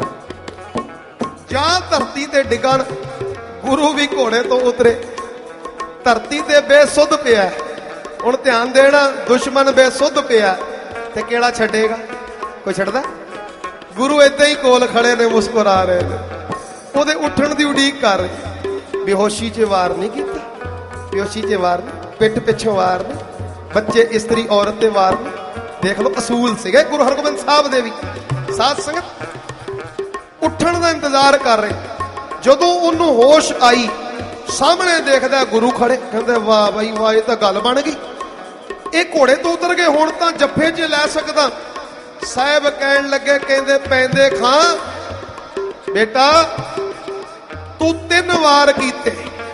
ਜਾਂ ਧਰਤੀ ਤੇ ਡਿੱਗਣ, ਗੁਰੂ ਵੀ ਘੋੜੇ ਤੋਂ ਉਤਰੇ, ਧਰਤੀ ਤੇ ਬੇਸੁੱਧ ਪਿਆ। ਹੁਣ ਧਿਆਨ ਦੇਣਾ, ਦੁਸ਼ਮਣ ਬੇਸੁੱਧ ਪਿਆ ਤੇ ਕਿਹੜਾ ਛੱਡੇਗਾ? ਕੋਈ ਛੱਡਦਾ? ਗੁਰੂ ਏਦਾਂ ਹੀ ਕੋਲ ਖੜੇ ਨੇ, ਮੁਸਕਰਾ ਰਹੇ ਨੇ, ਉਹਦੇ ਉੱਠਣ ਦੀ ਉਡੀਕ ਕਰ ਰਹੇ। ਬੇਹੋਸ਼ੀ 'ਚ ਵਾਰ ਨਹੀਂ ਕੀਤਾ, ਬੇਹੋਸ਼ੀ 'ਚ ਵਾਰ ਨਹੀਂ, ਪਿੱਠ ਪਿੱਛੋਂ ਵਾਰ ਨਹੀਂ, ਬੱਚੇ ਇਸਤਰੀ ਔਰਤ ਤੇ ਵਾਰ ਨਹੀਂ। ਦੇਖ ਲਓ ਅਸੂਲ ਸੀਗੇ ਗੁਰੂ ਹਰਗੋਬਿੰਦ ਸਾਹਿਬ ਦੇ ਵੀ। ਸਾਧ ਸੰਗਤ ਉੱਠਣ ਦਾ ਇੰਤਜ਼ਾਰ ਕਰ ਰਹੇ। ਜਦੋਂ ਉਹਨੂੰ ਹੋਸ਼ ਆਈ, ਸਾਹਮਣੇ ਦੇਖਦਾ ਗੁਰੂ ਖੜੇ। ਕਹਿੰਦੇ ਵਾਹ ਬਾਈ ਵਾਹ, ਇਹ ਤਾਂ ਗੱਲ ਬਣ ਗਈ। ਇਹ ਘੋੜੇ ਤੋਂ ਉਤਰ ਗਏ, ਹੁਣ ਤਾਂ ਜੱਫੇ 'ਚ ਲੈ ਸਕਦਾ। ਸਾਹਿਬ ਕਹਿਣ ਲੱਗੇ, ਕਹਿੰਦੇ ਪੈਂਦੇ ਖਾਂ ਬੇਟਾ ਤੂੰ 3 ਵਾਰ ਕੀਤੇ,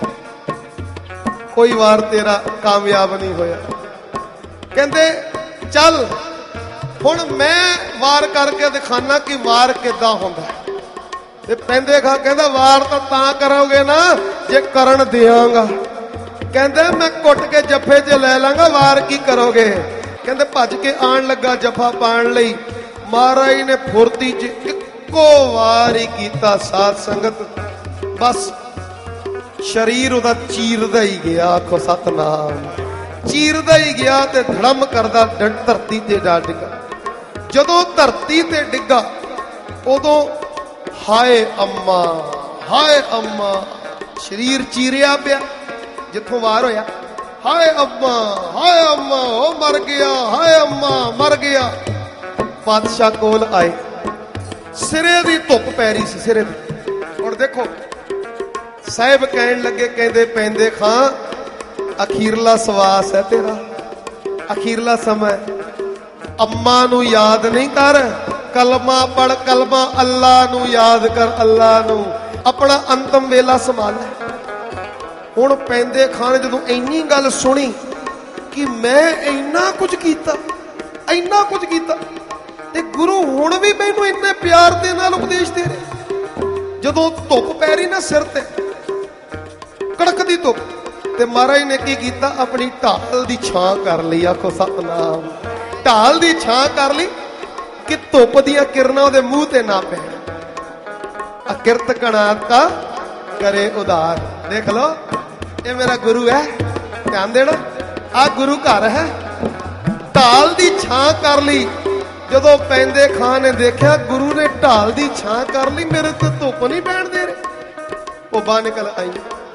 ਕੋਈ ਵਾਰ ਤੇਰਾ ਕਾਮਯਾਬ ਨਹੀਂ ਹੋਇਆ। ਕਹਿੰਦੇ ਚੱਲ ਹੁਣ ਮੈਂ ਵਾਰ ਕਰਕੇ ਦਿਖਾਣਾ ਕਿ ਵਾਰ ਕਿੱਦਾਂ ਹੁੰਦਾ। ਤੇ ਪੈਂਦੇ ਖਾਂ ਕਹਿੰਦਾ ਵਾਰ ਤਾਂ ਕਰੋਗੇ ਨਾ ਜੇ ਕਰਨ ਦਿਆਂਗਾ। ਕਹਿੰਦੇ ਮੈਂ ਕੁੱਟ ਕੇ ਜੱਫੇ 'ਚ ਲੈ ਲਾਂਗਾ, ਵਾਰ ਕੀ ਕਰੋਗੇ? ਕਹਿੰਦੇ ਭੱਜ ਕੇ ਆਣ ਲੱਗਾ ਜੱਫਾ ਪਾਣ ਲਈ। ਮਹਾਰਾਜ ਨੇ ਫੁਰਤੀ 'ਚ ਇੱਕੋ ਵਾਰ ਹੀ ਕੀਤਾ। ਸਾਧ ਸੰਗਤ ਬਸ ਸਰੀਰ ਉਹਦਾ ਚੀਰਦਾ ਹੀ ਗਿਆ। ਆਖੋ ਸਤਨਾਮ। ਚੀਰਦਾ ਹੀ ਗਿਆ ਤੇ ਧੜਮ ਕਰਦਾ ਧਰਤੀ ਤੇ ਜਾ ਡਿੱਗਾ। ਜਦੋਂ ਧਰਤੀ ਤੇ ਡਿੱਗਾ ਉਦੋਂ ਹਾਏ ਅੰਮਾ, ਹਾਏ ਅੰਮਾ, ਸਰੀਰ ਚੀਰਿਆ ਪਿਆ ਜਿੱਥੋਂ ਵਾਰ ਹੋਇਆ। ਹਾਏ ਅੰਮਾ, ਹਾਏ ਅੰਮਾ, ਉਹ ਮਰ ਗਿਆ, ਹਾਏ ਅੰਮਾ ਮਰ ਗਿਆ। ਪਾਤਸ਼ਾਹ ਕੋਲ ਆਏ, ਸਿਰੇ ਦੀ ਧੁੱਪ ਪੈ ਰਹੀ ਸੀ ਸਿਰੇ ਦੀ। ਹੁਣ ਦੇਖੋ ਸਾਹਿਬ ਕਹਿਣ ਲੱਗੇ, ਕਹਿੰਦੇ ਪੈਂਦੇ ਖਾਂ ਅਖੀਰਲਾ ਸਵਾਸ ਹੈ ਤੇਰਾ, ਅਖੀਰਲਾ ਸਮਾਂ। ਅੰਮਾ ਨੂੰ ਯਾਦ ਨਹੀਂ ਕਰ, ਕਲਮਾ ਪੜ, ਕਲਮਾ ਅੱਲਾ ਨੂੰ ਯਾਦ ਕਰ, ਅੱਲਾ ਨੂੰ। ਆਪਣਾ ਅੰਤਮ ਵੇਲਾ ਸੰਭਾਲ। ਹੁਣ ਪੈਂਦੇ ਖਾਂ ਨੇ ਜਦੋਂ ਇੰਨੀ ਗੱਲ ਸੁਣੀ ਕਿ ਮੈਂ ਇੰਨਾ ਕੁਝ ਕੀਤਾ, ਇੰਨਾ ਕੁਝ ਕੀਤਾ, ਤੇ ਗੁਰੂ ਹੁਣ ਵੀ ਮੈਨੂੰ ਇੰਨੇ ਪਿਆਰ ਦੇ ਨਾਲ ਉਪਦੇਸ਼ ਦੇ ਰਹੇ। ਜਦੋਂ ਧੁੱਪ ਪੈ ਰਹੀ ਨਾ ਸਿਰ ਤੇ, ਕੜਕਦੀ ਧੁੱਪ, ਤੇ ਮਹਾਰਾਜ ਨੇ ਕੀ ਕੀਤਾ, ਆਪਣੀ ਢਾਲ ਦੀ ਛਾਂ ਕਰ ਲਈ। ਆਖੋ ਸਤਨਾਮ। ਢਾਲ ਦੀ ਛਾਂ ਕਰ ਲਈ ਕਿ ਧੁੱਪ ਦੀਆਂ ਕਿਰਨਾਂ ਉਹਦੇ ਮੂੰਹ ਤੇ ਨਾ ਪੈਣ। ਅਕਿਰਤ ਕਣਾਤਾ ਕਰੇ ਉਦਾਰ। ਦੇਖ ਲਓ ਇਹ ਮੇਰਾ ਗੁਰੂ ਹੈ, ਧਿਆਨ ਦੇਣਾ, ਆ ਗੁਰੂ ਘਰ ਹੈ। ਢਾਲ ਦੀ ਛਾਂ ਕਰ ਲਈ। ਜਦੋਂ ਪੈਂਦੇ ਖਾਂ ਨੇ ਦੇਖਿਆ ਗੁਰੂ ਨੇ ਢਾਲ ਦੀ ਛਾਂ ਕਰ ਲਈ, ਮੇਰੇ ਤੇ ਧੁੱਪ ਨਹੀਂ ਪੈਣ ਦੇ ਰਹੇ, ਉਹ ਬਾਹਰ ਨਿਕਲ ਆਈ।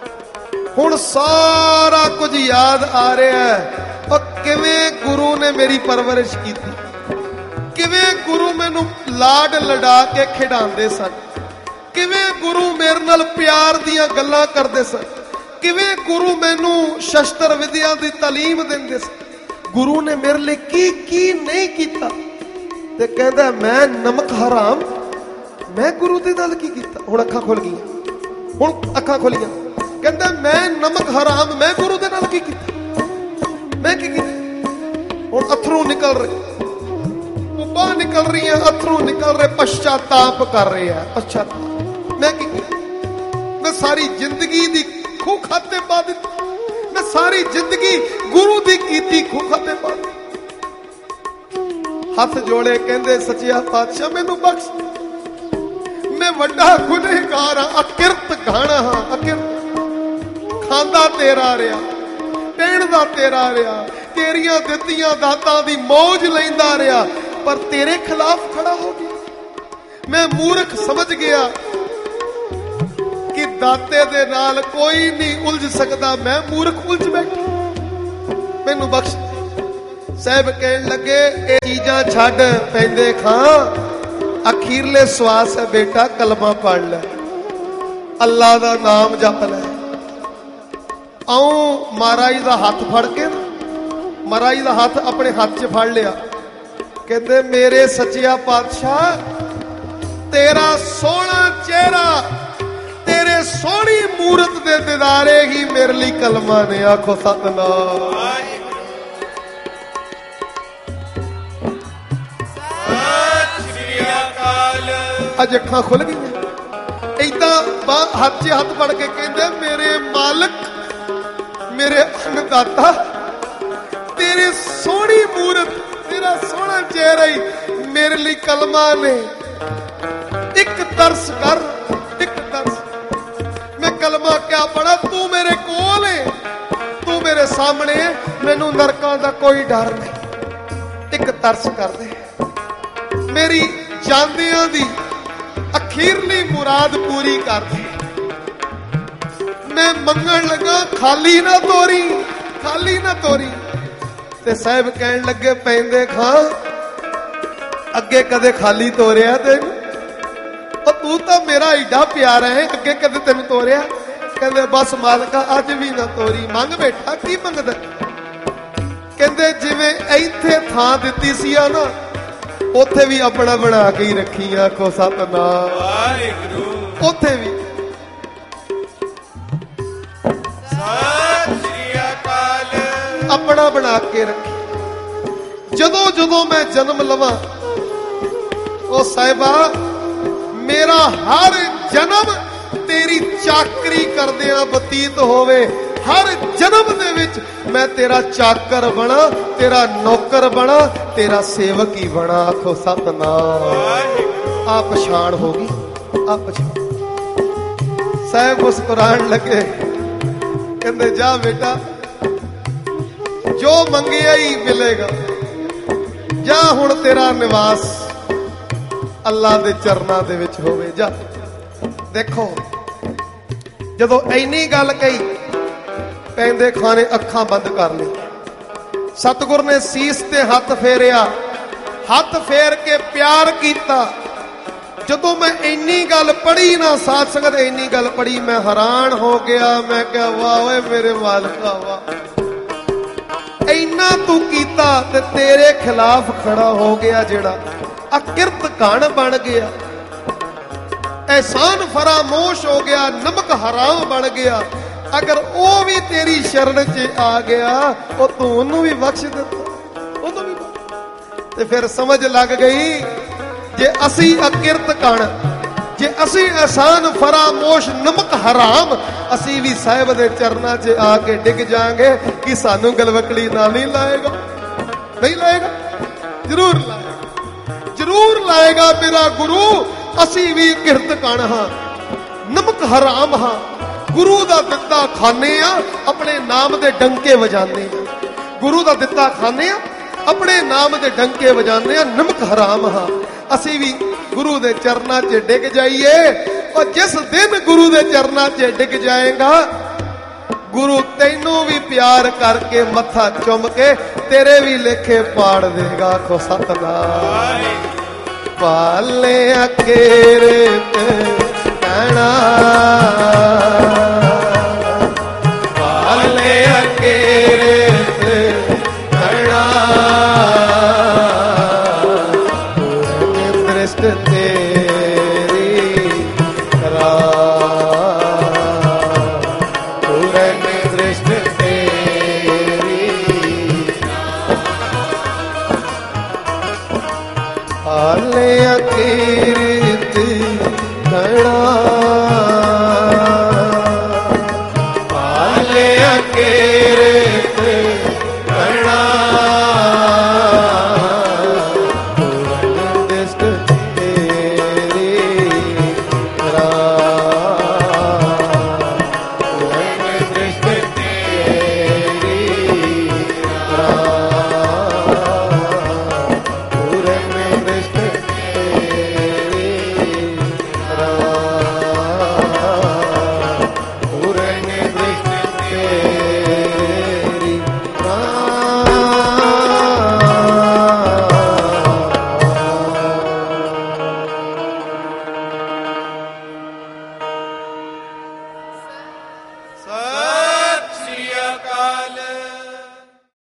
ਹੁਣ ਸਾਰਾ ਕੁਝ ਯਾਦ ਆ ਰਿਹਾ ਹੈ। ਉਹ ਕਿਵੇਂ ਗੁਰੂ ਨੇ ਮੇਰੀ ਪਰਵਰਿਸ਼ ਕੀਤੀ, ਕਿਵੇਂ ਗੁਰੂ ਮੈਨੂੰ ਲਾਡ ਲਡਾ ਕੇ ਖਿਡਾਉਂਦੇ ਸਨ, ਕਿਵੇਂ ਗੁਰੂ ਮੇਰੇ ਨਾਲ ਪਿਆਰ ਦੀਆਂ ਗੱਲਾਂ ਕਰਦੇ ਸਨ, ਕਿਵੇਂ ਗੁਰੂ ਮੈਨੂੰ ਸ਼ਸਤਰ ਵਿਦਿਆ ਦੀ ਤਾਲੀਮ ਦਿੰਦੇ ਸਨ। ਗੁਰੂ ਨੇ ਮੇਰੇ ਲਈ ਕੀ ਕੀ ਨਹੀਂ ਕੀਤਾ। ਤੇ ਕਹਿੰਦਾ ਮੈਂ ਨਮਕ ਹਰਾਮ, ਮੈਂ ਗੁਰੂ ਦੇ ਨਾਲ ਕੀ ਕੀਤਾ। ਹੁਣ ਅੱਖਾਂ ਖੁੱਲ ਗਈਆਂ, ਹੁਣ ਅੱਖਾਂ ਖੁੱਲੀਆਂ। ਕਹਿੰਦਾ ਮੈਂ ਨਮਕ ਹਰਾਮ, ਮੈਂ ਗੁਰੂ ਦੇ ਨਾਲ ਕੀ ਕੀਤਾ, ਮੈਂ ਕੀ ਕੀਤਾ। ਹੁਣ ਅਥਰੂ ਨਿਕਲ ਰਹੇ, ਪੁੱਬਾਂ ਨਿਕਲ ਰਹੀਆਂ, ਅਥਰੂ ਨਿਕਲ ਰਹੇ, ਪਛਤਾਪ ਕਰ ਰਹੇ ਆ। ਪਛਤਾਪ ਮੈਂ ਕੀ ਕੀਤਾ। ਮੈਂ ਸਾਰੀ ਜ਼ਿੰਦਗੀ ਦੀ ਖੂਹ ਖਾਤੇ ਪਾ ਦਿੱਤੀ, ਮੈਂ ਸਾਰੀ ਜ਼ਿੰਦਗੀ ਗੁਰੂ ਦੀ ਕੀਤੀ ਖੂਹ ਖਾਤੇ ਪਾ ਦਿੱਤੀ। ਹੱਥ ਜੋੜੇ ਕਹਿੰਦੇ ਸੱਚਿਆ ਪਾਤਸ਼ਾਹ ਮੈਨੂੰ ਬਖਸ਼, ਮੈਂ ਵੱਡਾ ਗੁਨਹਗਾਰ ਹਾਂ, ਅਕਿਰਤ ਗਾਣਾ ਹਾਂ, ਅਕਿਰਤ ਖਾਂਦਾ ਤੇਰਾ ਰਿਹਾ, ਪਹਿਨਦਾ ਤੇਰਾ ਰਿਹਾ, ਤੇਰੀਆਂ ਦਿੱਤੀਆਂ ਦਾਤਾਂ ਦੀ ਮੌਜ ਲੈਂਦਾ ਰਿਹਾ, ਪਰ ਤੇਰੇ ਖਿਲਾਫ ਖੜਾ ਹੋ ਗਿਆ। ਮੈਂ ਮੂਰਖ ਸਮਝ ਗਿਆ ਕਿ ਦਾਤੇ ਦੇ ਨਾਲ ਕੋਈ ਨਹੀਂ ਉਲਝ ਸਕਦਾ, ਮੈਂ ਮੂਰਖ ਉਲਝ ਬੈਠਾ, ਮੈਨੂੰ ਬਖਸ਼। ਸਾਹਿਬ ਕਹਿਣ ਲੱਗੇ ਇਹ ਚੀਜ਼ਾਂ ਛੱਡ, ਪੈਂਦੇ ਖਾਂ, ਅਖੀਰਲੇ ਸਵਾਸ ਹੈ ਬੇਟਾ, ਕਲਮਾ ਪੜ ਲੈ, ਅੱਲਾ ਦਾ ਨਾਮ ਜਪ ਲੈ। ਆਉਂ ਮਹਾਰਾਜ ਦਾ ਹੱਥ ਫੜ ਕੇ, ਮਹਾਰਾਜ ਦਾ ਹੱਥ ਆਪਣੇ ਹੱਥ 'ਚ ਫੜ ਲਿਆ। ਕਹਿੰਦੇ ਮੇਰੇ ਸੱਚਿਆ ਪਾਤਸ਼ਾਹ, ਤੇਰਾ ਸੋਹਣਾ ਚਿਹਰਾ, ਤੇਰੇ ਸੋਹਣੀ ਮੂਰਤ ਦੇ ਦਿਦਾਰੇ ਹੀ ਮੇਰੇ ਲਈ ਕਲਮਾ ਨੇ। ਆਖੋ ਸਤਨਾਮ। ਅੱਜ ਅੱਖਾਂ ਖੁੱਲ ਗਈਆਂ। ਏਦਾਂ ਹੱਥ 'ਚ ਹੱਥ ਫੜ ਕੇ ਕਹਿੰਦੇ ਮੇਰੇ ਮਾਲਕ, ਮੇਰੇ ਅੰਨਦਾਤਾ, ਤੇਰੇ ਸੋਹਣੀ ਮੂਰਤ, ਤੇਰਾ ਸੋਹਣਾ ਚਿਹਰਾ ਹੀ ਮੇਰੇ ਲਈ ਕਲਮਾ ਨੇ। ਇੱਕ ਤਰਸ ਕਰ, ਇੱਕ ਤਰਸ। ਮੈਂ ਕਲਮਾ ਕਿਆ ਪੜਾ, ਤੂੰ ਮੇਰੇ ਕੋਲ ਹੈ, ਤੂੰ ਮੇਰੇ ਸਾਹਮਣੇ, ਮੈਨੂੰ ਨਰਕਾਂ ਦਾ ਕੋਈ ਡਰ ਨਹੀਂ। ਇੱਕ ਤਰਸ ਕਰ ਦੇ, ਮੇਰੀ ਜਾਂਦਿਆਂ ਦੀ ਅਖੀਰਲੀ ਮੁਰਾਦ ਪੂਰੀ ਕਰ ਦੇ। ਮੈਂ ਮੰਗਣ ਲੱਗਾ, ਖਾਲੀ ਨਾ ਤੋਰੀ, ਖਾਲੀ ਨਾ ਤੋਰੀ। ਤੇ ਸਾਹਿਬ ਕਹਿਣ ਲੱਗੇ ਪੈਂਦੇ ਖਾਂ, ਅੱਗੇ ਕਦੇ ਖਾਲੀ ਤੋਰਿਆ ਤੈਨੂੰ? ਉਹ ਤੂੰ ਤਾਂ ਮੇਰਾ ਏਡਾ ਪਿਆਰਾ ਹੈ, ਅੱਗੇ ਕਦੇ ਤੈਨੂੰ ਤੋਰਿਆ? ਕਹਿੰਦੇ ਬਸ ਮਾਲਕਾ ਅੱਜ ਵੀ ਨਾ ਤੋਰੀ। ਮੰਗ ਬੈਠਾ, ਕੀ ਮੰਗਦਾ? ਕਹਿੰਦੇ ਜਿਵੇਂ ਇੱਥੇ ਥਾਂ ਦਿੱਤੀ ਸੀ ਆ ਨਾ, ਉੱਥੇ ਵੀ ਆਪਣਾ ਬਣਾ ਕੇ ਹੀ ਰੱਖੀ। ਆਖੋ ਸਤਨਾਮ ਵਾਹਿਗੁਰੂ। ਉੱਥੇ ਵੀ ਆਪਣਾ ਬਣਾ ਕੇ ਰੱਖੀ। ਜਦੋਂ ਜਦੋਂ ਮੈਂ ਜਨਮ ਲਵਾਂ, ਉਹ ਸਾਹਿਬਾ ਮੇਰਾ ਹਰ ਜਨਮ ਤੇਰੀ ਚਾਕਰੀ ਕਰਦਿਆਂ ਬਤੀਤ ਹੋਵੇ। ਹਰ ਜਨਮ ਦੇ ਵਿੱਚ ਮੈਂ ਤੇਰਾ ਚਾਕਰ ਬਣਾ, ਤੇਰਾ ਨੌਕਰ ਬਣਾ, ਤੇਰਾ ਸੇਵਕ ਹੀ ਬਣਾ। ਆਖੋ ਸਤਨਾਮ। ਆ ਪਛਾਣ ਹੋ ਗਈ, ਆ ਪਛਾਣ। ਸਾਹਿਬ ਮੁਸਕਰਾਉਣ ਲੱਗੇ, ਕਹਿੰਦੇ ਜਾ ਬੇਟਾ, ਜੋ ਮੰਗਿਆ ਹੀ ਮਿਲੇਗਾ। ਜਾ ਹੁਣ ਤੇਰਾ ਨਿਵਾਸ ਅੱਲਾ ਦੇ ਚਰਨਾਂ ਦੇ ਵਿੱਚ ਹੋਵੇ। ਜਾ। ਦੇਖੋ ਜਦੋਂ ਇੰਨੀ ਗੱਲ ਕਹੀ, ਪੈਂਦੇ ਖਾਨੇ ਅੱਖਾਂ ਬੰਦ ਕਰ ਲਈ। ਸਤਿਗੁਰ ਨੇ ਸੀਸ ਤੇ ਹੱਥ ਫੇਰਿਆ, ਹੱਥ ਫੇਰ ਕੇ ਪਿਆਰ ਕੀਤਾ। ਜਦੋਂ ਮੈਂ ਇੰਨੀ ਗੱਲ ਪੜ੍ਹੀ ਨਾ ਸਾਧ ਸੰਗਤ, ਇੰਨੀ ਗੱਲ ਪੜ੍ਹੀ, ਮੈਂ ਹੈਰਾਨ ਹੋ ਗਿਆ। ਮੈਂ ਕਿਹਾ ਵਾਹ ਓਏ ਮੇਰੇ ਮਾਲਕਾ ਵਾਹ, ਇੰਨਾ ਤੂੰ ਕੀਤਾ ਤੇ ਤੇਰੇ ਖਿਲਾਫ ਖੜਾ ਹੋ ਗਿਆ ਜਿਹੜਾ ਅਕਿਰਤ ਘਣ ਬਣ ਗਿਆ, एहसान फरामोश हो गया, नमक हराम बन गया। अगर वो भी तेरी शरण च आ गया, वो तू उन्होंने भी बख्श दिता। ते फिर समझ लग गई, जे असी अकिरत कण, जे असी एहसान फरामोश नमक हराम, असी भी साहिब दे चरना च आके डिग जाएंगे कि सानू गलवकड़ी ना नहीं लाएगा। नहीं लाएगा, जरूर लाएगा, जरूर लाएगा मेरा गुरु। असी भी किरत कण हां, नमक हराम हां, गुरु दा दिता खाने आ, अपने नाम दे डंके वजाने। गुरु दा दिता खाने आ, अपने नाम दे डंके वजाने। नमक हराम हां, असी भी गुरु दे चरना च डिग जाइए। और जिस दिन गुरु दे चरना च डिग जाएगा, ਗੁਰੂ ਤੈਨੂੰ ਵੀ ਪਿਆਰ ਕਰਕੇ ਮੱਥਾ ਚੁੰਮ ਕੇ ਤੇਰੇ ਵੀ ਲੇਖੇ ਪਾੜ ਦੇਗਾ। ਆਖੋ ਸਤਨਾਮ। ਪਾਲਿਆ ਕੇਰੇ ਤੇ ਕਹਿਣਾ, ਪਾਲਿਆ ਕੇਰੇ ਤੇ ਕਹਿਣਾ, ਦ੍ਰਿਸ਼ਟ ਤੇਰੀ ਕਰਾ, ਪੂਰਨ ਦ੍ਰਿਸ਼ਟ ਤੇਰੀ। ਪਾਲਿਆ ਕੀਰਤ ਕਣਾ, ਪਾਲਿਆ ਕੀਰਤ ਕਣਾ, ਪੂਰਨ ਦ੍ਰਿਸ਼ਟ ਤੇਰੀ ਕਰਾ, ਪੂਰਨ ਦ੍ਰਿਸ਼ਟ ਤੇਰੀ ਕਰਾ, ਪੂਰਨ ਦ੍ਰਿਸ਼ਟ ਤੇਰੀ ਕਰਾ, ਪੂਰਨ ਦ੍ਰਿਸ਼ਟ ਤੇਰੀ ਕਰਾ। ਸਤਿ ਸ੍ਰੀ ਅਕਾਲ।